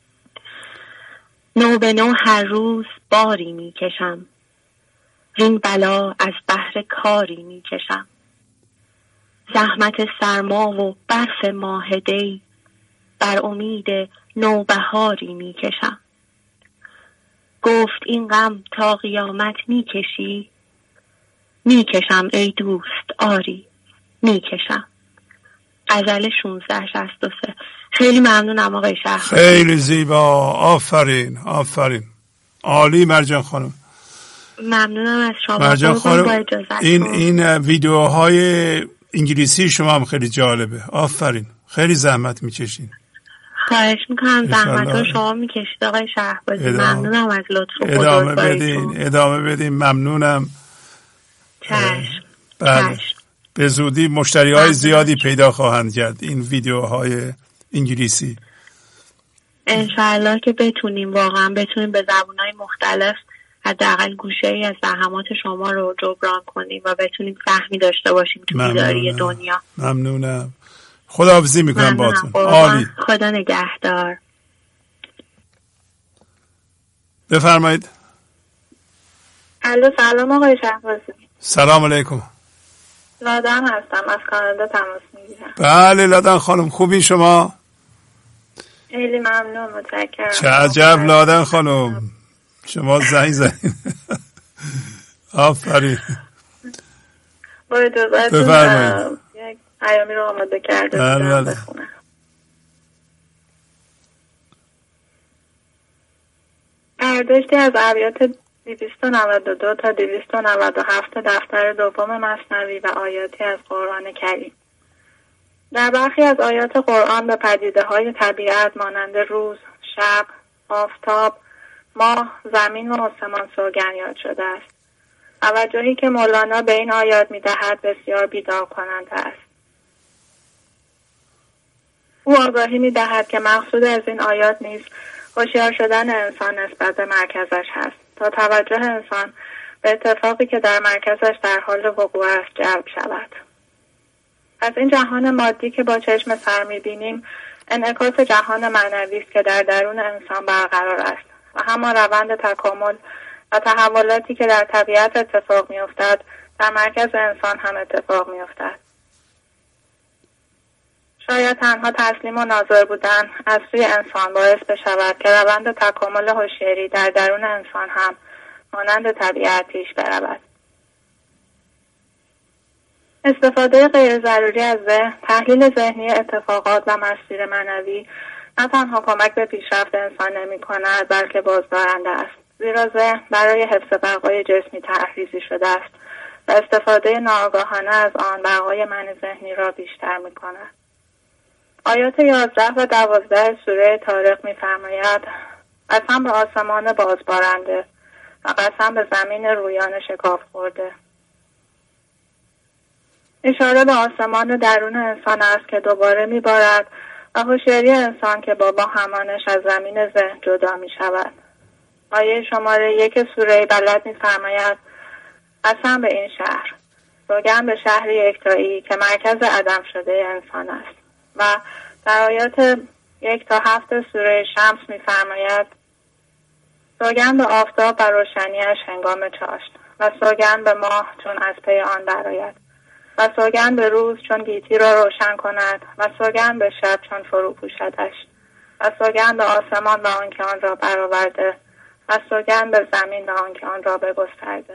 نو به نو هر روز باری می کشم، زین بلا از بحر کاری می کشم. زحمت سرما و برف ماهدی، بر امید نوبهاری می کشم. گفت این غم تا قیامت می کشی؟ می کشم ای دوست آری، می کشم. غزل شانزده شصت و سه. خیلی ممنونم آقای شهر. خیلی زیبا، آفرین آفرین، عالی مرجان خانم. ممنونم از شما. مرجان خانم این بود. این ویدیوهای انگلیسی شما هم خیلی جالبه. آفرین، خیلی زحمت میکشین. خواهش میکنم، زحمت رو شما میکشید آقای شهبازی. ممنونم از لطف و ادامه بدین ادامه بدین ممنونم. چشم. بله. به زودی مشتری های زیادی پیدا خواهند کرد این ویدیوهای انگلیسی. انشاءالله که بتونیم واقعا بتونیم به زبانهای مختلف حداقل گوشه ای از زحمات شما رو جبران کنیم و بتونیم فهمی داشته باشیم تو بیداری دنیا. ممنونم. خداحافظی میکنم باهاتون. عالی. خدا نگهدار. بفرمایید. الو سلام آقای شهبازی. سلام علیکم. لادن هستم، از کانادا تماس میگیرم. بله لادن خانم، خوبی شما؟ خیلی ممنون، متشکرم. چه عجب لادن خانم، شما زنگ زنید. آفرین. با اجازهتون یک پیامی رو آماده کرده بودم بخونم. برداشتی از ابیات دویست و نود و دو تا دویست و نود و هفت دفتر دوم مثنوی و آیاتی از قرآن کریم. در برخی از آیات قرآن به پدیده های طبیعت مانند روز، شب، آفتاب، ماه، زمین و آسمان سوگند یاد شده است. توجهی که مولانا به این آیات می‌دهد بسیار بیدار کننده است. او آگاهی می‌دهد که مقصود از این آیات نیز هوشیار شدن انسان نسبت به مرکزش هست تا توجه انسان به اتفاقی که در مرکزش در حال وقوع است جلب شود. از این جهان مادی که با چشم سر می‌بینیم انعکاس جهان معنوی است که در درون انسان برقرار است و همان روند تکامل و تحولاتی که در طبیعت اتفاق می‌افتد در مرکز انسان هم اتفاق می‌افتد. شاید تنها تسلیم و ناظر بودن از سوی انسان باعث بشود که روند تکامل هوشیاری در درون انسان هم مانند طبیعت پیش برود. استفاده غیر ضروری از ذهن، تحلیل ذهنی اتفاقات و مسیر معنوی نه تنها کمک به پیشرفت انسان نمی کند بلکه بازدارنده است، زیرا ذهن برای حفظ بقای جسمی طرحریزی شده است و استفاده ناآگاهانه از آن بقای معنی ذهنی را بیشتر می کند. آیات یازده و دوازده سوره طارق می فرماید قسم به آسمان بازبارنده و قسم به زمین رویان شکاف خورده. اشاره به آسمان درون انسان است که دوباره می بارد و هوشیاری انسان که با با همانش از زمین ذهن جدا می شود. آیه شماره یک سوره بلد می فرماید قسم به این شهر، سوگند به شهر یکتایی که مرکز عدم شده انسان است. و در آیات یک تا هفت سوره شمس می فرماید سوگند به آفتاب و روشنیش هنگام چاشت و سوگند به ماه چون از پی آن برآید و سوگند به روز چون گیتی را روشن کند و سوگند به شب چون فرو پوشدش و سوگند به آسمان و آنکه آن را برآورده و سوگند به زمین و آنکه آن را بگسترده.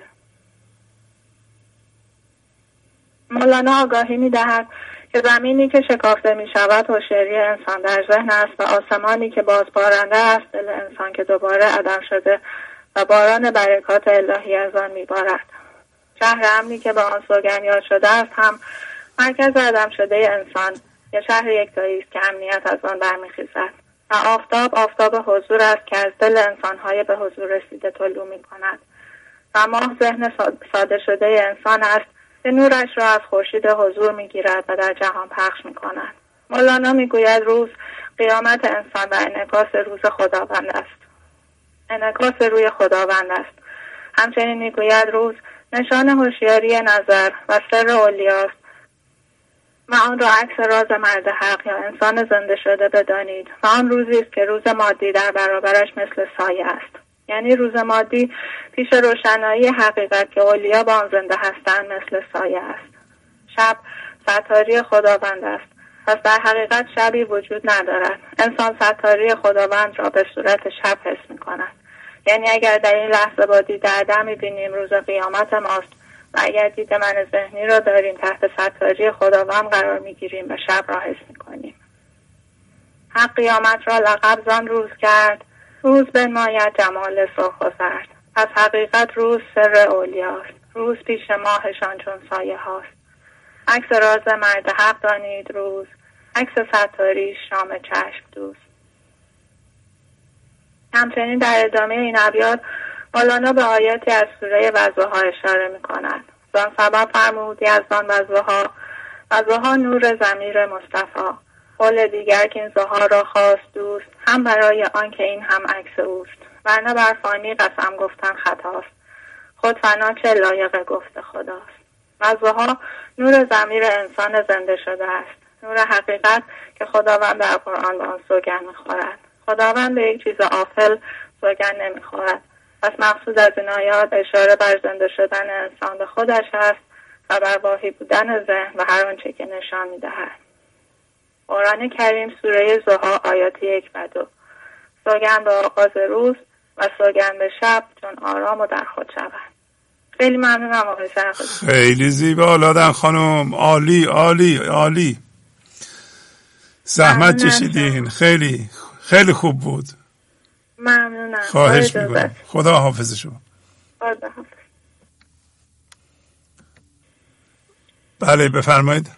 مولانا آگاهی می دهد که زمینی که شکافته می شود هوشیاری انسان در ذهن است و آسمانی که بازبارنده است دل انسان که دوباره عدم شده و باران برکات الهی از آن می بارد. شهر امنی که به آن سوگند یاد شده است هم مرکز عدم شده انسان یا شهر یکتایی است که امنیت از آن برمیخیزد و آفتاب آفتاب حضور است که از دل انسانهای به حضور رسیده طلوع می کند و ماه ذهن ساده شده انسان است که نورش را از خورشید حضور می گیرد و در جهان پخش می کند. مولانا می گوید روز قیامت انسان و انعکاس روز خداوند است. انعکاس روی خداوند است. همچنین می گوید روز نشان هوشیاری نظر و سر اولیاست و آن را عکس راز مرد حق یا انسان زنده شده بدانید و آن روزی است که روز مادی در برابرش مثل سایه است. یعنی روز مادی پیش روشنایی حقیقت که اولیا با آن زنده هستند مثل سایه است. شب ستاری خداوند است. پس در حقیقت شبی وجود ندارد. انسان ستاری خداوند را به صورت شب حس می کند. یعنی اگر در این لحظه با دید عدم می بینیم روز قیامت ماست و اگر دید من ذهنی را داریم تحت ستاری خداوند قرار می گیریم و شب را حس می کنیم. حق قیامت را لقب زان روز کرد، روز بنماید جمال سرخ و زرد. از حقیقت روز سر اولیاست، روز پیش ماهشان چون سایه هاست. عکس راز مرد حق دانید روز، عکس ستاری شام چشم دوست. همچنین در ادامه این ابیات مولانا به آیاتی از سوره وضحی اشاره می کند. زان سبب فرمود یزدان وضحی، وضحی نور ضمیر مصطفی. قول دیگر که این ضحی را خواست دوست، هم برای آن که این هم عکس اوست. ورنه بر فانی قسم گفتن خطاست، خود فنا چه لایق گفت خداست. وضحی نور ضمیر انسان زنده شده است، نور حقیقت که خداوند در قرآن به آن سوگند می‌خورد. خداوند به یک چیز آفل سوگند نمی‌خورد. پس مقصود از این آیات اشاره بر زنده شدن انسان به خودش است و بر واهی بودن ذهن و هر آنچه که نشان می‌دهد. قرآن کریم سوره ضحی آیات یک و دو. سوگند به آغاز روز و سوگند به شب چون آرام و در خود شود. خیلی ممنونم آقای سرخوشی. خیلی زیبا لادن خانم، عالی عالی عالی، زحمت کشیدین، خیلی خیلی خوب بود. ممنونم. خواهش میکنم. خدا حافظ شما. خدا حافظ. بله بفرمایید.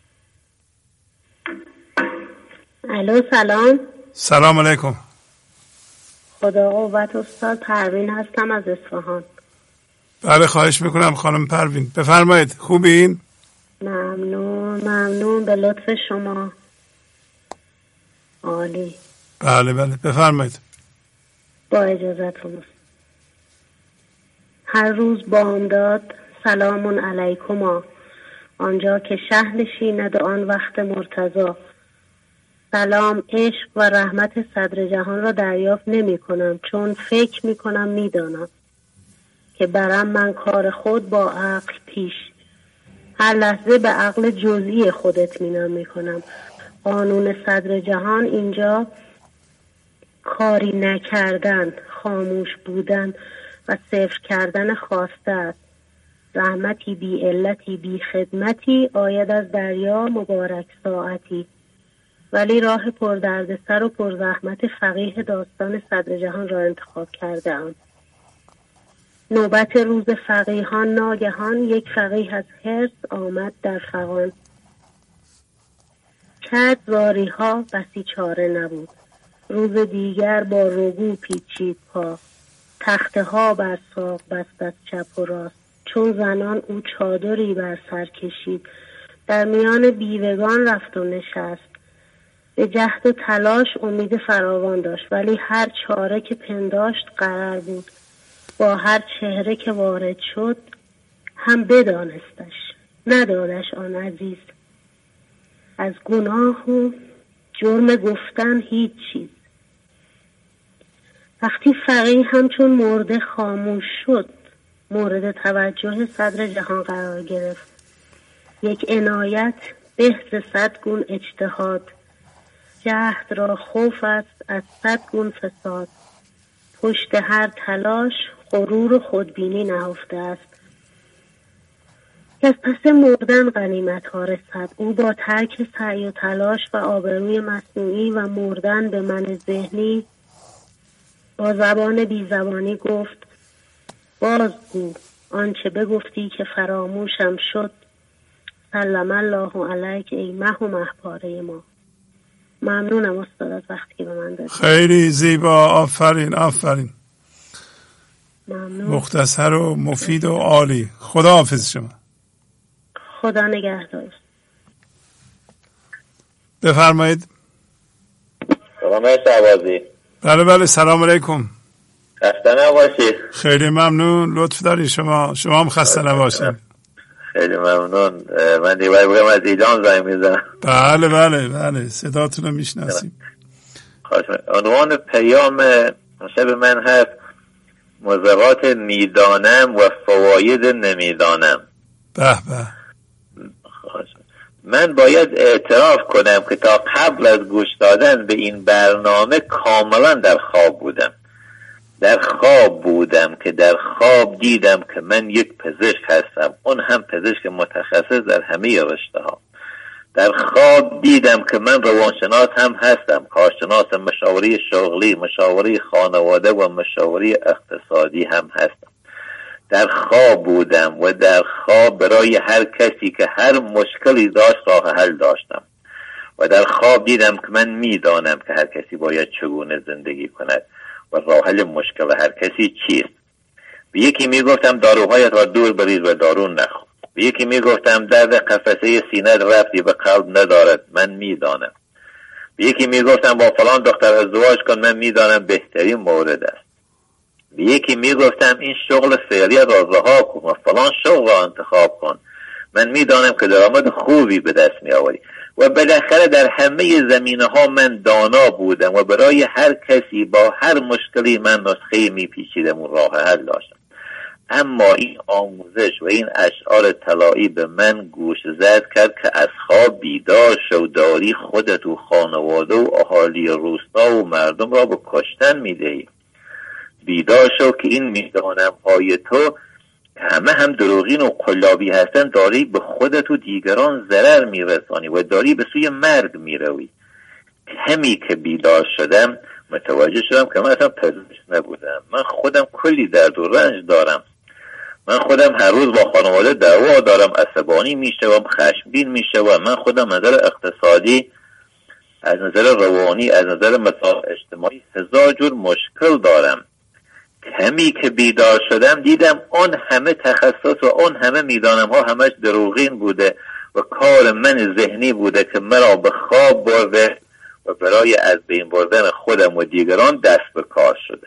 الو سلام. سلام علیکم. خدا قوت استاد پروین هستم از اصفهان. بله خواهش میکنم خانم پروین بفرمایید. خوبین؟ ممنون ممنون به لطف شما. عالی. بله بله بفرمایید. با اجازتون. هر روز بامداد سلامون علیکما، آنجا که شهر نشیند آن وقت مرتضی. سلام عشق و رحمت صدر جهان را دریافت نمی کنم، چون فکر می کنم می دانم که برم من کار خود با عقل پیش. هر لحظه به عقل جزئی خود اطمینان می کنم. قانون صدر جهان اینجا کاری نکردن، خاموش بودن و صفر کردن خواسته است. رحمتی بی علتی بی خدمتی، آید از دریا مبارک ساعتی. ولی راه پردردسر و پرزحمت فقیه داستان صدر جهان را انتخاب کرده ام. نوبت روز فقیهان ناگهان، یک فقیه از حرص آمد در فغان. کرد زاری ها بسی چاره نبود، روز دیگر با رگو پیچید پا. تخته ها بر ساق بست از چپ و راست، چون زنان او چادری بر سر کشید. در میان بیوگان رفت و نشست، به جهد و تلاش امید فراوان داشت. ولی هر چاره که پنداشت قرار بود، با هر چهره که وارد شد هم بدانستش ندادش آن عزیز. از گناه و جرم گفتن هیچ چیز. وقتی فقیه همچون مرده خاموش شد، مورد توجه صدر جهان قرار گرفت. یک عنایت به ز صد گون اجتهاد، جهد را خوف است از صد گون فساد. پشت هر تلاش غرور و خودبینی نهفته است. که از پس مردن غنیمت ها رسد. او با ترک سعی و تلاش و آبروی مصنوعی و مردن به من ذهنی، با زبان بی زبانی گفت بازگو آنچه بگفتی که فراموشم شد. سلام الله علیک ای مه و مهپاره ما. ممنونم استاد از وقتی که به من دادید. خیلی زیبا، آفرین آفرین. ممنون. مختصر و مفید و عالی. خدا حافظ شما. خدا نگهدار. بفرمایید. سلام شعبازی. بله بله سلام علیکم. خسته نباشید. خیلی ممنون، لطف دارید شما. شما هم خسته نباشید. خیلی ممنون. من دیوار بگم از ایران زنگ میزنم. بله بله بله صداتون رو میشناسیم. عنوان پیام شب من هست موضوعات میدانم و فواید نمیدانم. به به. من باید اعتراف کنم که تا قبل از گوش دادن به این برنامه کاملا در خواب بودم. در خواب بودم که در خواب دیدم که من یک پزشک هستم، اون هم پزشک متخصص در همه رشته ها. در خواب دیدم که من روانشناس هم هستم، کارشناس مشاوره شغلی، مشاوره خانواده و مشاوره اقتصادی هم هستم. در خواب بودم و در خواب برای هر کسی که هر مشکلی داشت راه حل داشتم و در خواب دیدم که من میدانم که هر کسی باید چگونه زندگی کند و راه حل مشکل هر کسی چیست. به یکی میگفتم داروهایت را دور بریز و دارو نخور. به یکی میگفتم درد قفسه سینه ربطی به قلب ندارد، من میدانم. به یکی میگفتم با فلان دختر ازدواج کن، من میدانم بهترین مورد است. به یکی میگفتم این شغل فعلی را رها کن و فلان شغل را انتخاب کن، من میدانم که درآمد خوبی به دست میآوری. و بالاخره در همه زمینه ها من دانا بودم و برای هر کسی با هر مشکلی من نسخه میپیچیدم و راه حل داشتم. اما این آموزش و این اشعار طلایی به من گوش زد کرد که از خواب بیدار شو، داری خودت و خانواده و اهالی روستا و مردم را به کشتن میدهی. بیدار شو که این میدانم های تو همه هم دروغین و قلابی هستن، داری به خودت و دیگران ضرر میرسانی و داری به سوی مرگ میروی. همی که بیدار شدم متوجه شدم که من اصلا پزشک نبودم. من خودم کلی درد و رنج دارم. من خودم هر روز با خانواده دعوا دارم، عصبانی میشوم، خشمگین میشوم. من خودم از نظر اقتصادی، از نظر روانی، از نظر مسائل اجتماعی هزار جور مشکل دارم. کمی که بیدار شدم دیدم آن همه تخصص و آن همه میدانم ها همش دروغین بوده و کار من ذهنی بوده که مرا به خواب برده و برای از بین بردن خودم و دیگران دست به کار شده.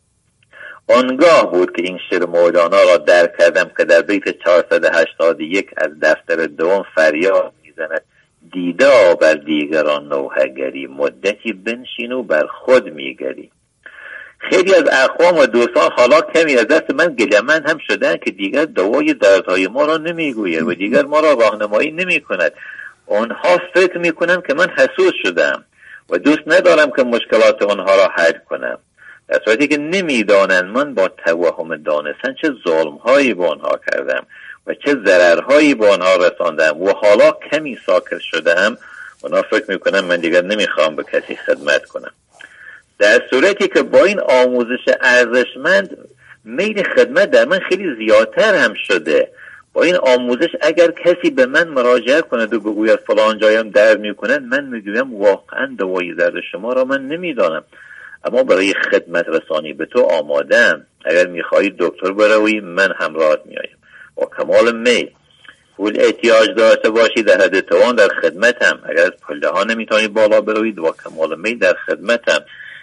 آنگاه بود که این شعر مولانا را درک کردم که در بیت چهارصد و هشتاد و یک از دفتر دوم فریاد میزند: دیده بر دیگران نوحگری، مدتی بنشین و بر خود میگری. خیلی از اقوام و دوستان حالا کمی از دست من گله‌مند هم شدن که دیگر دوای دردهای ما را نمیگوید و دیگر ما را راهنمایی نمی کند. آنها فکر میکنن که من حسود شدم و دوست ندارم که مشکلات آنها را حل کنم، در صورتی که نمیدانند من با توهم دانستن چه ظلمهایی به آنها کردم و چه ضررهایی به آنها رساندم و حالا کمی ساکت شدم. آنها فکر میکنن من دیگر نمیخوام به کسی خدمت کنم، در صورتی که با این آموزش ارزشمند میل خدمت در من خیلی زیادتر هم شده. با این آموزش اگر کسی به من مراجعه کند و بگوید فلان جایم درد میکنه، من میگویم واقعا دوای درد شما را من نمیدانم، اما برای خدمت رسانی به تو آمادم. اگر میخواهی دکتر بروی من همراهت میایم با کمال میل. پول احتیاج داشته باشی در حد توان در خدمتم. اگر از پله ها نمیتونی بالا بروید با کمال میل در خدمتم.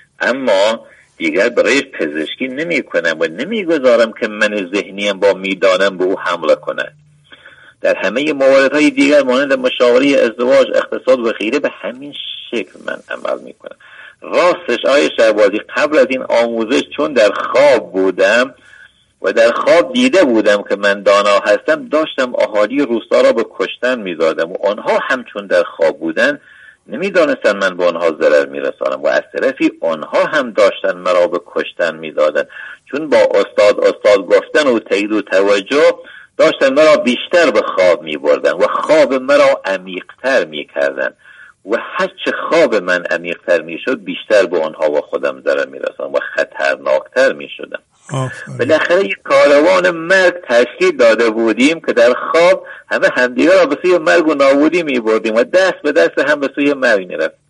اما دیگر برای پزشکی نمی کنم و نمی گذارم که من ذهنیم با میدانم به او حمله کند. در همه مواردهای دیگر مانند مشاوره ازدواج، اقتصاد و غیره به همین شکل من عمل می کنم. راستش آقای شهبازی قبل از این آموزش چون در خواب بودم و در خواب دیده بودم که من دانا هستم، داشتم اهالی روستا را به کشتن می دادم و آنها هم چون در خواب بودن نمیدانستن من به آنها ضرر میرسانم و از طرفی آنها هم داشتن مرا به کشتن میدادن، چون با استاد استاد گفتن و تایید و توجه داشتن مرا بیشتر به خواب میبردن و خواب مرا عمیق‌تر میکردن و هرچه خواب من عمیق‌تر میشد بیشتر به آنها و خودم ضرر میرسانم و خطرناکتر میشدم. بالاخره یک کاروان مرگ تشکیل داده بودیم که در خواب همه همدیگر را به سوی مرگ و نابودی می بردیم و دست به دست هم به سوی مرگ می رفت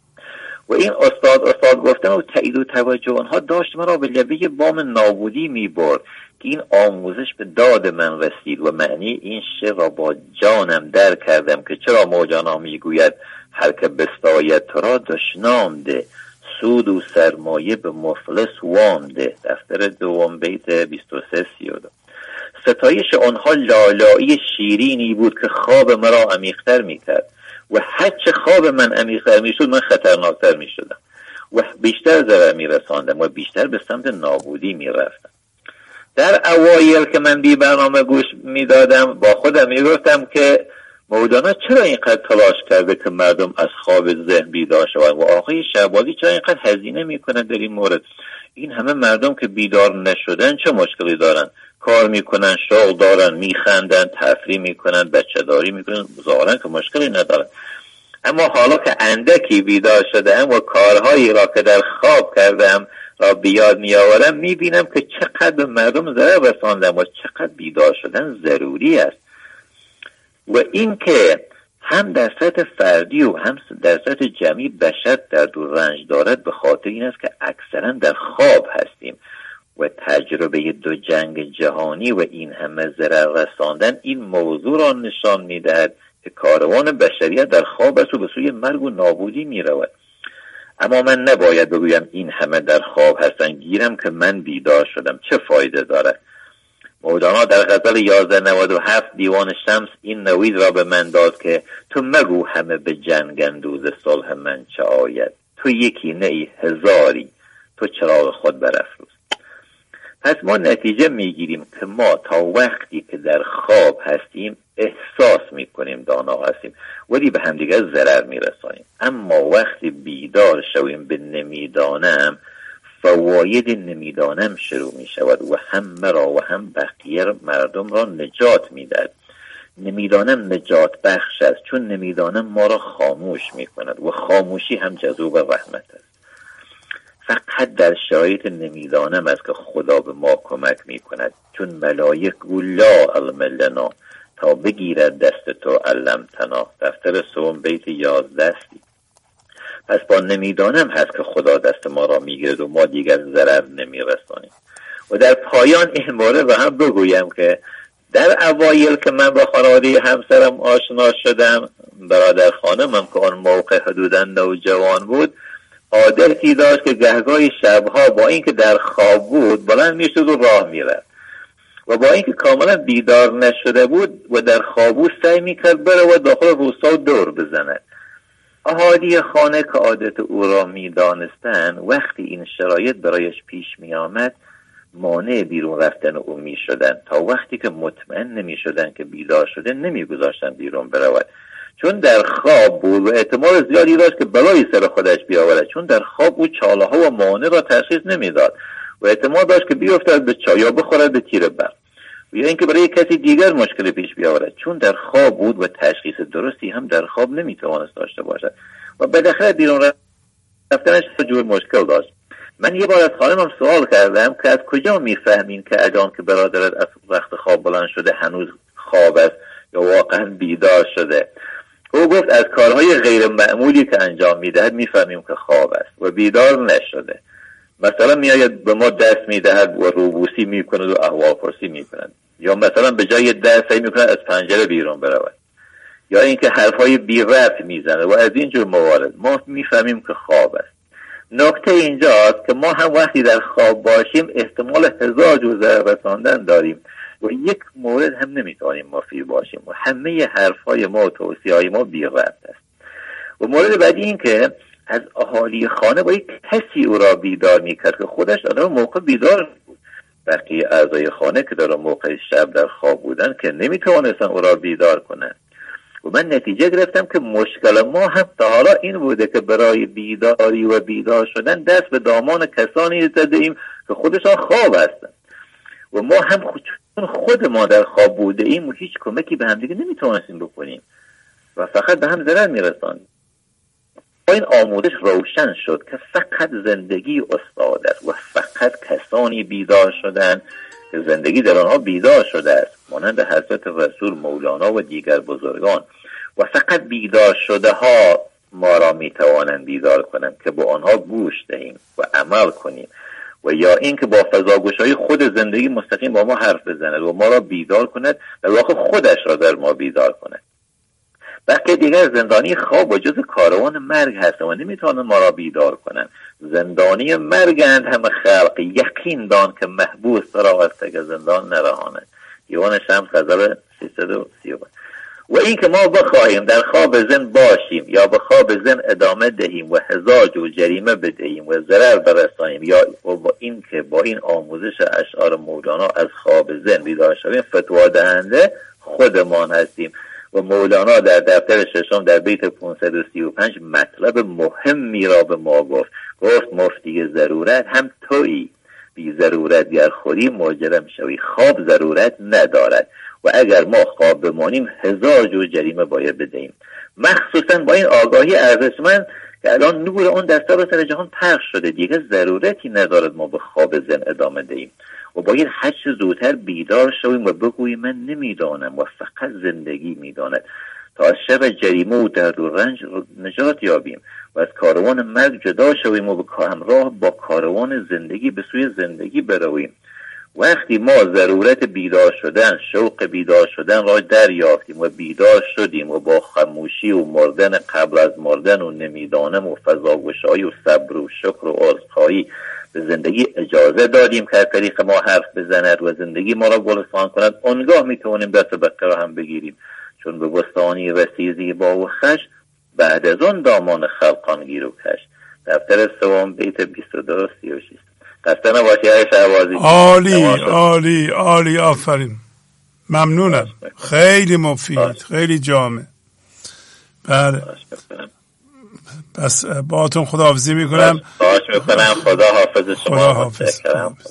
و این استاد استاد گفتن و تایید و توجه آنها داشت مرا به لبه بام نابودی می برد که این آموزش به داد من رسید و معنی این شعر را با جانم درک کردم که چرا مولانا می گوید هر که بستاید تو را دشنام ده، سود و سرمایه به مفلس وام ده. دفتر دوم بیت بیست و سه سی و دو. ستایش آنها لالایی شیرینی بود که خواب مرا عمیق‌تر می‌کرد و هرچه خواب من عمیق‌تر می‌شد من خطرناکتر می‌شدم و بیشتر ضرر می‌رساندم و بیشتر به سمت نابودی می‌رفتم. در اوایل که من بی برنامه گوش می‌دادم با خودم می‌گفتم که مولانا چرا اینقدر تلاش کرده که مردم از خواب ذهن بیدار شوند و آقای شهبازی چرا اینقدر هزینه میکنه در این مورد؟ این همه مردم که بیدار نشدن چه مشکلی دارن؟ کار میکنن، شغل دارن، میخندن، تفریح میکنن، بچه داری میکنن، ظاهرا که مشکلی ندارن. اما حالا که اندکی بیدار شدم و کارهایی را که در خواب کردم را بیاد میآورم، میبینم که چقدر به مردم ضرر رساندم و چقدر بیدار شدن ضروری است. و این که هم در سطح فردی و هم در سطح جمعی بشر درد و رنج دارد به خاطر این است که اکثرا در خواب هستیم و تجربه دو جنگ جهانی و این همه ضرر رساندن این موضوع را نشان میدهد که کاروان بشریت در خواب است و به سوی مرگ و نابودی می رود. اما من نباید بگویم این همه در خواب هستن، گیرم که من بیدار شدم، چه فایده دارد؟ مولانا در غزل یازده نود و هفت دیوان شمس این نوید را به من داد که تو مگو همه به جنگ اندوز صلح من چه آید، تو یکی نه ای هزاری، تو چراغ خود برافروز. پس ما نتیجه میگیریم که ما تا وقتی که در خواب هستیم احساس میکنیم دانا هستیم ولی به همدیگر ضرر میرسانیم. اما وقتی بیدار شویم به نمیدانم، فواید نمیدانم شروع میشود و هم مرا و هم بقیه مردم را نجات میدهد. نمیدانم نجات بخش است، چون نمیدانم ما را خاموش میکند و خاموشی هم جذوب رحمت است. فقط در شرایط نمیدانم است که خدا به ما کمک میکند، چون ملائک گو لا علم لنا تا بگیرد دست تو علمتنا. دفتر سوم بیت یازده استی. پس با نمیدانم هست که خدا دست ما را میگیرد و ما دیگر ضرر نمیرسانیم. و در پایان این مورد رو هم بگویم که در اوایل که من با خانواده همسرم آشنا شدم، برادر خانمم که آن موقع حدوداً نوجوان بود، عادتی داشت که گهگاهی شبها با اینکه در خواب بود بلند میشد و راه میرفت و با اینکه کاملا بیدار نشده بود و در خواب بود سعی میکرد بره و داخل روستا دور بزند. اهالی خانه که عادت او را میدانستند وقتی این شرایط برایش پیش میآمد مانع بیرون رفتن او میشدند، تا وقتی که مطمئن نمیشدند که بیدار شده نمیگذاشتند بیرون برود، چون در خواب بود و احتمال زیادی داشت که بلایی سر خودش بیاورد، چون در خواب او چاله ها و مانع را تشخیص نمیداد و احتمال داشت که بیفتد به چاه یا بخورد به تیر برق یا اینکه برای کسی دیگر مشکل پیش بیاورد، چون در خواب بود و تشخیص درستی هم در خواب نمیتوانست داشته باشد و بالاخره بیرون رفتنش جور مشکل داشت. من یه بار از خانمم سوال کردم که از کجا میفهمین که الان که برادرت از وقت خواب بلند شده هنوز خواب است یا واقعا بیدار شده؟ او گفت از کارهای غیر معمولی که انجام میدهد میفهمیم که خواب است و بیدار نشده. مثلا میآید به ما دست میدهد و روبوسی میکند و احوالپرسی میکند، یا مثلا به جای دست سعی میکند از پنجره بیرون برود، یا اینکه حرفهای بی ربط میزنه و از این جور موارد ما میفهمیم که خواب است. نکته اینجاست که ما هم وقتی در خواب باشیم احتمال هزار جور ضرر رساندن داریم و یک مورد هم نمیتوانیم مفید باشیم و همه حرفهای ما و توصیه‌های ما بی ربط است. و مورد بعدی این که از اهالی خانه با یک کسی او را بیدار میکرد که خودش در موقع بیدار بود. بقیه اعضای خانه که در موقع شب در خواب بودن که نمیتوانستن او را بیدار کنند. و من نتیجه گرفتم که مشکل ما هم تا حالا این بوده که برای بیداری و بیدار شدن دست به دامان کسانی زده ایم که خودشان خواب هستند و ما هم خود خود ما در خواب بوده ایم و هیچ کمکی به هم دیگه نمیتونستیم بکنیم و فقط به هم ضرر میرسانیم. با این آموزش روشن شد که فقط زندگی استاد است و فقط کسانی بیدار شدن که زندگی در آنها بیدار شده است، مانند حضرت رسول، مولانا و دیگر بزرگان، و فقط بیدار شده ها ما را میتوانند بیدار کنند که با آنها گوش دهیم و عمل کنیم، و یا اینکه با فضاگوشهای خود زندگی مستقیم با ما حرف بزند و ما را بیدار کند در واقع خودش را در ما بیدار کند. بلکه دیگر زندانی خواب و جز کاروان مرگ هست و نمیتوانند ما را بیدار کنند. زندانی مرگند همه خلق، یقین دان که محبوس را از تک زندان نرهاند. دیوان شمس غزل سیصد و سی و پنج. و این که ما بخواهیم در خواب زن باشیم یا به خواب زن ادامه دهیم و هزار جور جریمه بدهیم و ضرر برسانیم، یا و با این که با این آموزش اشعار مولانا از خواب زن بیدار شویم، فتوا دهنده خودمان هستیم. و مولانا در دفتر ششم در بیت پانصد و سی و پنج مطلب مهمی را به ما گفت. گفت مفتی ضرورت هم تویی، بی ضرورت گر خوری ماجرا میشوی. خواب ضرورت ندارد و اگر ما خواب بمانیم هزار جور جریمه باید بدهیم، مخصوصا با این آگاهی ارزشمند که الان نور اون در سراسر جهان پخش شده. دیگه ضرورتی ندارد ما به خواب زن ادامه دهیم و باید هر چه زودتر بیدار شویم و بگوییم من نمیدانم و فقط زندگی میداند، تا از شب جریمه و درد و رنج نجات یابیم و از کاروان مرگ جدا شویم و به همراه با کاروان زندگی به سوی زندگی برویم. وقتی ما ضرورت بیدار شدن، شوق بیدار شدن را دریافتیم و بیدار شدیم و با خاموشی و مردن قبل از مردن و نمیدانم و فضاگشایی و صبر و شکر و عذرخواهی به زندگی اجازه دادیم که از طریق ما حرف بزند و زندگی ما را گلستان کند، آنگاه میتوانیم دست بقیه را هم بگیریم، چون به بستانی رسیزی با و خش بعد از آن دامان خلقان گیر و کش. دفتر سوم بیت بیست و دو سی و شش. خسته نباشی های شهبازی. عالی عالی عالی، آفرین، ممنونم، خیلی مفید، خیلی جامع. بله پس باهاتون خداحافظی میکنم. خواهش میکنم. خدا حافظ شما. خدا حافظ.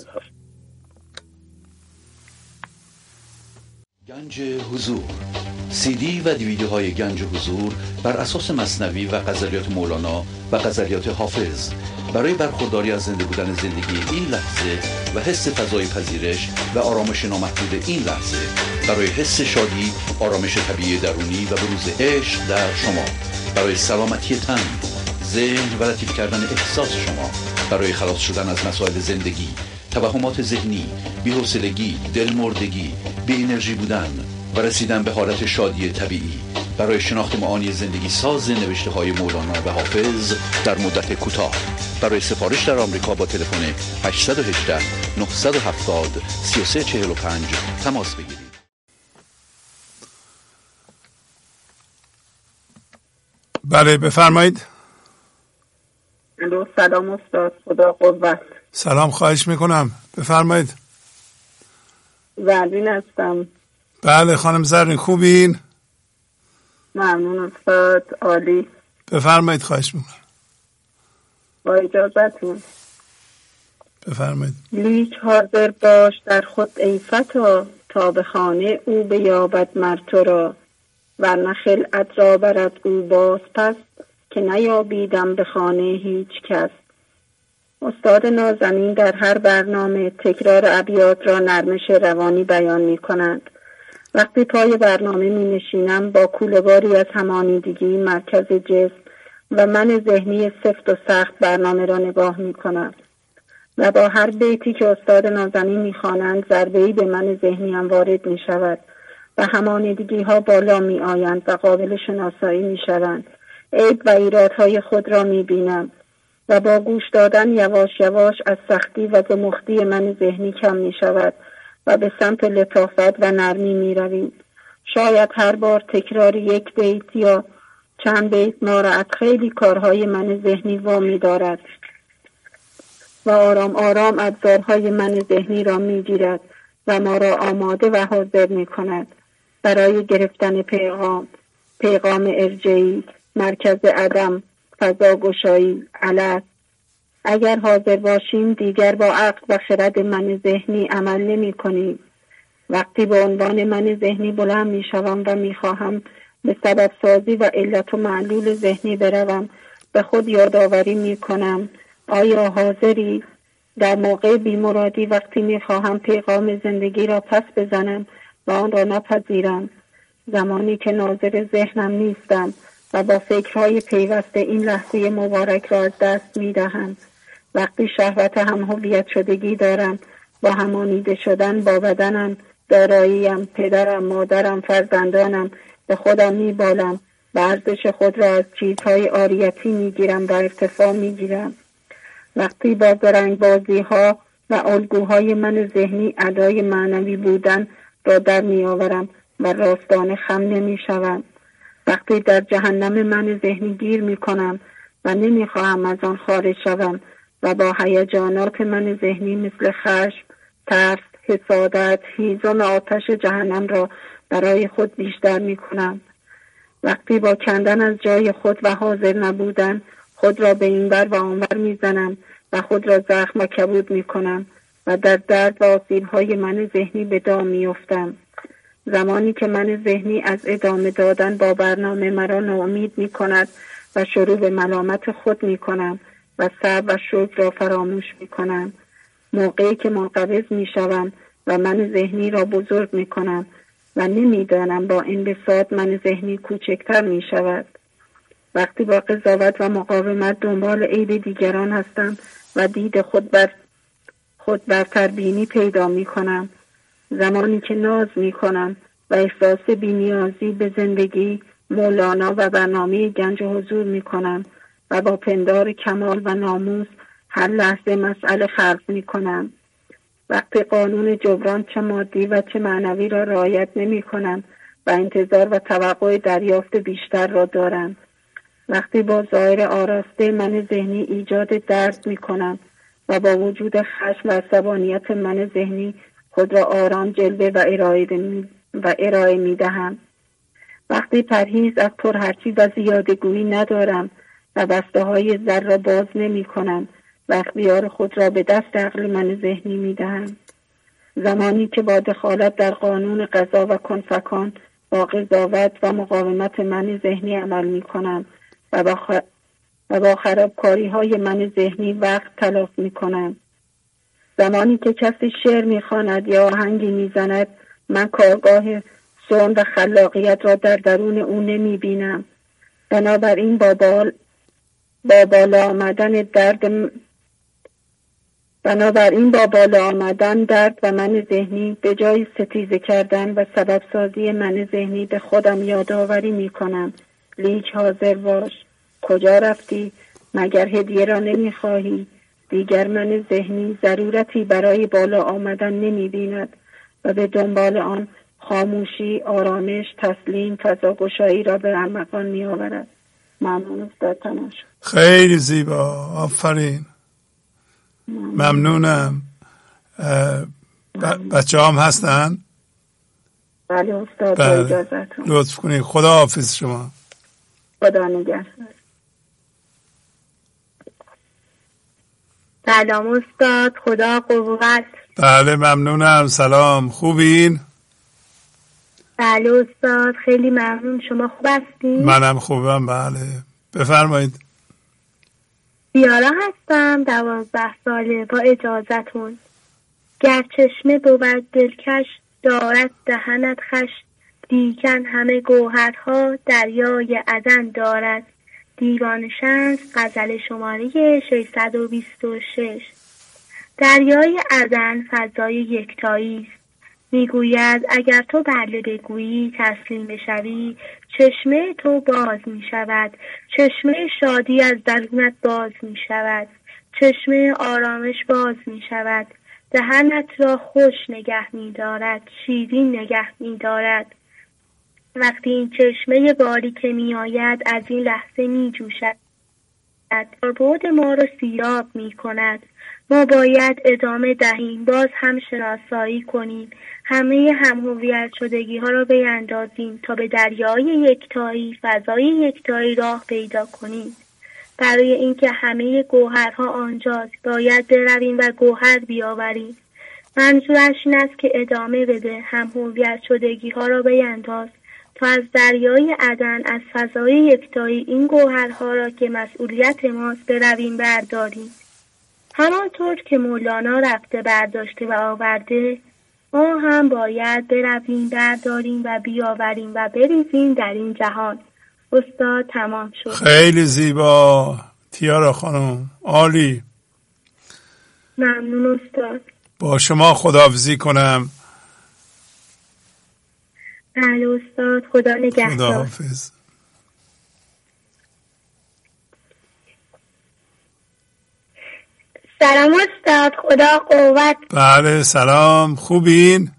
گنج حضور، سی دی و دیویدیوهای گنج حضور بر اساس مثنوی و غزلیات مولانا و غزلیات حافظ برای برخورداری از زنده بودن زندگی این لحظه و حس فضای پذیرش و آرامش نامحدود این لحظه، برای حس شادی، آرامش طبیعی درونی و بروز عشق در شما، برای سلامتی تن، ذهن و لطیف کردن احساس شما، برای خلاص شدن از مسائل زندگی، توهمات ذهنی، بی‌حوصلگی، دلمردگی، بی انرژی بودن و رسیدن به حالت شادی طبیعی، برای شناخت معانی زندگی ساز نوشته های مولانا و حافظ در مدت کوتاه. برای سفارش در آمریکا با تلفن هشت یک هشت نه هفت صفر سه سه چهار پنج تماس بگیرید. بله بفرمایید. سلام استاد، خدا قوت. سلام، خواهش میکنم، بفرمایید. زرین هستم. بله خانم زرین، خوبین؟ ممنون استاد، عالی. بفرمایید، خواهش میکنم. با اجازتون. بفرمایید. لیک حاضر باش در خود ای فتا، تا به خانه او بیابد مر تو را، ورنه خلعت را برد او باز پس، که نیابیدم به خانه هیچ کس. استاد نازنین در هر برنامه تکرار ابیات را نرمش روانی بیان می کنند. وقتی پای برنامه می نشینم با کوله‌باری از همانیدگی مرکز جسم و من ذهنی سفت و سخت برنامه را نگاه می کنم و با هر بیتی که استاد نازنین می خوانند ضربه‌ای به من ذهنیم وارد می شود و همانیدگی ها بالا می آیند و قابل شناسایی می شوند. عیب و ایرادهای خود را می بینم و با گوش دادن یواش یواش از سختی و زمختی من ذهنی کم می شود و به سمت لطافت و نرمی می رویم. شاید هر بار تکرار یک بیت یا چند بیت ما را از خیلی کارهای من ذهنی وامی دارد و آرام آرام ابزارهای من ذهنی را می گیرد و ما را آماده و حاضر می کند برای گرفتن پیغام، پیغام ارجعی، مرکز عدم، فضا گشایی، علت. اگر حاضر باشیم دیگر با عقل و خرد من ذهنی عمل نمی کنیم. وقتی به عنوان من ذهنی بلند می شوم و می خواهم به سبب سازی و علت و معلول ذهنی بروم، به خود یادآوری می کنم آیا حاضری؟ در موقع بیمرادی وقتی می خواهم پیغام زندگی را پس بزنم و آن را نپذیرم، زمانی که ناظر ذهنم نیستم و با فکرهای پیوسته این لحظه مبارک را از دست می دهم. وقتی شهوت هم هویت شدگی دارم، با همانیده شدن با بدنم، داراییم، پدرم، مادرم، فرزندانم، به خودم می بالم و ارزش خود را از چیزهای عاریتی می گیرم و ارتفاع می گیرم. وقتی با زرنگ بازی ها و الگوهای من ذهنی ادای معنوی بودن را در می آورم و راستانه خم نمی شوم. وقتی در جهنم من ذهنی گیر می کنم و نمی خواهم از آن خارج شوم و با هیجانات من ذهنی مثل خشم، ترس، حسادت، هیزم آتش جهنم را برای خود بیشتر می کنم. وقتی با کندن از جای خود و حاضر نبودن خود را به این بر و آن بر می زنم و خود را زخم و کبود می کنم و در درد و آسیب‌های من ذهنی به دام می‌افتم. زمانی که من ذهنی از ادامه دادن با برنامه مرا ناامید می‌کند و شروع به ملامت خود می‌کنم و صبر و شکر را فراموش می‌کنم. موقعی که منقبض می‌شوم و من ذهنی را بزرگ می‌کنم و نمی‌دانم با انبساط من ذهنی کوچکتر می‌شود. وقتی با قضاوت و مقاومت دنبال عیب دیگران هستم و دید خود بر خود برتر بینی پیدا می‌کنم. زمانی که ناز می‌کنم و احساس بی‌نیازی به زندگی، مولانا و برنامه گنج حضور می‌کنم و با پندار کمال و ناموس هر لحظه مسئله خلق می‌کنم. وقتی قانون جبران چه مادی و چه معنوی را رعایت نمی‌کنم و انتظار و توقع دریافت بیشتر را دارم. وقتی با ظاهر آراسته من ذهنی ایجاد درد می‌کنم و با وجود خشم و عصبانیت من ذهنی خود را آرام جلوه و ارائه و ارائه می‌دهم. وقتی پرهیز از پرحرفی و زیادگویی ندارم و بسته های زر را باز نمی کنم و اختیار خود را به دست عقل من ذهنی می دهم. زمانی که با دخالت در قانون قضا و کنفکان با قضاوت و مقاومت من ذهنی عمل می کنم و با, خ... و با خرابکاری های من ذهنی وقت تلف می کنم. زمانی که کسی شعر می خواند یا آهنگی می زند، من کارگاه سون و خلاقیت را در درون او نمی بینم. بنابراین با, بال... با بالا آمدن درد بنابراین با بالا آمدن درد و من ذهنی به جای ستیزه کردن و سبب سازی من ذهنی به خودم یادآوری می کنم. لیک حاضر باش. کجا رفتی؟ مگر هدیه را نمی خواهی؟ دیگر من ذهنی ضرورتی برای بالا آمدن نمی بیند و به دنبال آن خاموشی، آرامش، تسلیم، فضاگشایی را به ارمغان می آورد. ممنون در تماشا. خیلی زیبا، آفرین. ممنونم. ب- بچه هم هستن؟ بله استاد، با بله. اجازتون. لطف کنید. خدا حافظ شما. خدا نگهدار. سلام استاد، خدا قوت. بله ممنونم. سلام، خوبین؟ بله استاد، خیلی ممنون. شما خوب هستین؟ منم خوبم. بله بفرمایید. بیارا هستم، دوازده ساله. با اجازتون. گر چشمه بود دلکش، دارد دهنت خش، دیکن همه گوهرها دریای عدن دارد. دیوان شمس، غزل شماره ششصد و بیست و شش. دریای عدن فضای یکتایی است. میگوید اگر تو بله بگویی، تسلیم بشوی، چشمه تو باز می شود. چشمه شادی از درونت باز می شود. چشمه آرامش باز می شود. دهنت را خوش نگه می دارد. شیرین نگه می دارد. وقتی این چشمه باری که می آید از این لحظه می جوشد، بود ما را سیراب می کند. ما باید ادامه دهیم، باز هم شناسایی کنیم، همه هم هویت شدگی ها را بیندازیم تا به دریای یکتایی، فضای یکتایی راه پیدا کنیم. برای اینکه همه گوهرها آنجاست باید برویم و گوهر بیاوریم. منظورش این است که ادامه بده، هم هویت شدگی ها را بینداز تا از دریای عدن، از فضای یکتایی این گوهرها را که مسئولیت ماست برویم برداریم. همانطور که مولانا رفته برداشته و آورده، ما هم باید برویم برداریم و بیاوریم و بریزیم در این جهان. استاد تمام شد. خیلی زیبا تیارا خانم، عالی. ممنون استاد. با شما خداحافظی کنم. بله استاد، خدا نگهدار. خداحافظ. سلام استاد، خدا قوت. بله سلام، خوبین؟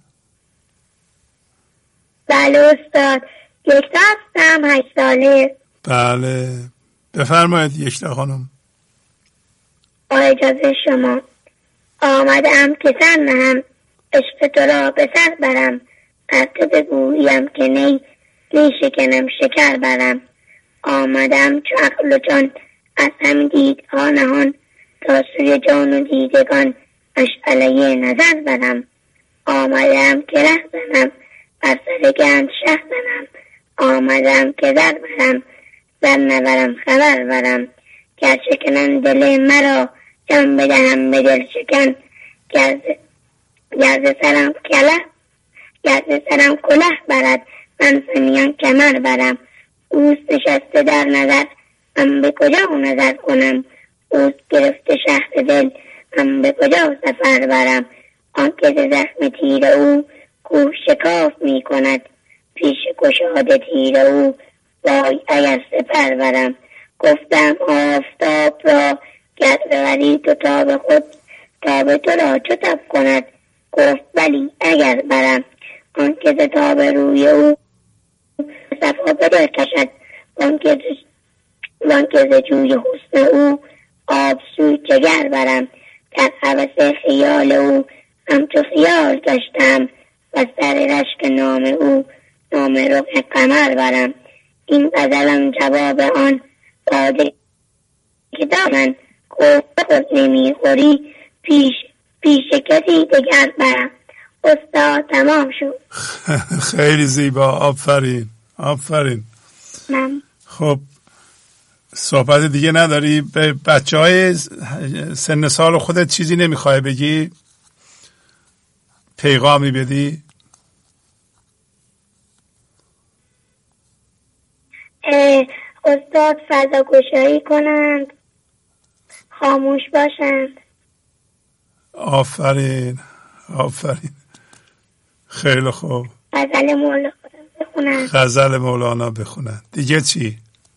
بله استاد، یکتا هستم، هشت ساله. بله بفرمایید یکتا خانم. با اجازه شما آمدم که سر نهم، عشق تو را به سر برم، از تو بگویم که نی، نی شکنم شکر برم. آمدم چو عقل و جان از هم دیدها نهان، تا سوی جان و دیدگان اشعله نظر برم. آمدم که ره زنم بر سر گنج شه زنم. آمدم که در برم در نبرم خبر برم. گر شکنن دل مرا جان بدهم به دل شکن. گر ز سرم کله گر ز سرم کله برد من سمیان کمر برم. اوست نشسته در نظر من به کجا نظر کنم. اوست گرفته شهر دل من به کجا سفر برم. آنکه ز زخم تیر او کوه شکاف می کند. پیش گشاد تیر او وای اگر سپر برم. گفتم آفتاب را گر ببری تو تاب خود تاب تو را چو تب کند. گفت بلی اگر برم. آنکه ز تاب روی او صفا بدر کشد. وانکه ز جوی حسن او آب سوی جگر برم. در هوس خیال او همچو خیال گشتم و سر رشک نام او نام رخ قمر برم. این غزلم جواب آن داده که دامن گفت خود نمی خوری پیش پیش کسی دگر برم. استاد تمام شد. خیلی زیبا، آفرین آفرین. من خب صحبت دیگه نداری؟ به بچه های سن سال خودت چیزی نمیخوای بگی؟ پیغامی بدی؟ استاد فضا گشایی کنند، خاموش باشند. آفرین آفرین، خیلی خوب. غزل مولانا بخونند. غزل مولانا بخونند. دیگه چی؟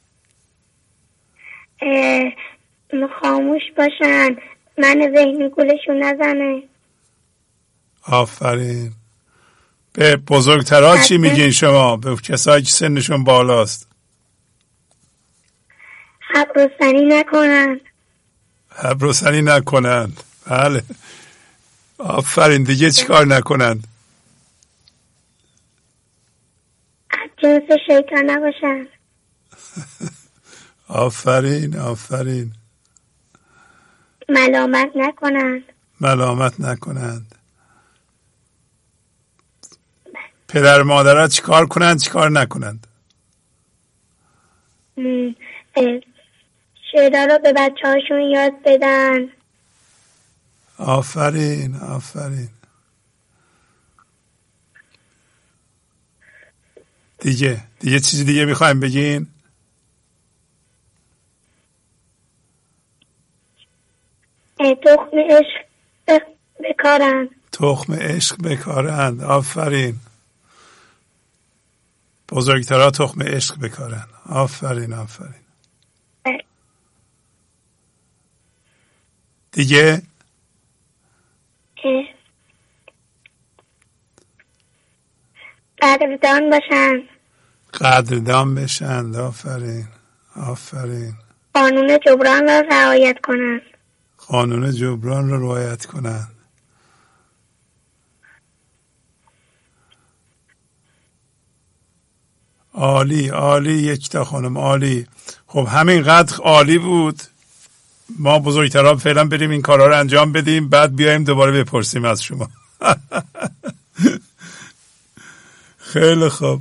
خاموش باشند، من ذهنی گولشون نزنه. آفرین. به بزرگترها چی میگین شما؟ به کسایی که سنشون بالاست؟ حبرستنی نکنند. حبرستنی نکنند. بله آفرین. دیگه چی کار نکنند؟ از جنس شیطان نباشند. آفرین آفرین. ملامت نکنند. ملامت نکنند. پدر مادرها چی کار کنند چی کار نکنند؟ شعرها رو به بچه هاشون یاد بدن. آفرین آفرین. دیگه دیگه چیزی دیگه میخوایم بگین؟ تخم عشق بکارند. تخم عشق بکارند. آفرین. بزرگترها تخم عشق بکارند. آفرین آفرین. دیگه قدردان باشند. قدردان بشند. آفرین آفرین. قانون جبران را رعایت کنند. قانون جبران را رعایت کنند. عالی عالی یکتا خانم، عالی. خب همینقدر عالی بود. ما بزرگترها فعلا بریم این کارها رو انجام بدیم، بعد بیایم دوباره بپرسیم از شما. خیلی خوب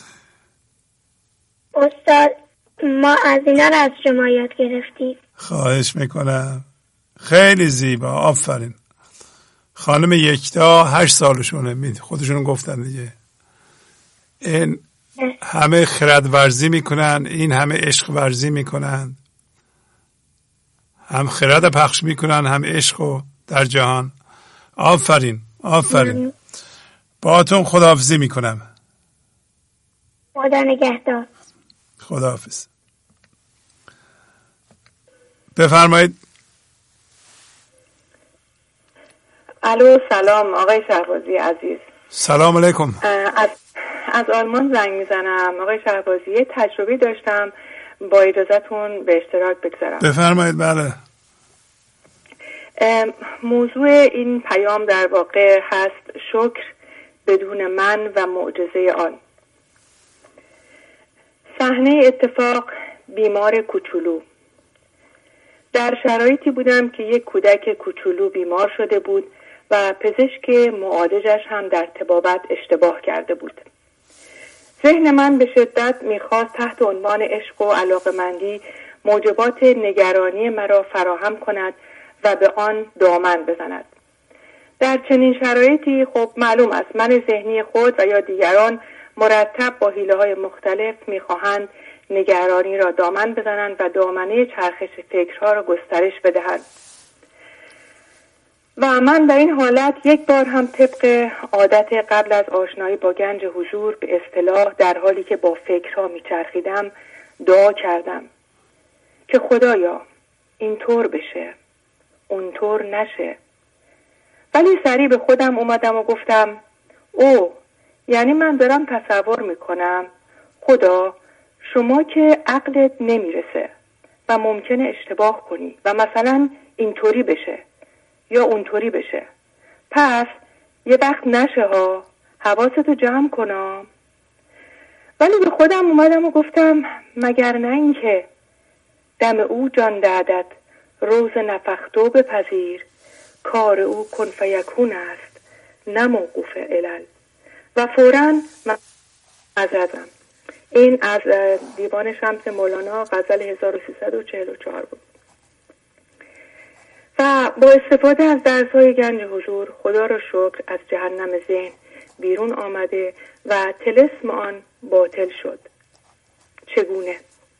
استاد، ما از اینا رو از شما یاد گرفتیم. خواهش میکنم. خیلی زیبا. آفرین. خانم یکتا هشت سالشونه، خودشون گفتن دیگه. این همه خرد ورزی میکنن، این همه عشق ورزی میکنن، هم خرد پخش میکنن هم عشق در جهان. آفرین آفرین. باهاتون خداحافظی میکنم. خدا نگهدار. خداحافظ. بفرمایید. الو سلام آقای شهبازی عزیز. سلام علیکم. از از آلمان زنگ میزنم آقای شهبازی. یه تجربه داشتم، با اجازهتون به اشتراک بگذارم. بفرمایید. بله. موضوع این پیام در واقع هست شکر بدون من و معجزه آن. صحنه اتفاق: بیمار کوچولو. در شرایطی بودم که یک کودک کوچولو بیمار شده بود و پزشک معالجش هم در طبابت اشتباه کرده بود. ذهن من به شدت میخواست تحت عنوان عشق و علاقمندی موجبات نگرانی مرا فراهم کند و به آن دامن بزند. در چنین شرایطی خب معلوم است من ذهنی خود و یا دیگران مرتب با حیله‌های مختلف میخواهند نگرانی را دامن بزنند و دامنه چرخش فکرها را گسترش بدهند. و من در این حالت یک بار هم طبق عادت قبل از آشنایی با گنج حضور به اصطلاح در حالی که با فکرها میچرخیدم دعا کردم که خدایا اینطور بشه، اونطور نشه. ولی سریع به خودم اومدم و گفتم او یعنی من دارم تصور میکنم خدا شما که عقلت نمیرسه و ممکنه اشتباه کنی و مثلا اینطوری بشه یا اونطوری بشه، پس یه وقت نشه ها، حواستو جمع کنم. ولی به خودم اومدم و گفتم مگر نه این که دم او جان دهدت روز نفختو بپذیر، کار او کن فیکون است نه موقوف علل. و فوراً معذرتم، این از دیوان شمس مولانا غزل هزار و سیصد و چهل و چهار بود. و با استفاده از درس‌های گنج حضور خدا را شکر از جهنم ذهن بیرون آمده و طلسم آن باطل شد. چگونه؟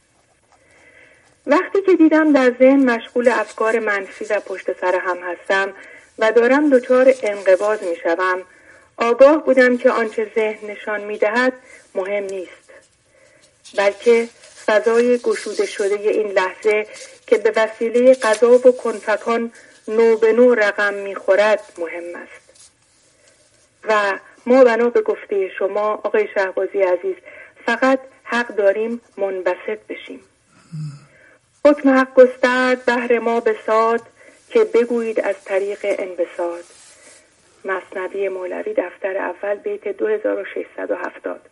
وقتی که دیدم در ذهن مشغول افکار منفی و پشت سر هم هستم و دارم دچار انقباض می شوم، آگاه بودم که آنچه ذهن نشان می دهد مهم نیست، بلکه فضای گشوده شده این لحظه که به وسیله قضا و کنفکان نو به نو رقم می خورد مهم است. و ما بنا به گفته شما آقای شهبازی عزیز فقط حق داریم منبسط بشیم. حکم حق گسترد بهر ما بساط که بگویید از طریق انبساط. مثنوی مولوی دفتر اول بیت دو هزار و ششصد و هفتاد.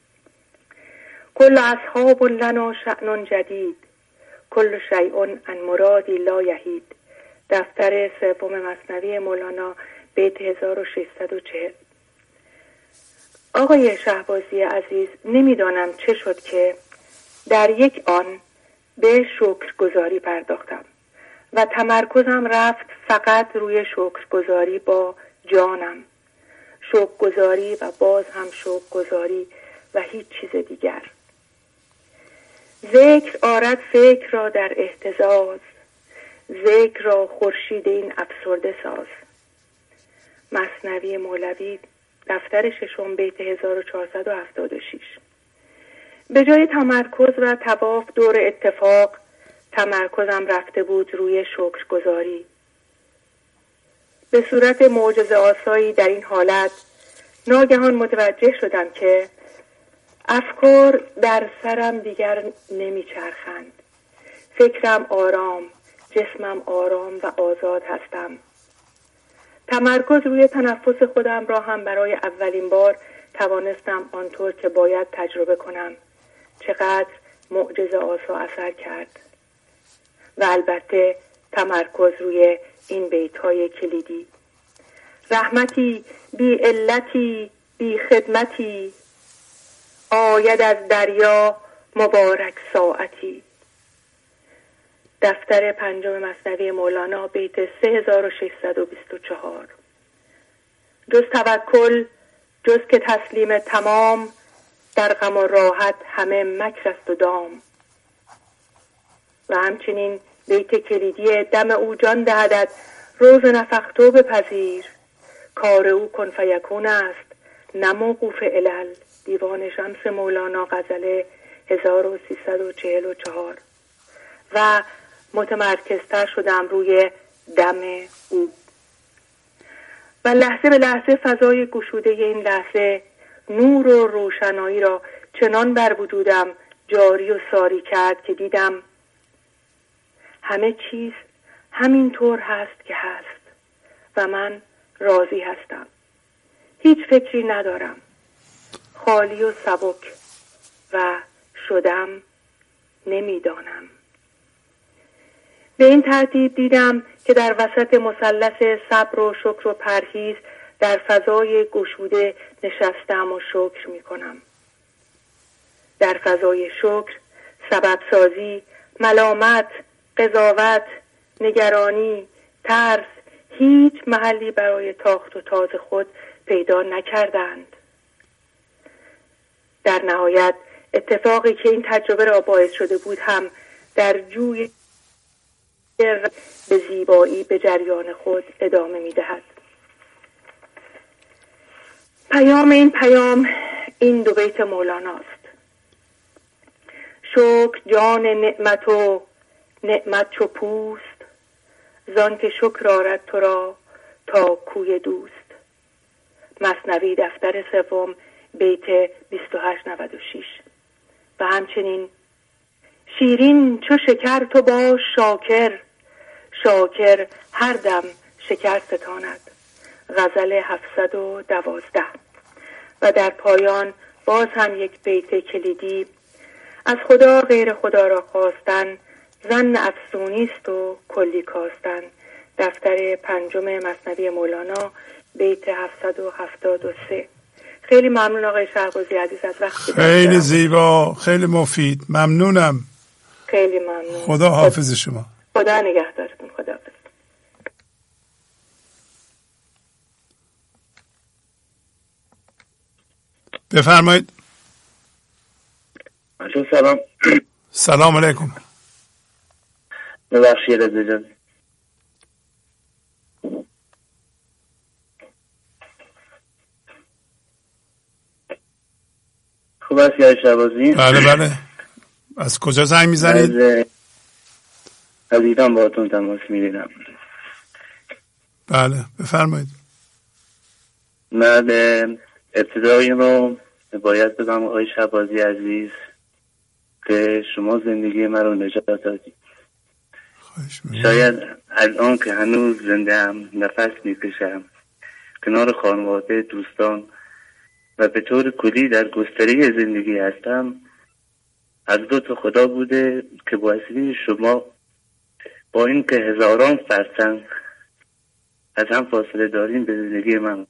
کل اصحاب لنا شأن جدید کل شیء عن مرادی لا یحید. دفتر سوم مثنوی مولانا بیت هزار و ششصد و چهل. آقای شهبازی عزیز نمیدانم چه شد که در یک آن به شکرگزاری پرداختم و تمرکزم رفت فقط روی شکرگزاری با جانم، شکرگزاری و باز هم شکرگزاری و هیچ چیز دیگر. ذکر آرد فکر را در اهتزاز، ذکر را خورشید این افسرده ساز. مثنوی مولوی دفتر ششم بیت هزار و چهارصد و هفتاد و شش. به جای تمرکز و طواف دور اتفاق، تمرکزم رفته بود روی شکرگزاری. به صورت معجزه آسایی در این حالت ناگهان متوجه شدم که افکار در سرم دیگر نمیچرخند. فکرم آرام، جسمم آرام و آزاد هستم. تمرکز روی تنفس خودم را هم برای اولین بار توانستم آنطور که باید تجربه کنم. چقدر معجزه آسا اثر کرد. و البته تمرکز روی این بیت‌های کلیدی. رحمتی بی علتی بی خدمتی آید از دریا مبارک ساعتی. دفتر پنجم مثنوی مولانا بیت سه هزار و ششصد و بیست و چهار. جز توکل، جز که تسلیم تمام، در غم و راحت همه مکر است و دام. و همچنین بیت کلیدی دم او جان دهدت روز نفختو بپذیر، کار او کن فیکون است نه موقوف علل. دیوان شمس مولانا غزل هزار و سیصد و چهل و چهار. و متمرکزتر شدم روی دم او و لحظه به لحظه فضای گشوده این لحظه نور و روشنایی را چنان بر وجودم جاری و ساری کرد که دیدم همه چیز همینطور هست که هست و من راضی هستم. هیچ فکری ندارم، خالی و سبک و شدم نمیدانم. به این ترتیب دیدم که در وسط مثلث صبر و شکر و پرهیز در فضای گشوده نشستم و شکر می کنم. در فضای شکر سبب سازی، ملامت، قضاوت، نگرانی، ترس هیچ محلی برای تاخت و تاز خود پیدا نکردند. در نهایت اتفاقی که این تجربه را باعث شده بود هم در جوی به زیبایی به جریان خود ادامه می دهد. پیام این پیام این دو بیت مولاناست: شکر جان نعمت و نعمت چو پوست، زان که شکر آرد تو را تا کوی دوست. مثنوی دفتر سوم بیت بیست و هشت نود و شش. و همچنین شیرین چو شکر تو باش شاکر، شاکر هر دم شکر ستاند. غزل هفتصد و دوازده. و در پایان باز هم یک بیت کلیدی: از خدا غیر خدا را خواستن، ظن افزونیست و کلی کاستن. دفتر پنجم مثنوی مولانا بیت هفتصد و هفتاد و سه. خیلی ممنون آقای شهبازی عزیز از وقتی. خیلی زیبا، خیلی مفید. ممنونم. خیلی ممنون. خدا حافظ شما. خدا نگهدارتون. خدا حافظ. بفرمایید. سلام. سلام علیکم. ببخشید از اجازه. خوب است یا شهبازی؟ بله بله. از کجا زنگ میزنید؟ از از ایران باهاتون تماس میگیرم. بله بفرمایید. من ابتدایی رو باید بگم آقای شهبازی عزیز که شما زندگی من رو نجات دادید. شاید الان که هنوز زنده هم نفس میکشم کنار خانواده، دوستان و به طور کلی در گستره زندگی هستم، از دو تا خدا بوده که با وسیله شما با این که هزاران فرسنگ از هم فاصله داریم به زندگی من.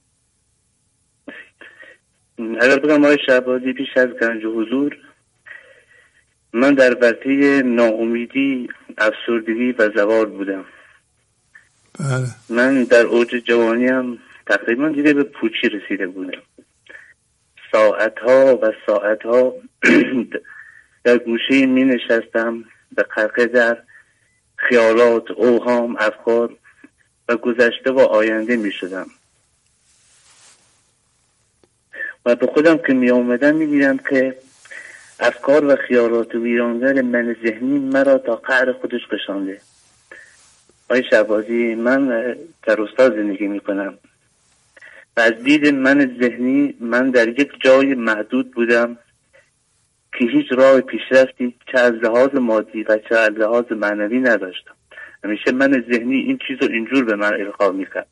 اگر بگم آقای شهبازی پیش از گنج و حضور من در ورطه ناامیدی، افسردگی و زوال بودم. بله. من در اوج جوانیم تقریبا دیگه به پوچی رسیده بودم. ساعتها و ساعتها در گوشه می نشستم به غرقه در خیالات، اوهام، افکار و گذشته و آینده می شدم و به خودم که می آمدم می دیدم که افکار و خیالات و ویرانگر من ذهنی مرا تا قعر خودش کشانده. آقای شهبازی، من در استاد زندگی می کنم و از دید من ذهنی من در یک جای محدود بودم که هیچ راه پیشرفتی چه از لحاظ مادی و چه از لحاظ معنوی نداشتم. همیشه من ذهنی این چیز رو اینجور به من القا میکرد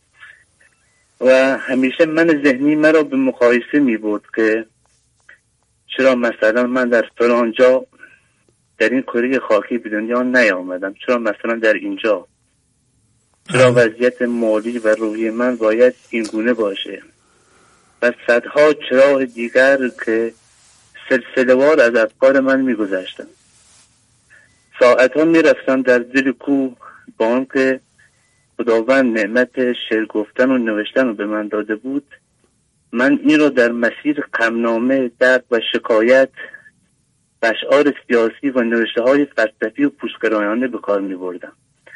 و همیشه من ذهنی مرا به مقایسه میبرد که چرا مثلا من در فلان جا در این کره خاکی به دنیا نیامدم، چرا مثلا در اینجا، چرا وضعیت مالی و روحی من باید این گونه باشه و صدها چرا دیگر که سلسله وار از افکار من میگذشتم. ساعتها میرفتم در دل کوه با آن که خداوند نعمت شعر گفتن و نوشتن رو به من داده بود، من این رو در مسیر غمنامه، درد و شکایت و اشعار سیاسی و نوشته های فلسفی و پوشگرایانه به کار می بردم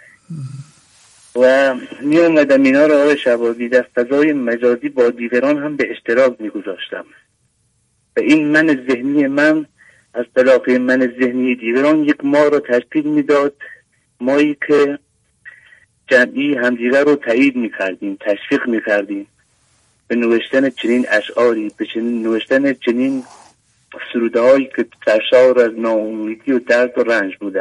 و می اومدم اینا رو آقای شهبازی در فضای مجازی با دیگران هم به اشتراک می گذاشتم و این من ذهنی من از طلاق من ذهنی دیگران یک ما رو تشکیل می داد، مایی که جمعی همدیگر رو تایید می کردیم، تشویق می کردیم به نوشتن چنین اشعاری، به چنین نوشتن چنین سروده هایی که سرشار از ناامیدی و درد و رنج بودن.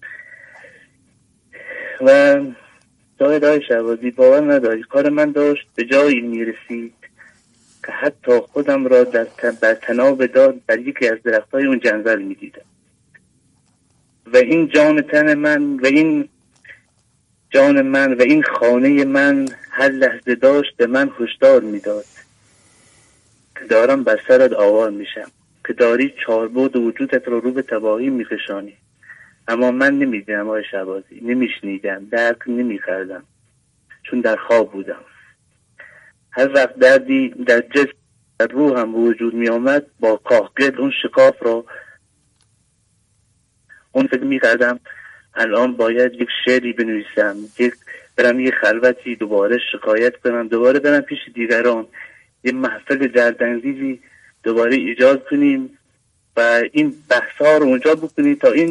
و شاید های شهبازی باور نداری کار من داشت به جایی میرسید که حتی خودم را در بر تناب داد بر یکی از درخت های اون جنگل میدیدم و این جان تن من و این جان من و این خانه من هر لحظه داشت به من هشدار میداد که دارم بر سرت آوار میشم، که داری چاربود وجودت رو رو به تباهی میکشانی. اما من نمیدیدم آقای شهبازی، نمیشنیدم، درک نمیکردم، چون در خواب بودم. هر وقت دردی در جسم در روحم به وجود می آمد، با کاهگل اون شکاف را اون فکر می کردم الان باید یک شعری بنویسم، یک برم یک خلوتی دوباره شکایت کنم، دوباره برم پیش دیگران، یک محفل دردانگیزی دوباره ایجاد کنیم و این بحثا رو اونجا بکنیم تا این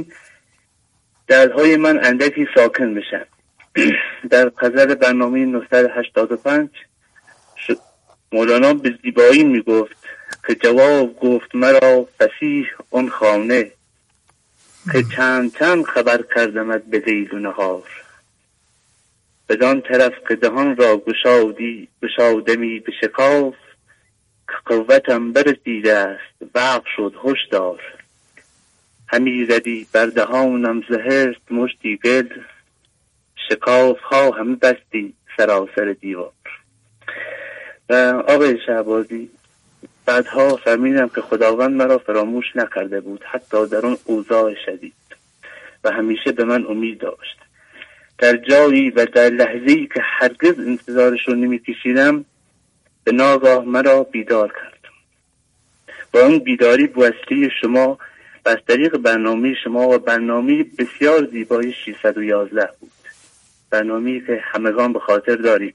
دردهای من اندکی ساکن بشن. در غزل برنامه نهصد و هشتاد و پنج مولانا به زیبایی می گفت که جواب گفت مرا فصیح اون خانه، که چند چند خبر کردمت به لیل و نهار. بدان طرف که دهان را گشادی گشادمی به شکاف، که قوتم برسیده است وقت شد هشدار. همی زدی بر دهانم زهرت مشتی گل، شکاف ها هم بستی سراسر دیوار. و آقای شهبازی بعدها فهمیدم که خداوند مرا فراموش نکرده بود، حتی در اون اوضاع شدید، و همیشه به من امید داشت. در جایی و در لحظه‌ای که هرگز انتظارش رو نمی‌کشیدم، به ناگاه مرا بیدار کرد. با اون بیداری بواسطه شما و از طریق برنامه شما و برنامه بسیار زیبای ششصد و یازده بود، برنامه‌ای که همگان به خاطر دارید،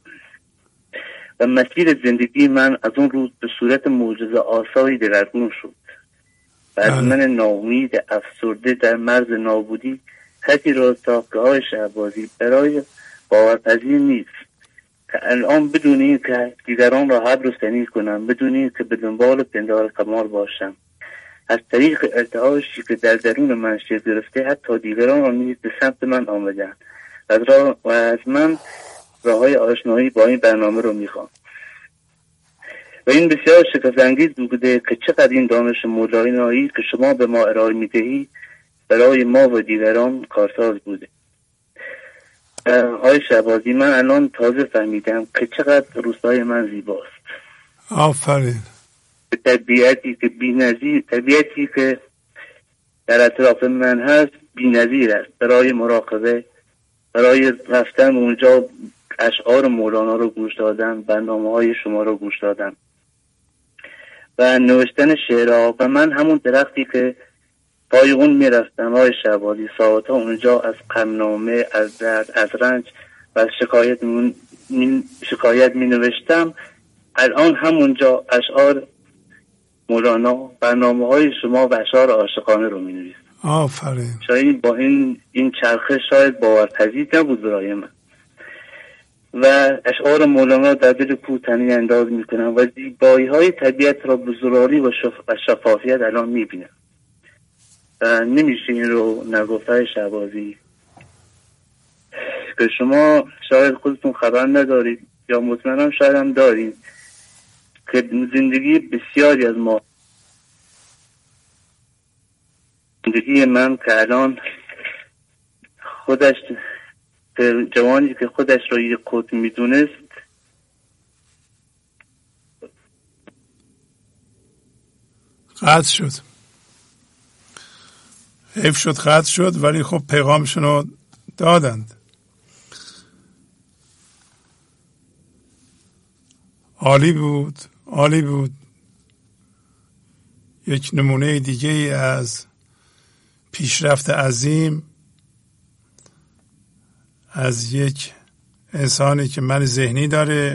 و مسیر زندگی من از اون روز به صورت معجزه آسایی دگرگون شد و از من ناامید افسرده در مرز نابودی کسی را ساخت که آقای شهبازی برای باورپذیر نیست که الان بدون این که دیگران را حبر و سنی کنم، بدون این که به دنبال پندار کمال باشم، از طریق ارتعاشی که در درون من شکل گرفته، حتی دیگران را نیز به سمت من آمدن و از من راههای آشنایی با این برنامه رو میخوام. و این بسیار شگفت‌انگیز بوده که چقدر این دانش مولانایی که شما به ما ارائه میدهی برای ما و دیگران کارساز بوده. آقای شهبازی، من الان تازه فهمیدم که چقدر روستای من زیباست. آفرین. طبیعتی که بی‌نظیر، طبیعتی که در اطراف من هست بی‌نظیر است برای مراقبه، برای رفتن اونجا، اشعار مولانا رو گوش دادن، برنامه‌های شما رو گوش دادن و نوشتن شعرها. و من همون درختی که پای اون میرفتم آقای شهبازی، ساعتها اونجا از غمنامه، از درد، از رنج و از شکایت می, می... شکایت می نوشتم، الان همونجا اشعار مولانا، برنامه های شما و اشعار عاشقانه رو می نویسم. آفرین. شاید با این این چرخه شاید باورپذیر نبود برای من، و اشعار مولانا در دل کوتنی انداز می کنم و زیبایی های طبیعت را به زراری و شف... شفافیت الان می بینم و نمیشه این رو نگفته شهبازی که شما شاید خودتون خبر ندارید یا مطمئنم شاید هم دارید که زندگی بسیاری از ما، زندگی من که الان خودش جوانی که خودش را یک قطب میدونست قطع شد، حیف شد قطع شد، ولی خب پیغامشون رو دادند. عالی بود، عالی بود. یک نمونه دیگه ای از پیشرفت عظیم از یک انسانی که من ذهنی داره،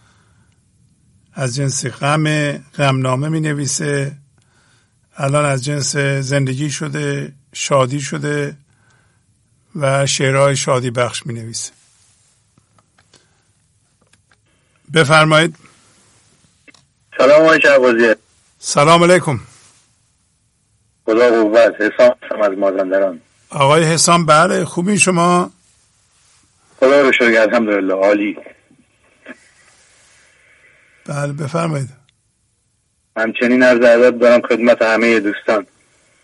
از جنس غم، غمنامه می نویسه، الان از جنس زندگی شده، شادی شده و شعرهای شادی بخش می نویسه. بفرمایید. سلام آقای شهبازی. سلام علیکم. خدا قوت. حسام از مازندران. آقای حسام، بله، خوبی شما؟ خدا رو شکر، الحمدلله، عالی. بله بفرمایید. همچنین عرض ادب دارم خدمت همه دوستان.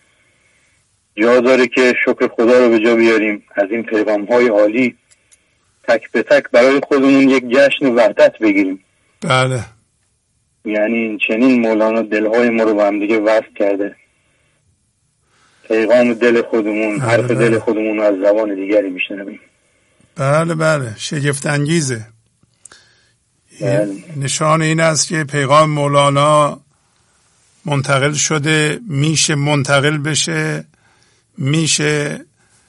جا داره که شکر خدا رو به جا بیاریم از این پیغام های عالی تک به تک برای خودمون یک جشن وحدت بگیریم. بله. یعنی چنین مولانا دلهای ما رو با هم دیگه وصل کرده، پیغام دل خودمون، بله حرف بله. دل خودمون از زبان دیگری میشنویم. بله بله، شگفت انگیزه. بله. نشان این است که پیغام مولانا منتقل شده، میشه منتقل بشه، میشه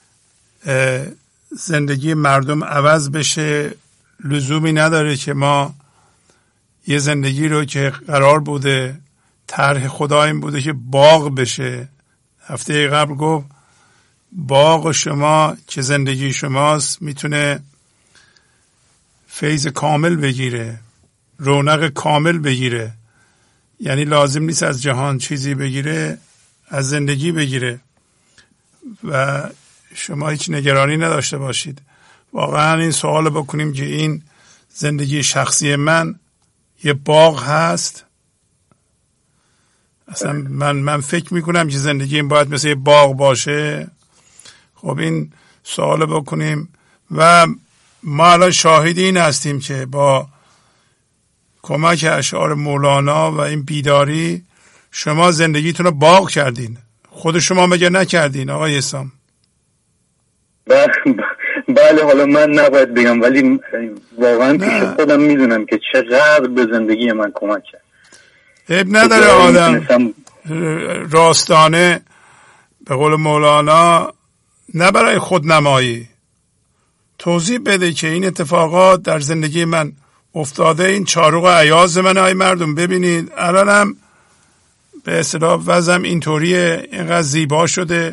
زندگی مردم عوض بشه. لزومی نداره که ما یه زندگی رو که قرار بوده طرح خدا این بوده که باغ بشه. هفته قبل گفت باغ شما که زندگی شماست میتونه فیض کامل بگیره، رونق کامل بگیره. یعنی لازم نیست از جهان چیزی بگیره، از زندگی بگیره و شما هیچ نگرانی نداشته باشید. واقعا این سوال بکنیم که این زندگی شخصی من یه باغ هست. اصلا من من فکر میکنم که زندگی این باید مثل یه باغ باشه. خب این سوال بکنیم و ما الان شاهد این هستیم که با کمک اشعار مولانا و این بیداری شما زندگیتون رو باغ کردین. خود شما مگه نکردین آقای اسام؟ بله، حالا من نباید بگم ولی واقعا پیش خودم میدونم که چقدر به زندگی من کمک کرد. عیب نداره آدم راستانه به قول مولانا نه برای خودنمایی توضیح بده که این اتفاقات در زندگی من افتاده، این چارق و عیاز من. های مردم ببینید الانم به اصطلاح وضعم اینطوریه، اینقدر زیبا شده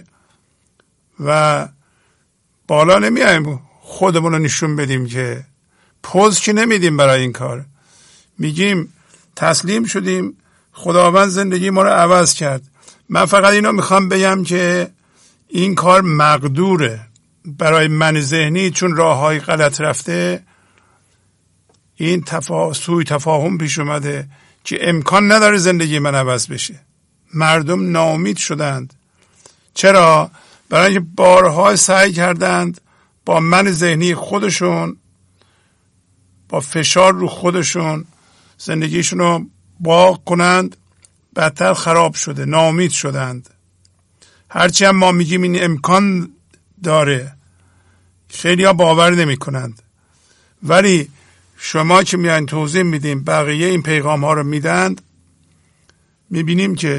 و بالا نمیایم خودمون رو نشون بدیم، که پوز که نمیدیم برای این کار. میگیم تسلیم شدیم، خداوند زندگی ما رو عوض کرد. من فقط اینو میخوام بگم که این کار مقدوره برای من ذهنی، چون راه های غلط رفته این تفا... سوی تفاهم پیش اومده که امکان نداره زندگی من عوض بشه. مردم ناامید شدند. چرا؟ برای اینکه بارها سعی کردند با من ذهنی خودشون، با فشار رو خودشون زندگیشون رو باغ کنند، بدتر خراب شده، ناامید شدند. هرچی هم ما میگیم این امکان داره خیلی ها باور نمی کنند، ولی شما که میان توضیح میدیم بقیه این پیغام ها رو میدند، میبینیم که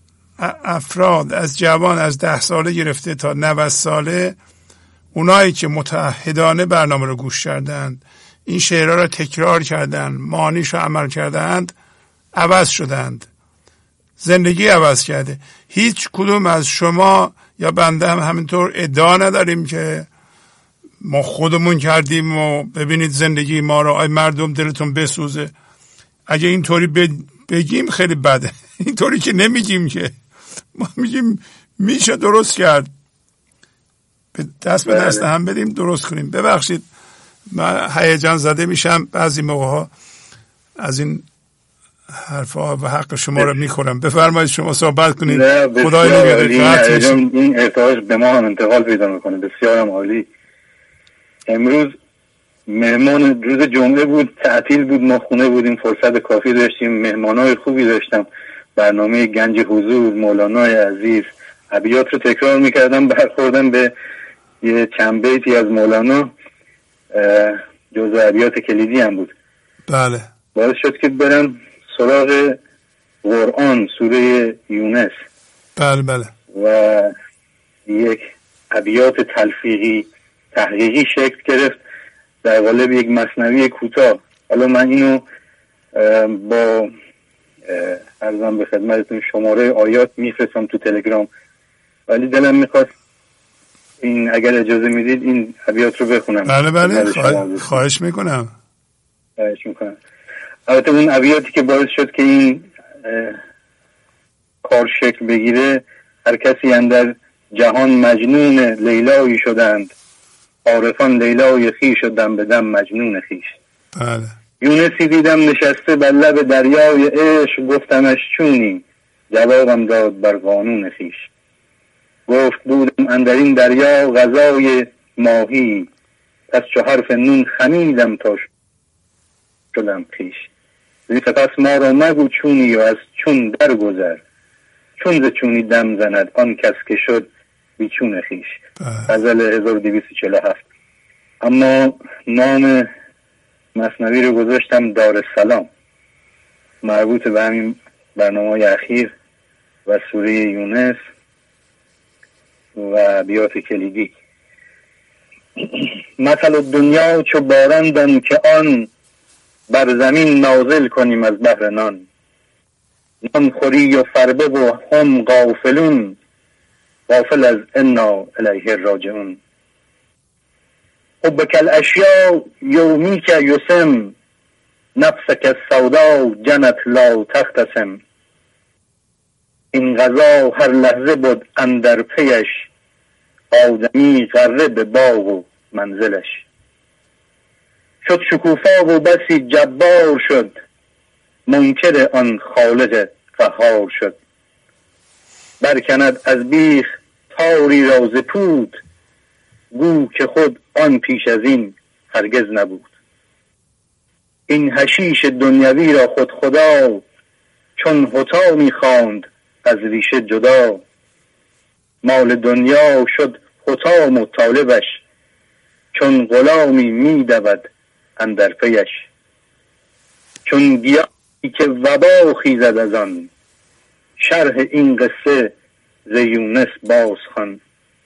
افراد از جوان از ده ساله گرفته تا نود ساله، اونایی که متعهدانه برنامه رو گوش کردند، این شعرها رو تکرار کردند، معنیش رو عمل کردند، عوض شدند. زندگی عوض کرده. هیچ کدوم از شما یا بنده هم همینطور ادعا نداریم که ما خودمون کردیم و ببینید زندگی ما رو، ای مردم دلتون بسوزه. اگه اینطوری بگیم خیلی بده. اینطوری که نمیگیم، که ما میگیم میشه درست کرد، دست به دست هم بدیم درست کنیم. ببخشید من هیجان زده میشم بعضی موقع ها از این حرفا و حق شما رو میخورم. بفرمایید شما صحبت کنید. خدای نگهدار. این ارتعاش به ما هم انتقال پیدا میکنه. بسیارم عالی. امروز مهمان، روز جمعه بود، تعطیل بود، ما خونه بودیم، فرصت کافی داشتیم، مهمانای خوبی داشتم. برنامه گنج حضور، مولانای عزیز، ابیات رو تکرار میکردم، برخوردم به یه چند بیتی از مولانا، جزء ابیات کلیدی هم بود. بله. باعث شد که برم سراغ قرآن، سوره یونس. بله بله. و یک ابیات تلفیقی تحقیقی شکل گرفت در قالب یک مثنوی کوتاه. حالا من اینو با عرضم به خدمتتون شماره آیات میفرستم تو تلگرام، ولی دلم میخواست این اگر اجازه میدید این ابیات رو بخونم. بله بله، خواهش, خواهش میکنم. خواهش میکنم. البته اون ابیاتی که باعث شد که این کار شکل بگیره، هر کسی اندر جهان مجنون لیلایی شدند، عارفان لیلای خویش و دم به دم مجنون خویش. بله. یونسی دیدم نشسته بر لب دریای عشق، گفتمش چونی؟ جوابم داد بر قانون خویش. گفت بودم اندر این دریا غذای ماهی، از چو حرف نون خمیدم تا شدم خیش. زی سپس ما را مگو چونی و از چون در گذر، چون ز چونی دم زند آن کس که شد بی چون خیش. غزل هزار و دویست و چهل و هفت. اما نام مثنوی رو گذاشتم دارالسلام، مربوط به همین برنامه اخیر و سوره یونس و بیات کلیدی. مثل دنیا چو بارندن که آن بر زمین نازل کنیم از بحر نان. نان خوری و فربه و هم غافلون، غافل از انا الیه راجعون. حبک الاشیاء یومیک یسم، نفسک السودا جنت لا تختصم. این غذا هر لحظه بود اندر پیش، آدمی غره به باغ و منزلش. شد شکوفا و بسی جبار شد، منکر آن خالق قهار شد. برکند از بیخ تاری را ز پود، گو که خود آن پیش از این هرگز نبود. این حشیش دنیوی را خود خدا، چون حطامی خواند از ریشه جدا. مال دنیا شد حطام و طالبش، چون غلامی می دود اندر پیش. چون گیاهی که وبا خیزد از آن، شرح این قصه ز یونس باز خوان.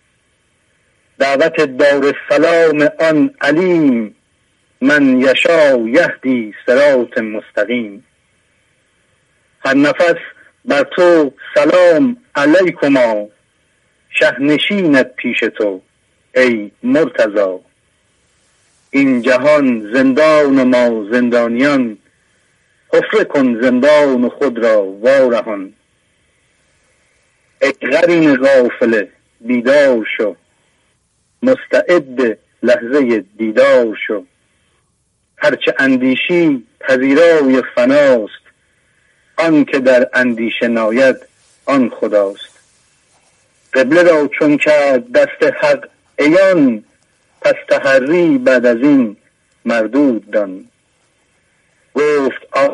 دعوت دارالسلام آن علیم، من یشا یهدی صراط مستقیم. هر نفس بر تو سلام علیکما، شه نشیند پیش تو ای مرتضا. این جهان زندان و ما زندانیان، حفره کن زندان خود را وارهان. ای قرین غافل بیدار شو، مستعد لحظه دیدار شو. هرچه اندیشی پذیرای فناست، آن که در اندیشه ناید آن خداست. قبله را چون کرد دست حق عیان، پس تحری بعد از این مردود دان. گفت آ...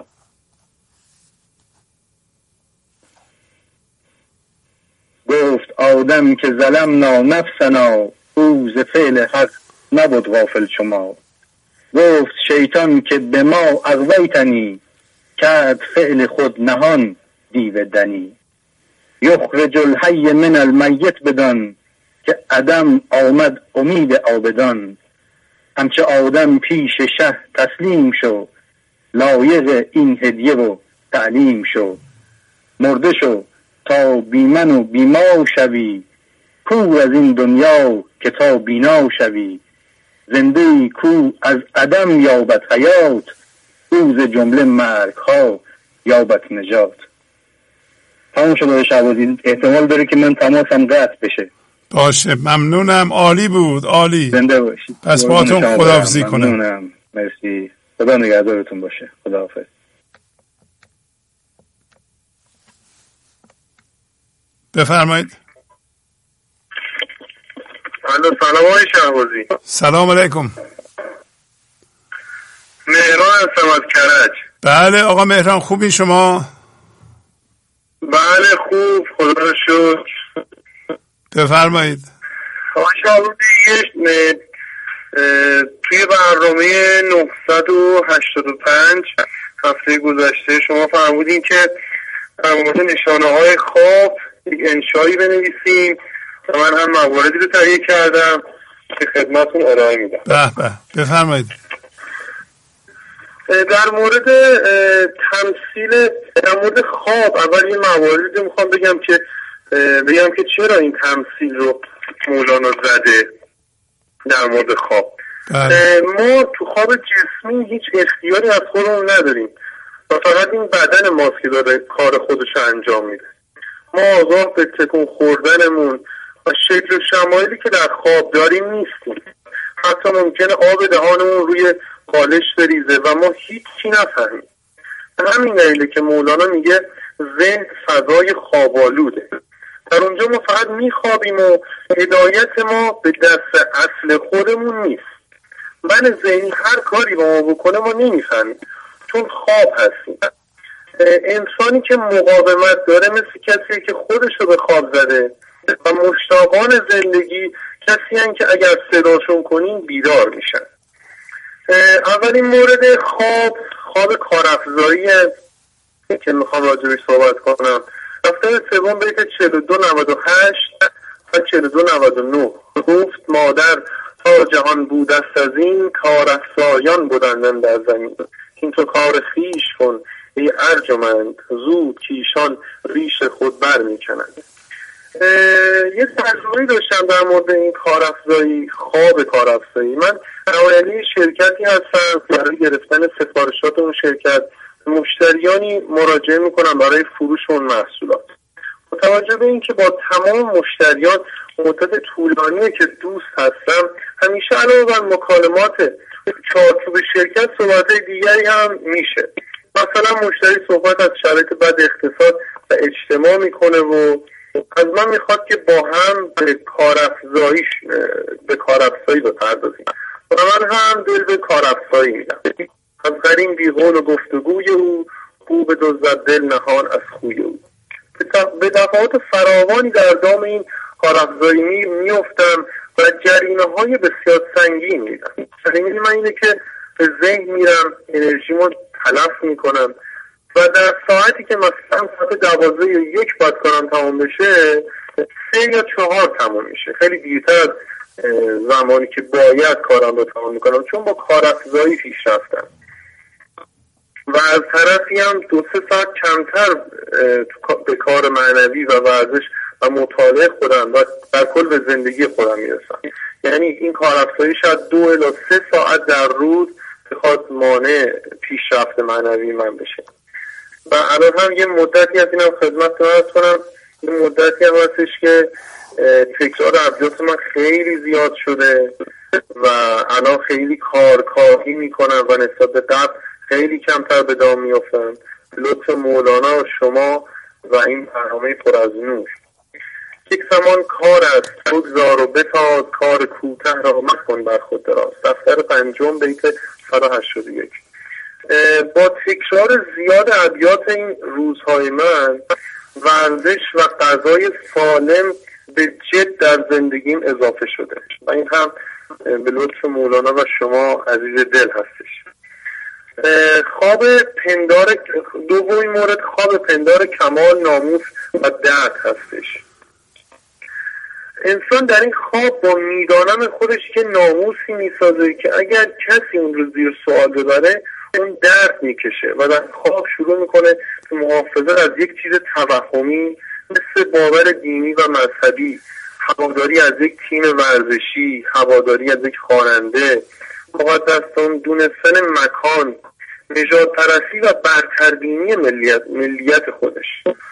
گفت آدم که ظلمنا نفسنا، او ز فعل حق نبود غافل شما. گفت شیطان که به ما اغویتنی، کرد فعل خود نهان دیو دنی. یخرج الحی من المیت بدان، که عدم آمد امید عابدان. همچه آدم پیش شه تسلیم شو، لایق این هدیه و تعلیم شو. مرده شو تا بیمن و بیما شوی، کو از این دنیا که تا بینا شوی. زنده کو از عدم یابد حیات، او ز جمله مرگ ها یابد نجات. تمام شده شعبازی، احتمال داره که من تماسم قطع بشه. باشه، ممنونم، عالی بود، عالی. زنده باشید. پس باهاتون خداحافظی کنم. ممنونم، مرسی. خدا نگهدارتون باشه. خداحافظ. بفرمایید. الو، سلام آقای شهبازی. سلام علیکم. مهران هستم از کرج. بله آقا مهران، خوبی شما؟ بله خوب، خدا رو شکر. بفرمایید. آقای شهبازی، توی برنامه نهصد و هشتاد و پنج هفته گذشته شما فرمودین که در مورد نشانه های خواب یک انشایی بنویسیم و من هم مواردی رو تهیه کردم که خدمتتون ارائه میدم. به به، بفرمایید. در مورد تمثیل، در مورد خواب اول یه مواردی رو میخوام بگم که بگم که چرا این تمثیل رو مولانا زده در مورد خواب. ما تو خواب جسمی هیچ اختیاری از خودمون نداریم و فقط این بدن ماست که داره کار خودش انجام میده. ما آگاه به تکون خوردنمون و شکل و شمایلی که در خواب داریم نیستیم. حتی ممکنه آب دهانمون روی قالش بریزه و ما هیچی نفهمیم. همین دلیله که مولانا میگه ذهن فضای خوابالوده. در اونجا ما فقط میخوابیم و هدایت ما به دست اصل خودمون نیست. من ذهنی هر کاری با ما بکنه ما نمیفهمیم، چون خواب هستیم. انسانی که مقاومت داره مثل کسیه که خودش رو به خواب زده و مشتاقان زندگی کسی هن که اگر صداشون کنین بیدار میشن. اولین مورد خواب خواب کارافزایی هست که میخوام راجبش صحبت کنم. دفتر سوم بیت چهل و دو نود و هشت و چهل و دو نود و نه گفت مادر تا جهان بود است از این کارافزایان بودندن در زمین، این تو کار خیش کن ای ارجمند زود کیشان ریش خود بر میکنند. یه تجربه داشتم در مورد این کارافزایی، خواب کارافزایی. من نماینده شرکتی هستم، برای گرفتن سفارشات اون شرکت مشتریانی مراجعه میکنم برای فروش اون محصولات. متوجه به این که با تمام مشتریان مدت طولانیه که دوست هستم، همیشه علاوه بر مکالمات چارچوب شرکت صحبت دیگری هم میشه. مثلا مشتری صحبت از شرایط بد اقتصاد و اجتماع میکنه و از من میخواد که با هم به کارافزاییش به کارافزایی بپردازیم و من هم دل به کارافزایی میدم. از غریم بی قول و گفتگوی او خوب دزد دل نهان از خوی او. به دفعات فراوانی در دام این کارافزایی میافتم و جریمه های بسیار سنگین میدم. جریمه من اینه که به ذهن میرم، انرژیمو تلف میکنم و در ساعتی که مثلا ساعت دوازده یا یک باید کارم تمام بشه سه یا چهار تمام میشه، خیلی دیرتر از زمانی که باید کارم رو تمام میکنم، چون با کارافزایی پیش رفتم و از طرفی هم دو سه ساعت کمتر به کار معنوی و ورزش و مطالعه خودم و در کل به زندگی خودم میرسم. یعنی این کارافزایی شاید دو الی سه ساعت در روز بخواد مانع پیشرفت معنوی من بشه. و الان هم یه مدتی از اینم خدمتتون عرض کنم، یه مدتی هم هستش که تکرار ابیات من خیلی زیاد شده و الان خیلی کارکاری میکنم و نسبت به قبل خیلی کمتر به دام میافتم. لطف مولانا و شما و این برنامه پر از نور. یک زمان کار است بگذار و بتاز، کار کوته را مکن بر خود دراز. دفتر پنجم بیت صد و هشتاد و یک. با تکرار زیاد ابیات این روزهای من ورزش و غذای سالم به جد در زندگیم اضافه شده و این هم به لطف مولانا و شما عزیز دل هستش. خواب پندار دومین مورد خواب پندار کمال، ناموس و درد هستش. انسان در این خواب با میدانم خودش که ناموسی میسازه که اگر کسی اون رو زیر سوال ببره اون درد میکشه و در خواب شروع میکنه که محافظت از یک چیز توهمی مثل باور دینی و مذهبی، هواداری از یک تیم ورزشی، هواداری از یک خواننده، مقدسان دونستن مکان، نژاد پرستی و برتربینی ملیت ملیت خودش،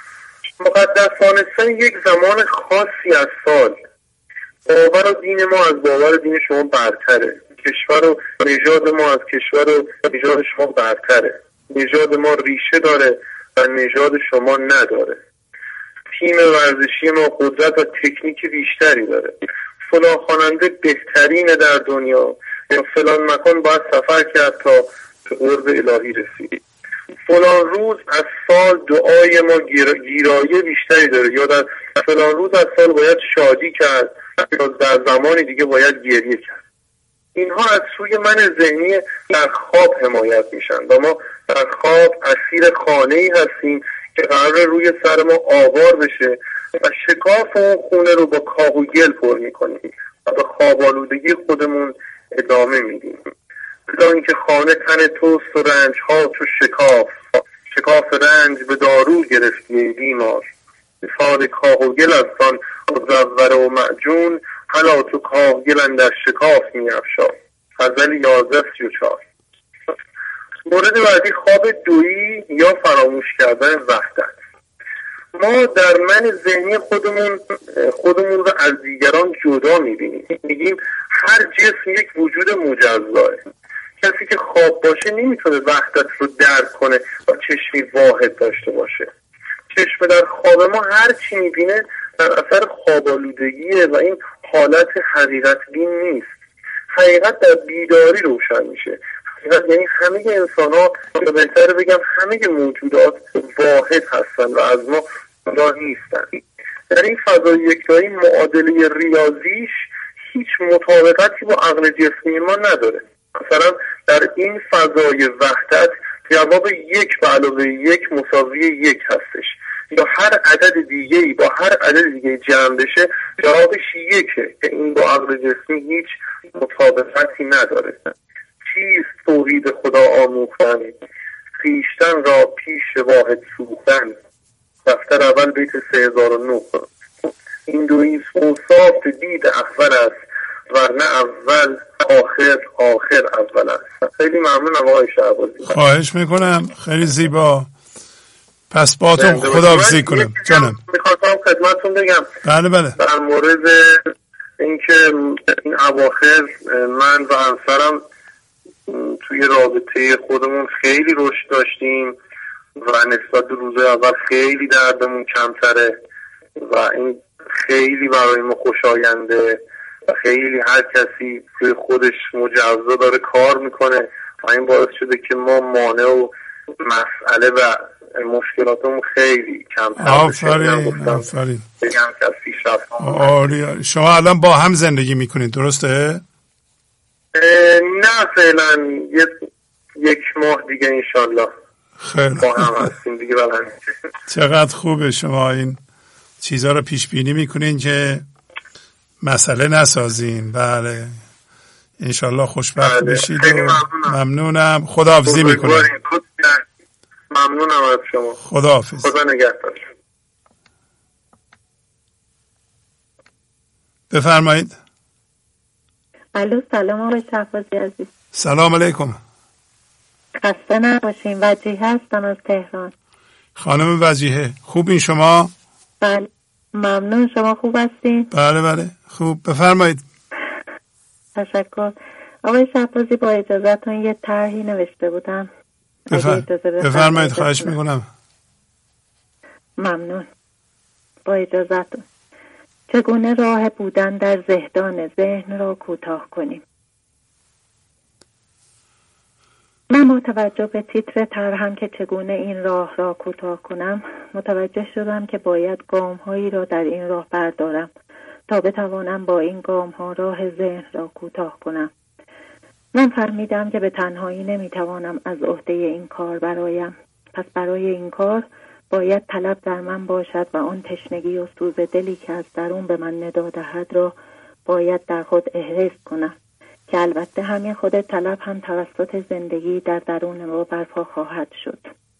مقدسانستن یک زمان خاصی از سال. باور و دین ما از باور دین شما برتره، کشور و نژاد ما از کشور و نژاد شما برتره، نژاد ما ریشه داره و نژاد شما نداره، تیم ورزشی ما قدرت و تکنیک بیشتری داره، فلان خواننده بهترینه در دنیا یا فلان مکان باید سفر کرد تا به قرب الهی رسید، فلان روز از سال دعای ما گیر... گیرایه بیشتری داره یا در فلان روز از سال باید شادی کرد یا در زمانی دیگه باید گریه کرد. اینها از سوی من ذهنی در خواب حمایت میشن و ما در خواب اسیر خانه‌ای هستیم که قرار روی سر ما آوار بشه و شکاف اون خونه رو با کاه و گل پر میکنیم و به خواب آلودگی خودمون ادامه میدیم. بلا اینکه خانه تن توست و رنج ها تو شکاف، شکاف رنج به دارو گرفتی بیمار، مثال کاه و گل از آن مزور و معجون، حالا تو کاه گل در شکاف می افشا. غزل یازده سی و چهار. مورد بعدی خواب دویی یا فراموش کردن وحدت. ما در من ذهنی خودمون خودمون رو از دیگران جدا میبینیم، میگیم هر جسم یک وجود مجزاه. کسی که خواب باشه نمیتونه وحدت رو درک کنه و چشمی واحد داشته باشه. چشم در خواب ما هر چی میبینه در اثر خواب آلودگیه و این حالت حقیقت بین نیست. حقیقت در بیداری روشن میشه. حقیقت یعنی همه انسان ها، یا بهتر بگم همه موجودات واحد هستن و از ما جدا نیستن. در این فضای یکتایی معادله ریاضیش هیچ مطابقتی با عقل جسمی ما نداره. مثلا در این فضای وحدت جواب یک به علاوه یک مساوی یک هستش، یا هر عدد دیگه‌ای با هر عدد دیگه جمع بشه جوابش یکه، که این با عقل جسمی هیچ مطابقتی نداره. چیست توحید خدا آموختن، خویشتن را پیش واحد سوختن. دفتر اول بیت سه هزار و نه. این دویست اوصاف دید اول است، ورنه اول آخر آخر اول است. خیلی ممنون آقای شهبازی. خواهش میکنم، خیلی زیبا. پس با تو خداحافظی کنم جانم. میخواستم خدمتتون بگم بله بله در مورد اینکه این اواخر من و همسرم توی رابطه خودمون خیلی رشد داشتیم و نسبت به روز اول خیلی دردمون کمتره و این خیلی برای ما خوشاینده و خیلی هر کسی توی خودش مجزا داره کار میکنه و این باعث شده که ما مانع و مسئله و مشکلاتمون خیلی کمتر بشه. آفرین آفرین. بگم که از پیش رفت. آره. شما الان با هم زندگی میکنید درسته؟ نه فعلا یک یک ماه دیگه انشالله خیلی با هم هستیم دیگه. بلند چقدر خوبه شما این چیزها رو پیش بینی میکنین که مسئله نسازین. بله انشالله خوشبخت بشید و ممنونم. خداحافظی میکنم. ممنونم از شما. خداحافظ. خدا نگهدار. بفرمایید. الو سلام آقای شهبازی عزیز. سلام علیکم. خسته نباشین. وجیه هستم از تهران. خانم وجیه خوبین شما؟ بله ممنون. شما خوب هستین؟ بله بله خوب. بفرمایید. تشکر. آقای شهبازی با اجازهتون یه طرحی نوشته بودم. بفر... بفرمایید خواهش میکنم. ممنون. با اجازهتون. چگونه راه بودن در زهدان ذهن را کوتاه کنیم؟ من با توجه به تیتر طرحم که چگونه این راه را کوتاه کنم متوجه شدم که باید گام هایی را در این راه بردارم تا بتوانم با این گام ها راه ذهن را کوتاه کنم. من فهمیدم که به تنهایی نمیتوانم از عهده این کار برایم. پس برای این کار باید طلب در من باشد و آن تشنگی و سوز دلی که از درون به من ندا دهد را باید در خود احراز کنم، که البته همین خود طلب هم توسط زندگی در درون ما برپا خواهد شد.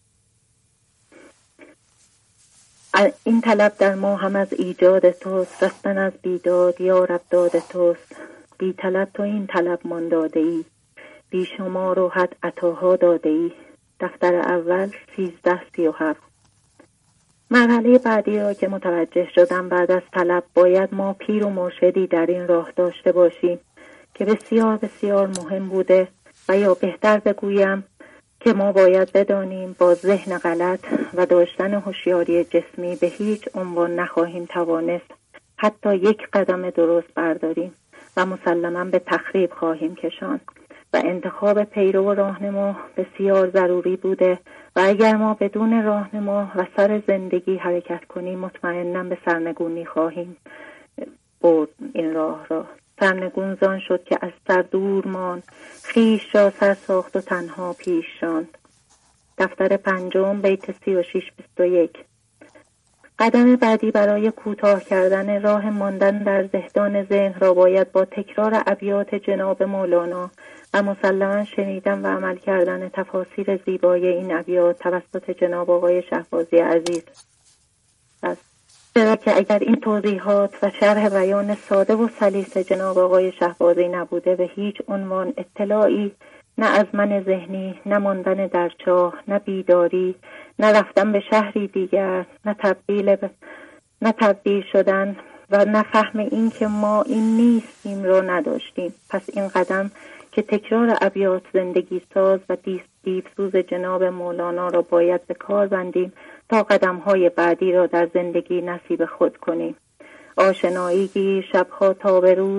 این طلب در ما هم از ایجاد توست، رستن از بیداد یا رب داد توست. بی طلب تو این طلب من داده ای، بی شما رو حد عطاها داده ای. دفتر اول سیزده سی و هفت. مرحله بعدی را که متوجه شدم بعد از طلب باید ما پیر و مرشدی در این راه داشته باشیم که بسیار بسیار مهم بوده، و یا بهتر بگویم که ما باید بدانیم با ذهن غلط و داشتن هوشیاری جسمی به هیچ عنوان نخواهیم توانست حتی یک قدم درست برداریم و مسلماً به تخریب خواهیم کشاند و انتخاب پیرو راهنما بسیار ضروری بوده و اگر ما بدون راهنما و سر زندگی حرکت کنیم مطمئناً به سرنگونی خواهیم برد. این راه را سرنگون زان شد که از سر دور ماند، خویش را سر ساخت و تنها پیش راند. دفتر پنجم بیت سی و شش بیست و یک. قدم بعدی برای کوتاه کردن راه ماندن در زهدان ذهن را باید با تکرار ابیات جناب مولانا و مسلماً شنیدن و عمل کردن تفاسیر زیبای این ابیات توسط جناب آقای شهبازی عزیز است. چرا که اگر این توضیحات و شرح بیان ساده و سلیس جناب آقای شهبازی نبوده به هیچ عنوان اطلاعی نه از من ذهنی، نه ماندن در چاه، نه بیداری، نه رفتن به شهری دیگر، نه تبدیل ب... نه تبدیل شدن و نه فهم این که ما این نیستیم را نداشتیم. پس این قدم که تکرار ابیات زندگی ساز و دیوسوز جناب مولانا را باید به کار بندیم تا قدم‌های بعدی را در زندگی نصیب خود کنیم. آشنایی گیر شبها تا به روز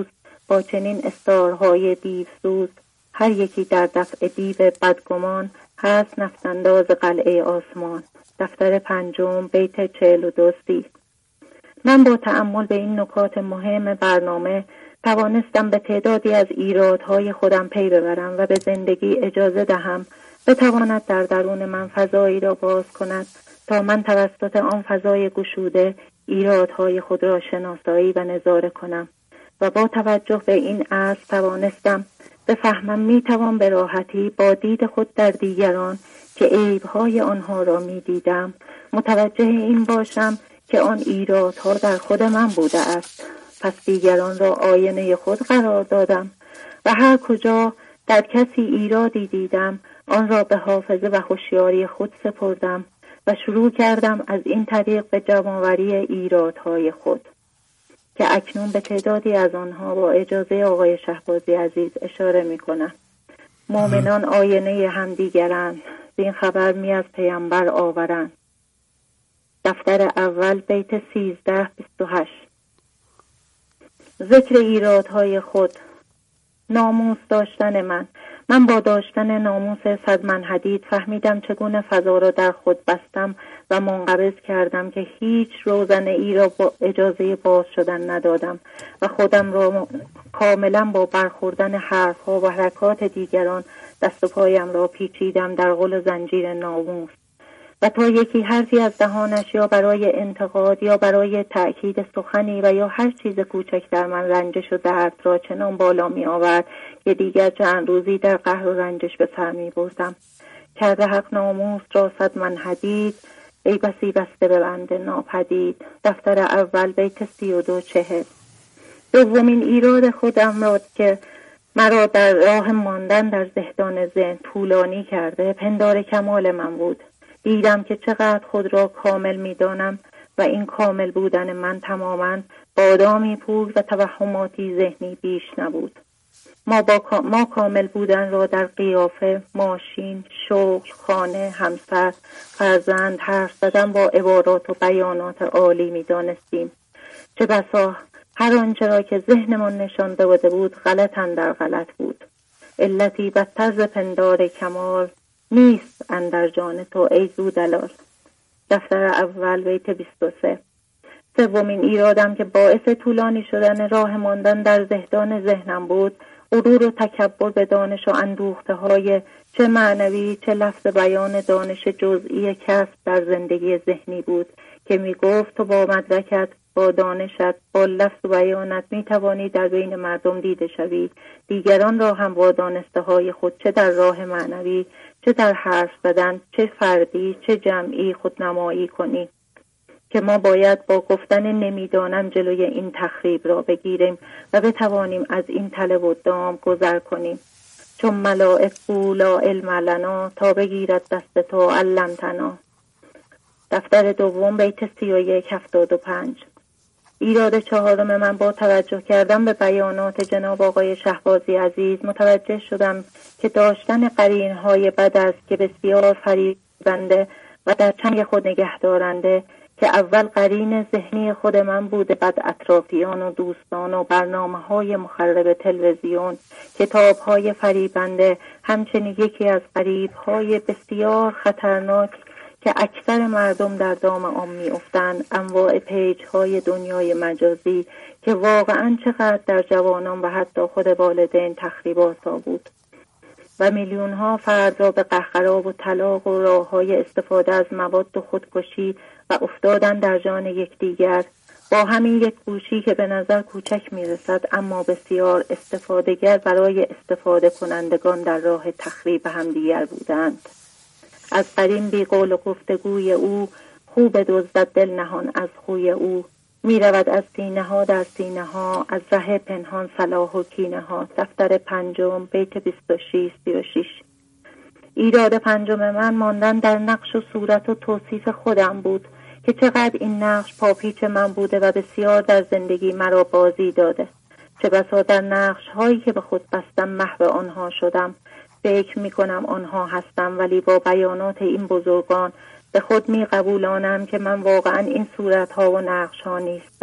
با چنین استارهای دیوسوز، هر یکی در دفع دیو بدگمان، هست نفتنداز قلعه آسمان. دفتر پنجم بیت چهل و دو سی. من با تأمل به این نکات مهم برنامه توانستم به تعدادی از ایرادهای خودم پی ببرم و به زندگی اجازه دهم بتواند در درون من فضایی را باز کند تا من توسط آن فضای گشوده ایرادهای خود را شناسایی و نظاره کنم و با توجه به این اصل توانستم بفهمم میتوان به راحتی با دید خود در دیگران که عیبهای آنها را میدیدم متوجه این باشم که آن ایرادها در خود من بوده است. پس دیگران را آینه خود قرار دادم و هر کجا در کسی ایرادی دیدم آن را به حافظه و هوشیاری خود سپردم و شروع کردم از این طریق به جمع‌آوری ایرادهای خود که اکنون به تعدادی از آنها با اجازه آقای شهبازی عزیز اشاره می کنم. مؤمنان آینه همدیگرند، این خبر می از پیامبر آورند. دفتر اول بیت سیزده بیست و هشت. ذکر ایرادهای خود. ناموس داشتن من من با داشتن ناموس صد من حدید فهمیدم چگونه فضا را در خود بستم و منقبض کردم که هیچ روزنه ای را با اجازه باز شدن ندادم و خودم را کاملا با برخوردن حرف ها و حرکات دیگران دست و پایم را پیچیدم در غل زنجیر ناموس و تا یکی حرفی از دهانش یا برای انتقاد یا برای تأکید سخنی و یا هر چیز کوچک در من رنجش و درد را چنان بالا می آورد که دیگر چند روزی در قهر و رنجش به سر می بردم. کرده حق ناموس را صد من حدید، ای بسی بسته به بند ناپدید. دفتر اول بیت سی و دو چهل. دومین ایراد خودم را که مرا در راه ماندن در زهدان ذهن طولانی کرده پندار کمال من بود. دیدم که چقدر خود را کامل می دانم و این کامل بودن من تماما بادامی پور و توهماتی ذهنی بیش نبود. ما, با ما کامل بودن را در قیافه، ماشین، شغل، خانه، همسر، فرزند، حرف زدن با عبارات و بیانات عالی می دانستیم. چه بسا هر آنچه را که ذهنمان نشان داده بود غلطاً در غلط بود. علتی بدتر ز پندار کمال نیست اندر جان تو ای زودلال. دفتر اول بیت بیست و سه. سومین ایرادم که باعث طولانی شدن راه ماندن در زهدان ذهنم بود غرور و تکبر به دانش و اندوخته های چه معنوی چه لفظ بیان دانش جزئی کسب در زندگی ذهنی بود که می گفت تو با مدرکت، با دانشت، با لفظ و بیانت می توانی در بین مردم دیده شوی، دیگران را هم با دانسته های خود چه در راه معنوی چه در حرف زدن چه فردی چه جمعی خودنمایی کنی، که ما باید با گفتن نمیدانم جلوی این تخریب را بگیریم و بتوانیم از این تله و دام گذر کنیم. چون ملائک گو لا علم لنا تا بگیرد دست تو علمتنا. دفتر دوم بیت سی و یک هفتاد و پنج. ایراد چهارم من با توجه کردم به بیانات جناب آقای شهبازی عزیز متوجه شدم که داشتن قرینهای بد است که بسیار فریبنده و در چنگ خود نگه دارنده که اول قرین ذهنی خود من بوده، بعد اطرافیان و دوستان و برنامه های مخرب تلویزیون، کتاب های فریبنده، همچنین یکی از قریب های بسیار خطرناک که اکثر مردم در دام آن می افتند، انواع پیج های دنیای مجازی که واقعا چقدر در جوانان و حتی خود والدین تخریب آسا بود و میلیون ها فرد را به قهقرا و طلاق و راه های استفاده از مواد و خودکشی و افتادن در جان یکدیگر با همین یک گوشی که به نظر کوچک می رسد اما بسیار استفادهگر برای استفاده کنندگان در راه تخریب همدیگر بودند. از قرین بی قول و گفتگوی او خوب دزدد دل نهان از خوی او، می رود از سینه ها در سینه ها از ره پنهان صلاح و کینه ها. دفتر پنجم بیت بیست و شش سی و شش. ایراد پنجم من ماندن در نقش و صورت و توصیف خودم بود که چقدر این نقش پاپیچ من بوده و بسیار در زندگی مرا بازی داده. چه بسا در نقش هایی که به خود بستم محو آنها شدم. فکر می کنم آنها هستم ولی با بیانات این بزرگان به خود می قبولانم که من واقعا این صورت ها و نقش ها نیستم.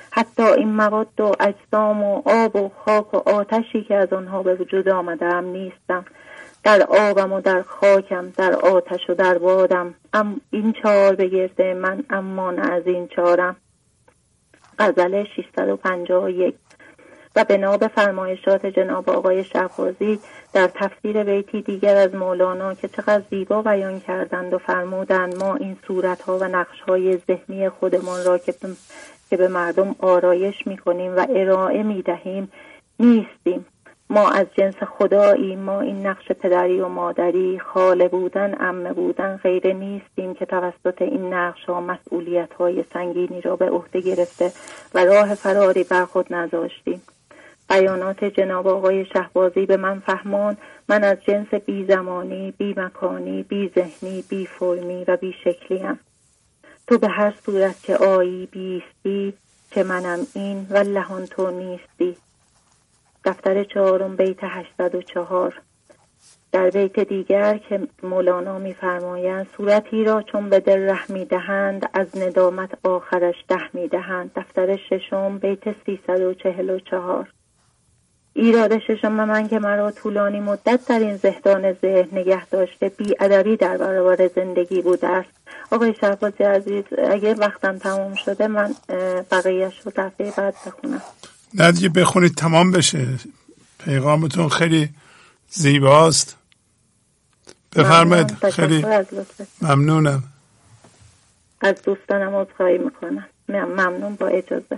حتی این مواد و اجسام و آب و خاک و آتشی که از آنها به وجود آمدم نیستم. در آبم و در خاکم، در آتش و در بادم، ام این چهار بگرده من، اما نه از این چهارم. غزل ششصد و پنجاه و یک. و بنا به فرمایشات جناب آقای شهبازی در تفسیر بیتی دیگر از مولانا که چقدر زیبا بیان کردند و فرمودند ما این صورتها و نقشهای ذهنی خودمان را که که به مردم آرایش می‌کنیم و ارائه می‌دهیم نیستیم. ما از جنس خداییم. ما این نقش پدری و مادری، خاله بودن، عمه بودن غیره نیستیم که توسط این نقش‌ها مسئولیت‌های سنگینی را به عهده گرفته و راه فراری بر خود نذاشتیم. بیانات جناب آقای شهبازی به من فهمان من از جنس بی زمانی، بی مکانی، بی ذهنی، بی فرمی و بی شکلیم. تو به هر صورت که آیی بیستی، که منم این واللهان تو نیستی. دفتر چهارم بیت هشتصد و چهار. در بیت دیگر که مولانا می‌فرمایند صورتی را چون به دل ره می‌دهند از ندامت آخرش ده می‌دهند. دفتر ششم بیت سیصد و چهل و چهار. ایراد ششم من که مرا طولانی مدت در این زهدان ذهن نگه داشته بی ادبی در برابر زندگی بوده است. آقای شهبازی عزیز اگه وقتم تمام شده من بقیه‌اش رو دفعه بعد بخونم. نه دیگه بخونید تمام بشه. پیغامتون خیلی زیباست. بفرمایید. خیلی ممنونم. از دوستانم عذرخواهی میکنم. ممنون. با اجازه.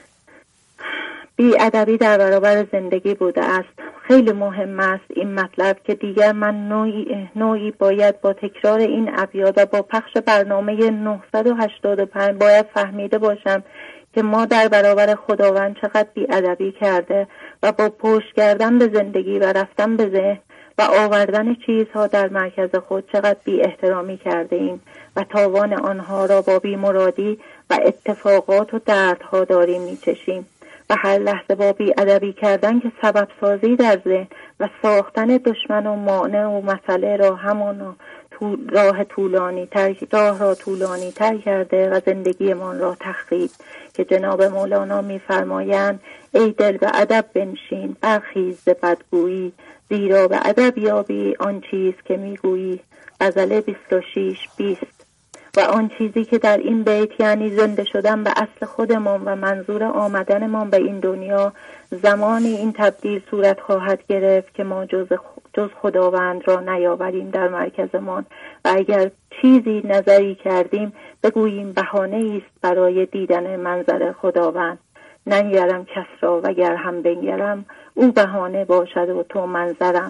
بی ادبی در برابر زندگی بوده است. خیلی مهم است این مطلب که دیگر من نوعی, نوعی باید با تکرار این ابیات و با پخش برنامه نهصد و هشتاد و پنج باید فهمیده باشم که ما در برابر خداوند چقدر بی ادبی کرده و با پشت کردن به زندگی و رفتن به ذهن و آوردن چیزها در مرکز خود چقدر بی احترامی کرده ایم و تاوان آنها را با بی مرادی و اتفاقات و دردها داریم میچشیم و هر لحظه با بی ادبی کردن که سبب سازی در ذهن و ساختن دشمن و مانع و مسئله را همان طول راه طولانی تر راه را طولانی تر کرده و زندگیمان را تخریب که جناب مولانا می‌فرمایند ای دل به ادب بنشین برخیز ز بدگویی زیرا به ادب یابی آن چیز که میگویی. غزل بیست و شش بیست. و آن چیزی که در این بیت یعنی زنده شدن به اصل خودمان و منظور آمدنمان به این دنیا زمانی این تبدیل صورت خواهد گرفت که ما جز جز خداوند را نیاوریم در مرکزمان و اگر چیزی نظری کردیم بگوییم بهانه است برای دیدن منظر خداوند. ننگرم کس را وگر هم بنگرم او بهانه باشد و تو منظرم.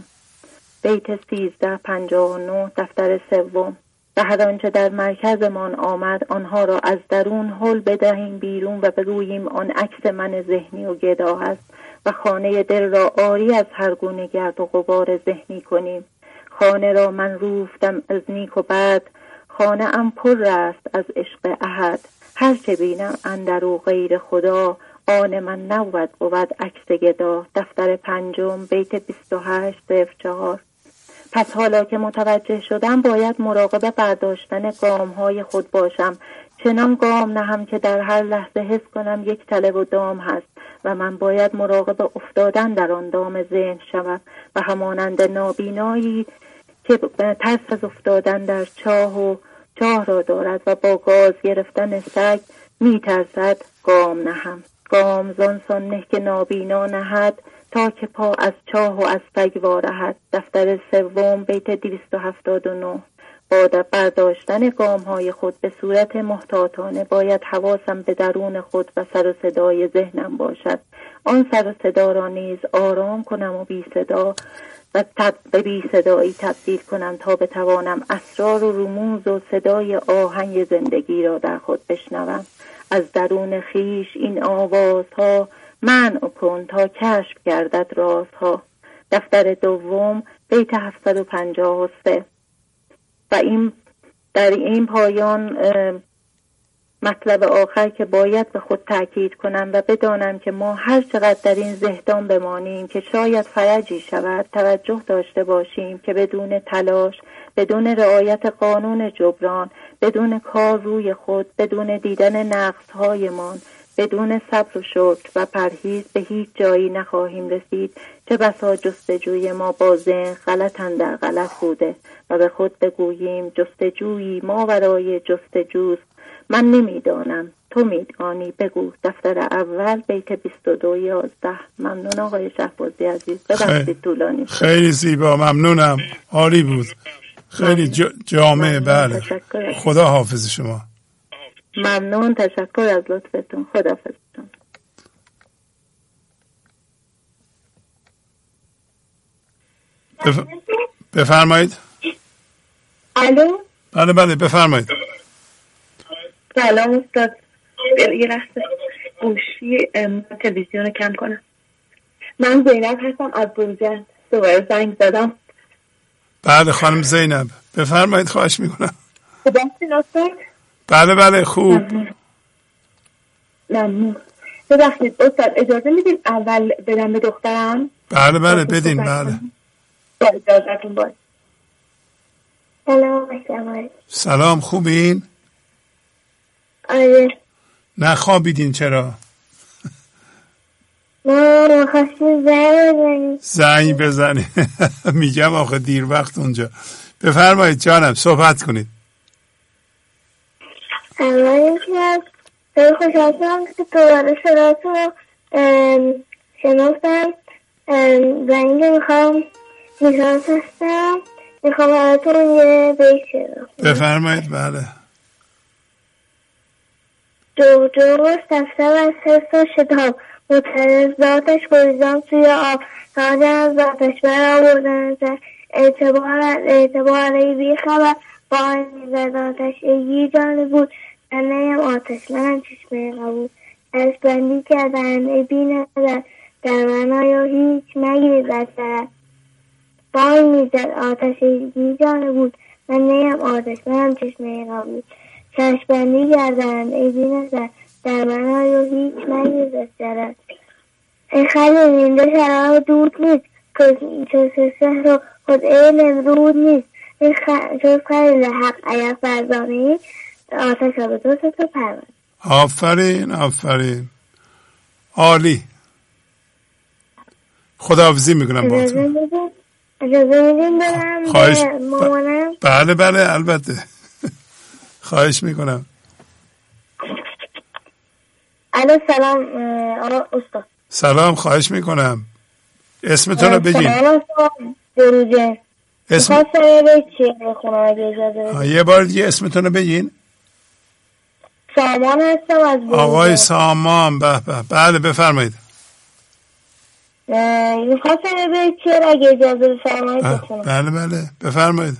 بیت سیزده پنجاه و نه دفتر سوم. و هر آنچه در مرکزمان آمد آنها را از درون هل بدهیم بیرون و بگوییم آن عکس من ذهنی و گدا است و خانه دل را آری از هر گونه گرد و غبار ذهنی کنیم. خانه را من روفتم از نیک و بد، خانه ام پر است از عشق احد. هر چه بینم اندرو غیر خدا، آن من نبود بود عکس گدا. دفتر پنجم بیت بیست و هشت صفر چهار. پس حالا که متوجه شدم باید مراقب برداشتن گام های خود باشم. چنان گام نهم که در هر لحظه حس کنم یک تله و دام هست و من باید مراقب افتادن در آن دام ذهن شوم و همانند نابینایی که ترس از افتادن در چاه و چاه را دارد و با گاز گرفتن سگ می ترسد گام نهم. گام زانسان نه که نابینا نهد تا که پا از چاه و از سگ وارهد. دفتر سوم بیت دویست و هفتاد و نه. با برداشتن گام های خود به صورت محتاطانه باید حواسم به درون خود و سر و صدای ذهنم باشد. آن سر و صدا را نیز آرام کنم و بی صدا و تب... به بی صدایی تبدیل کنم تا بتوانم اسرار و رموز و صدای آهنگ زندگی را در خود بشنوم. از درون خیش این آوازها منع کن تا کشف گردد رازها. دفتر دوم بیت هفتصد و پنجاه و سه. و این در این پایان مطلب آخر که باید به خود تأکید کنم و بدانم که ما هر چقدر در این زهدان بمانیم که شاید فرجی شود توجه داشته باشیم که بدون تلاش، بدون رعایت قانون جبران، بدون کار روی خود، بدون دیدن نقص‌هایمان بدون صبر و شکر و پرهیز به هیچ جایی نخواهیم رسید. چه بسا جستجوی ما با ذهن غلط اندر غلط بوده و به خود بگوییم جستجویی ماورای جستجوست. من نمیدانم، تو میدانی، بگو. دفتر اول بیت بیست و دو یازده. ممنون آقای شهبازی عزیز، ببخشید طولانی. خیلی زیبا، ممنونم، عالی بود، خیلی جامع. بله، خدا حافظ شما. ممنون، تشکر از لطفتون. خدا حافظتون. بف... بفرمایید. الو. بله بله بفرمایید. سلام استاد. یه لحظه گوشی تلویزیون کم کنم. من زینب هستم از بروجرد، دوباره زنگ زدم. بله خانم زینب بفرمایید، خواهش میکنم. خوب هستین استاد؟ بله بله خوب. ممنون. ببخشید استاد اجازه میدین اول بدم به دخترم؟ بله بله بدین. بله با اجازتون باید. سلام علیکم. سلام، خوبین؟ آره. نخوابیدین چرا؟ ما خواستیم زنگ بزنیم. زنگ بزنی. میگم آخه دیر وقت اونجا. بفرمایید جانم، صحبت کنید. اول اینکه خیلی خوشحال شدم که دوباره صداتون رو شنفتم و اینکه میخوام میخوام هستم میخوام براتون یه بیت شنفتم. بفرمایید. بله. جو جو سفسر از حرس و شتاب متعرض ذاتش گریزان سوی آب تاجن از ذاتش برا بردن زر اعتبار از اعتبار ای بی خبر با آن میزد آتش ایگی جانی بود من نیم آتش منم چشمه قبول از بندی کردن ای بی نظر در من آیا هیچ مگیر در سرد با آن میزد آتش ایگی جانی بود من نیم آتش منم چشمه قبول چشم بندی کردن ای بی نظر در من آیا هیچ مگیر در سرد ای خیلی مینده شراب دود نیست چون سهر و خود علم رود نیست این چون خیلی حق اگر فرزانه آتش را به دوست تو پرورد. آفرین آفرین، عالی. خداحافظی میکنم با تو. اجازه میدیم برم خواهش به مامانم؟ بله بله البته. خواهش میکنم. الو سلام آقا استاد. سلام، خواهش میکنم. اسمتون رو بگین. سلام بروجه. اسم میخواستم یه بیت چیه بخونم اگه اجازه بدید. یه بار دیگه اسمتون رو بگین. سامان هستم از بروجه. آقای سامان. به به. بله بفرمایید. میخواستم یه بیت چیه اگه اجازه بفرمایید بخونم. بله بله بفرمایید.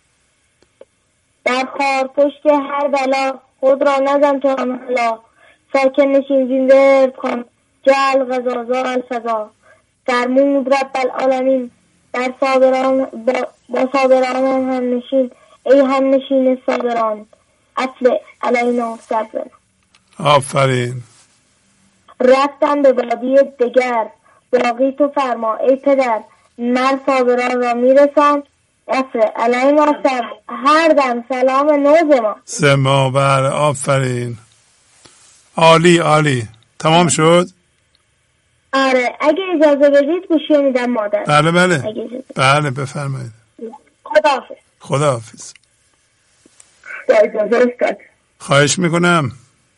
در خار پشت هر بلا خود را نزن تو هملا ساکن نشین زنده کن جل غزازا الفضا فرمود رب العالمین در صابران با, با صابران هم نشین ای هم نشین صابران اصل علینا صبر. آفرین. رفتم به وادی دگر باقی تو فرما ای پدر مر صابران را میرسان اصل علینا صبر هر دم سلام نوز ما زما. بله آفرین، عالی عالی. تمام شد؟ آره اگه اجازه بدید گوشی میدم مادر. بله بله بله بفرمایید. خداحافظ. خداحافظ. با اجازه استاد. خواهش میکنم.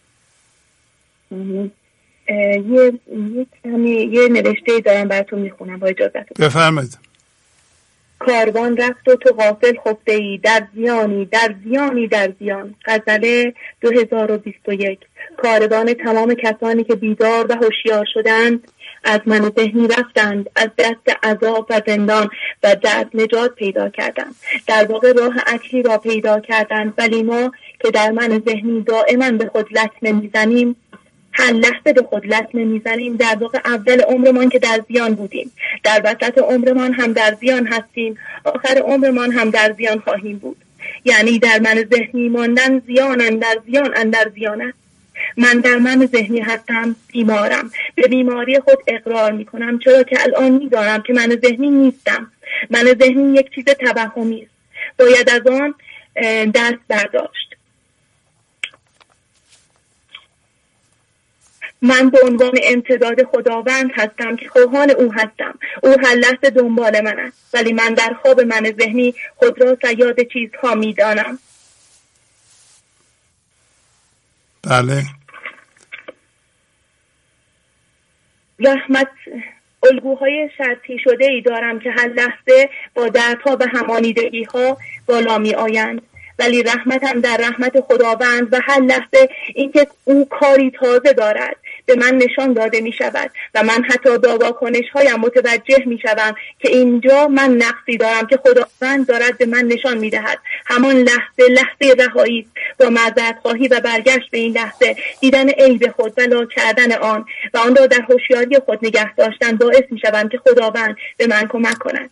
یه یه کمی یه نوشته دارم براتون میخونم با اجازه. بفرمایید. کاروان رفت و تو غافل خفته ای در زیانی در زیانی در زیان. غزله دو هزار و بیست و یک. کاروان تمام کسانی که بیدار و هوشیار شدند از من ذهنی رفتند، از دست عذاب و زندان و درد نجات پیدا کردند. در واقع راه اصلی را پیدا کردند، ولی ما که در من ذهنی دائما به خود لطمه میزنیم، هر لحظه به خود لطمه میزنیم، در واقع اول عمرمان که در زیان بودیم، در وسط عمرمان هم در زیان هستیم، آخر عمرمان هم در زیان خواهیم بود. یعنی در من ذهنی ماندن زیان اندر زیان اندر زیان است. من در من ذهنی هستم، بیمارم، به بیماری خود اقرار میکنم، چرا که الان میدانم که من ذهنی نیستم. من ذهنی یک چیز توهمی است، باید از آن دست برداشت. من به عنوان امتداد خداوند هستم که خواهان او هستم. او هر لحظه دنبال من است، ولی من در خواب من ذهنی خود را صیاد چیزها میدانم. بله. رحمت الگوهای شرطی شده ای دارم که هر لحظه با دردها و همانیدگی ها بالا می آیند، ولی رحمتم در رحمت خداوند و هر لحظه اینکه او کاری تازه دارد به من نشان داده می شود و من حتی با واکنش هایم متوجه می شدم که اینجا من نقصی دارم که خداوند دارد به من نشان می دهد. همان لحظه لحظه رهایی با معذرت خواهی و برگشت به این لحظه، دیدن عیب خود و لا کردن آن و آن را در هوشیاری خود نگه داشتن باعث می شوم که خداوند به من کمک کند.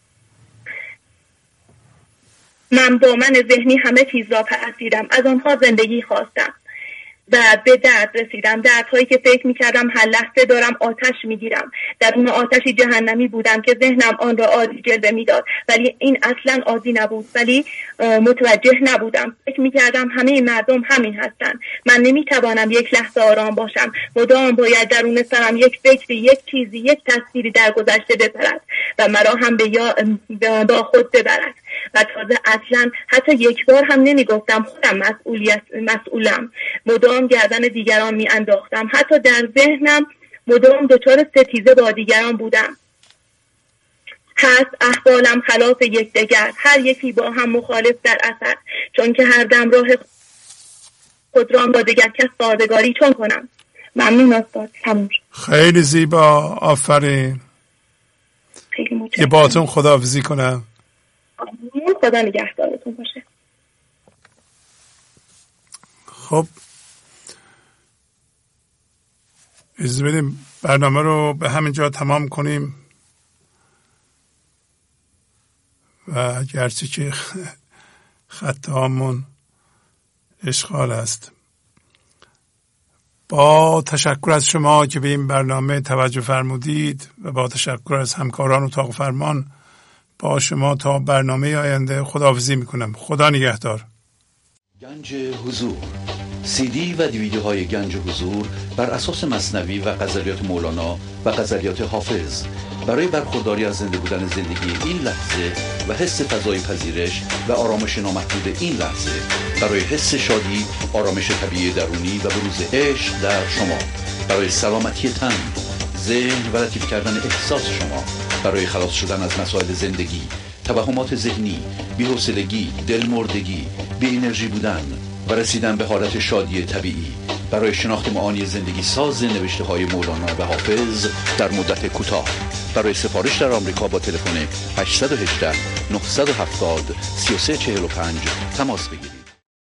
من با من ذهنی همه چیز را پرستیدم، از آنها زندگی خواستم و به درد رسیدم، دردهایی که فکر میکردم هر لحظه دارم آتش میگیرم. در اون آتشی جهنمی بودم که ذهنم آن را عادی جلوه میداد، ولی این اصلا عادی نبود، ولی متوجه نبودم. فکر میکردم همه این مردم همین هستن. من نمیتوانم یک لحظه آرام باشم، مدام باید درون سرم یک فکری، یک چیزی، یک تصویری در گذشته بپرد و مرا هم به یا با خود ببرد. و تازه اصلا حتی یک بار هم نمی گفتم خودم مسئولیت مسئولم. مدام گردن دیگران می انداختم. حتی در ذهنم مدام دچار ستیزه با دیگران بودم. هست احوالم خلاف یکدیگر، هر یکی با هم مخالف در اثر، چون که هر دم راه خود را با دیگر کس سازگاری چون کنم. ممنون استاد. تموم. خیلی زیبا، آفرین. خیلی متشکرم. یه باهاتون خداحافظی کنم. خدا نگهدارتون باشه. خب اجازه بدیم برنامه رو به همین جا تمام کنیم و گرچه که خط هامون اشغال است. با تشکر از شما که به این برنامه توجه فرمودید و با تشکر از همکاران اتاق فرمان با شما تا برنامه آینده خداحافظی میکنم. خدا نگهدار. گنج حضور، سی دی و دیویدیوهای گنج حضور بر اساس مثنوی و غزلیات مولانا و غزلیات حافظ برای برخورداری از زنده بودن زندگی این لحظه و حس فضای پذیرش و آرامش نامحدود این لحظه، برای حس شادی، آرامش طبیعی درونی و بروز عشق در شما، برای سلامتی تن، ذهن و لطیف کردن احساس شما، برای خلاص شدن از مسائل زندگی، توهمات ذهنی، بی‌حوصلگی، دلمردگی، بی انرژی بودن و رسیدن به حالت شادی طبیعی، برای شناخت معانی زندگی ساز نوشته های مولانا و حافظ در مدت کوتاه. برای سفارش در آمریکا با تلفن هشت یک هشت نه هفت صفر سه سه چهار پنج تماس بگیرید.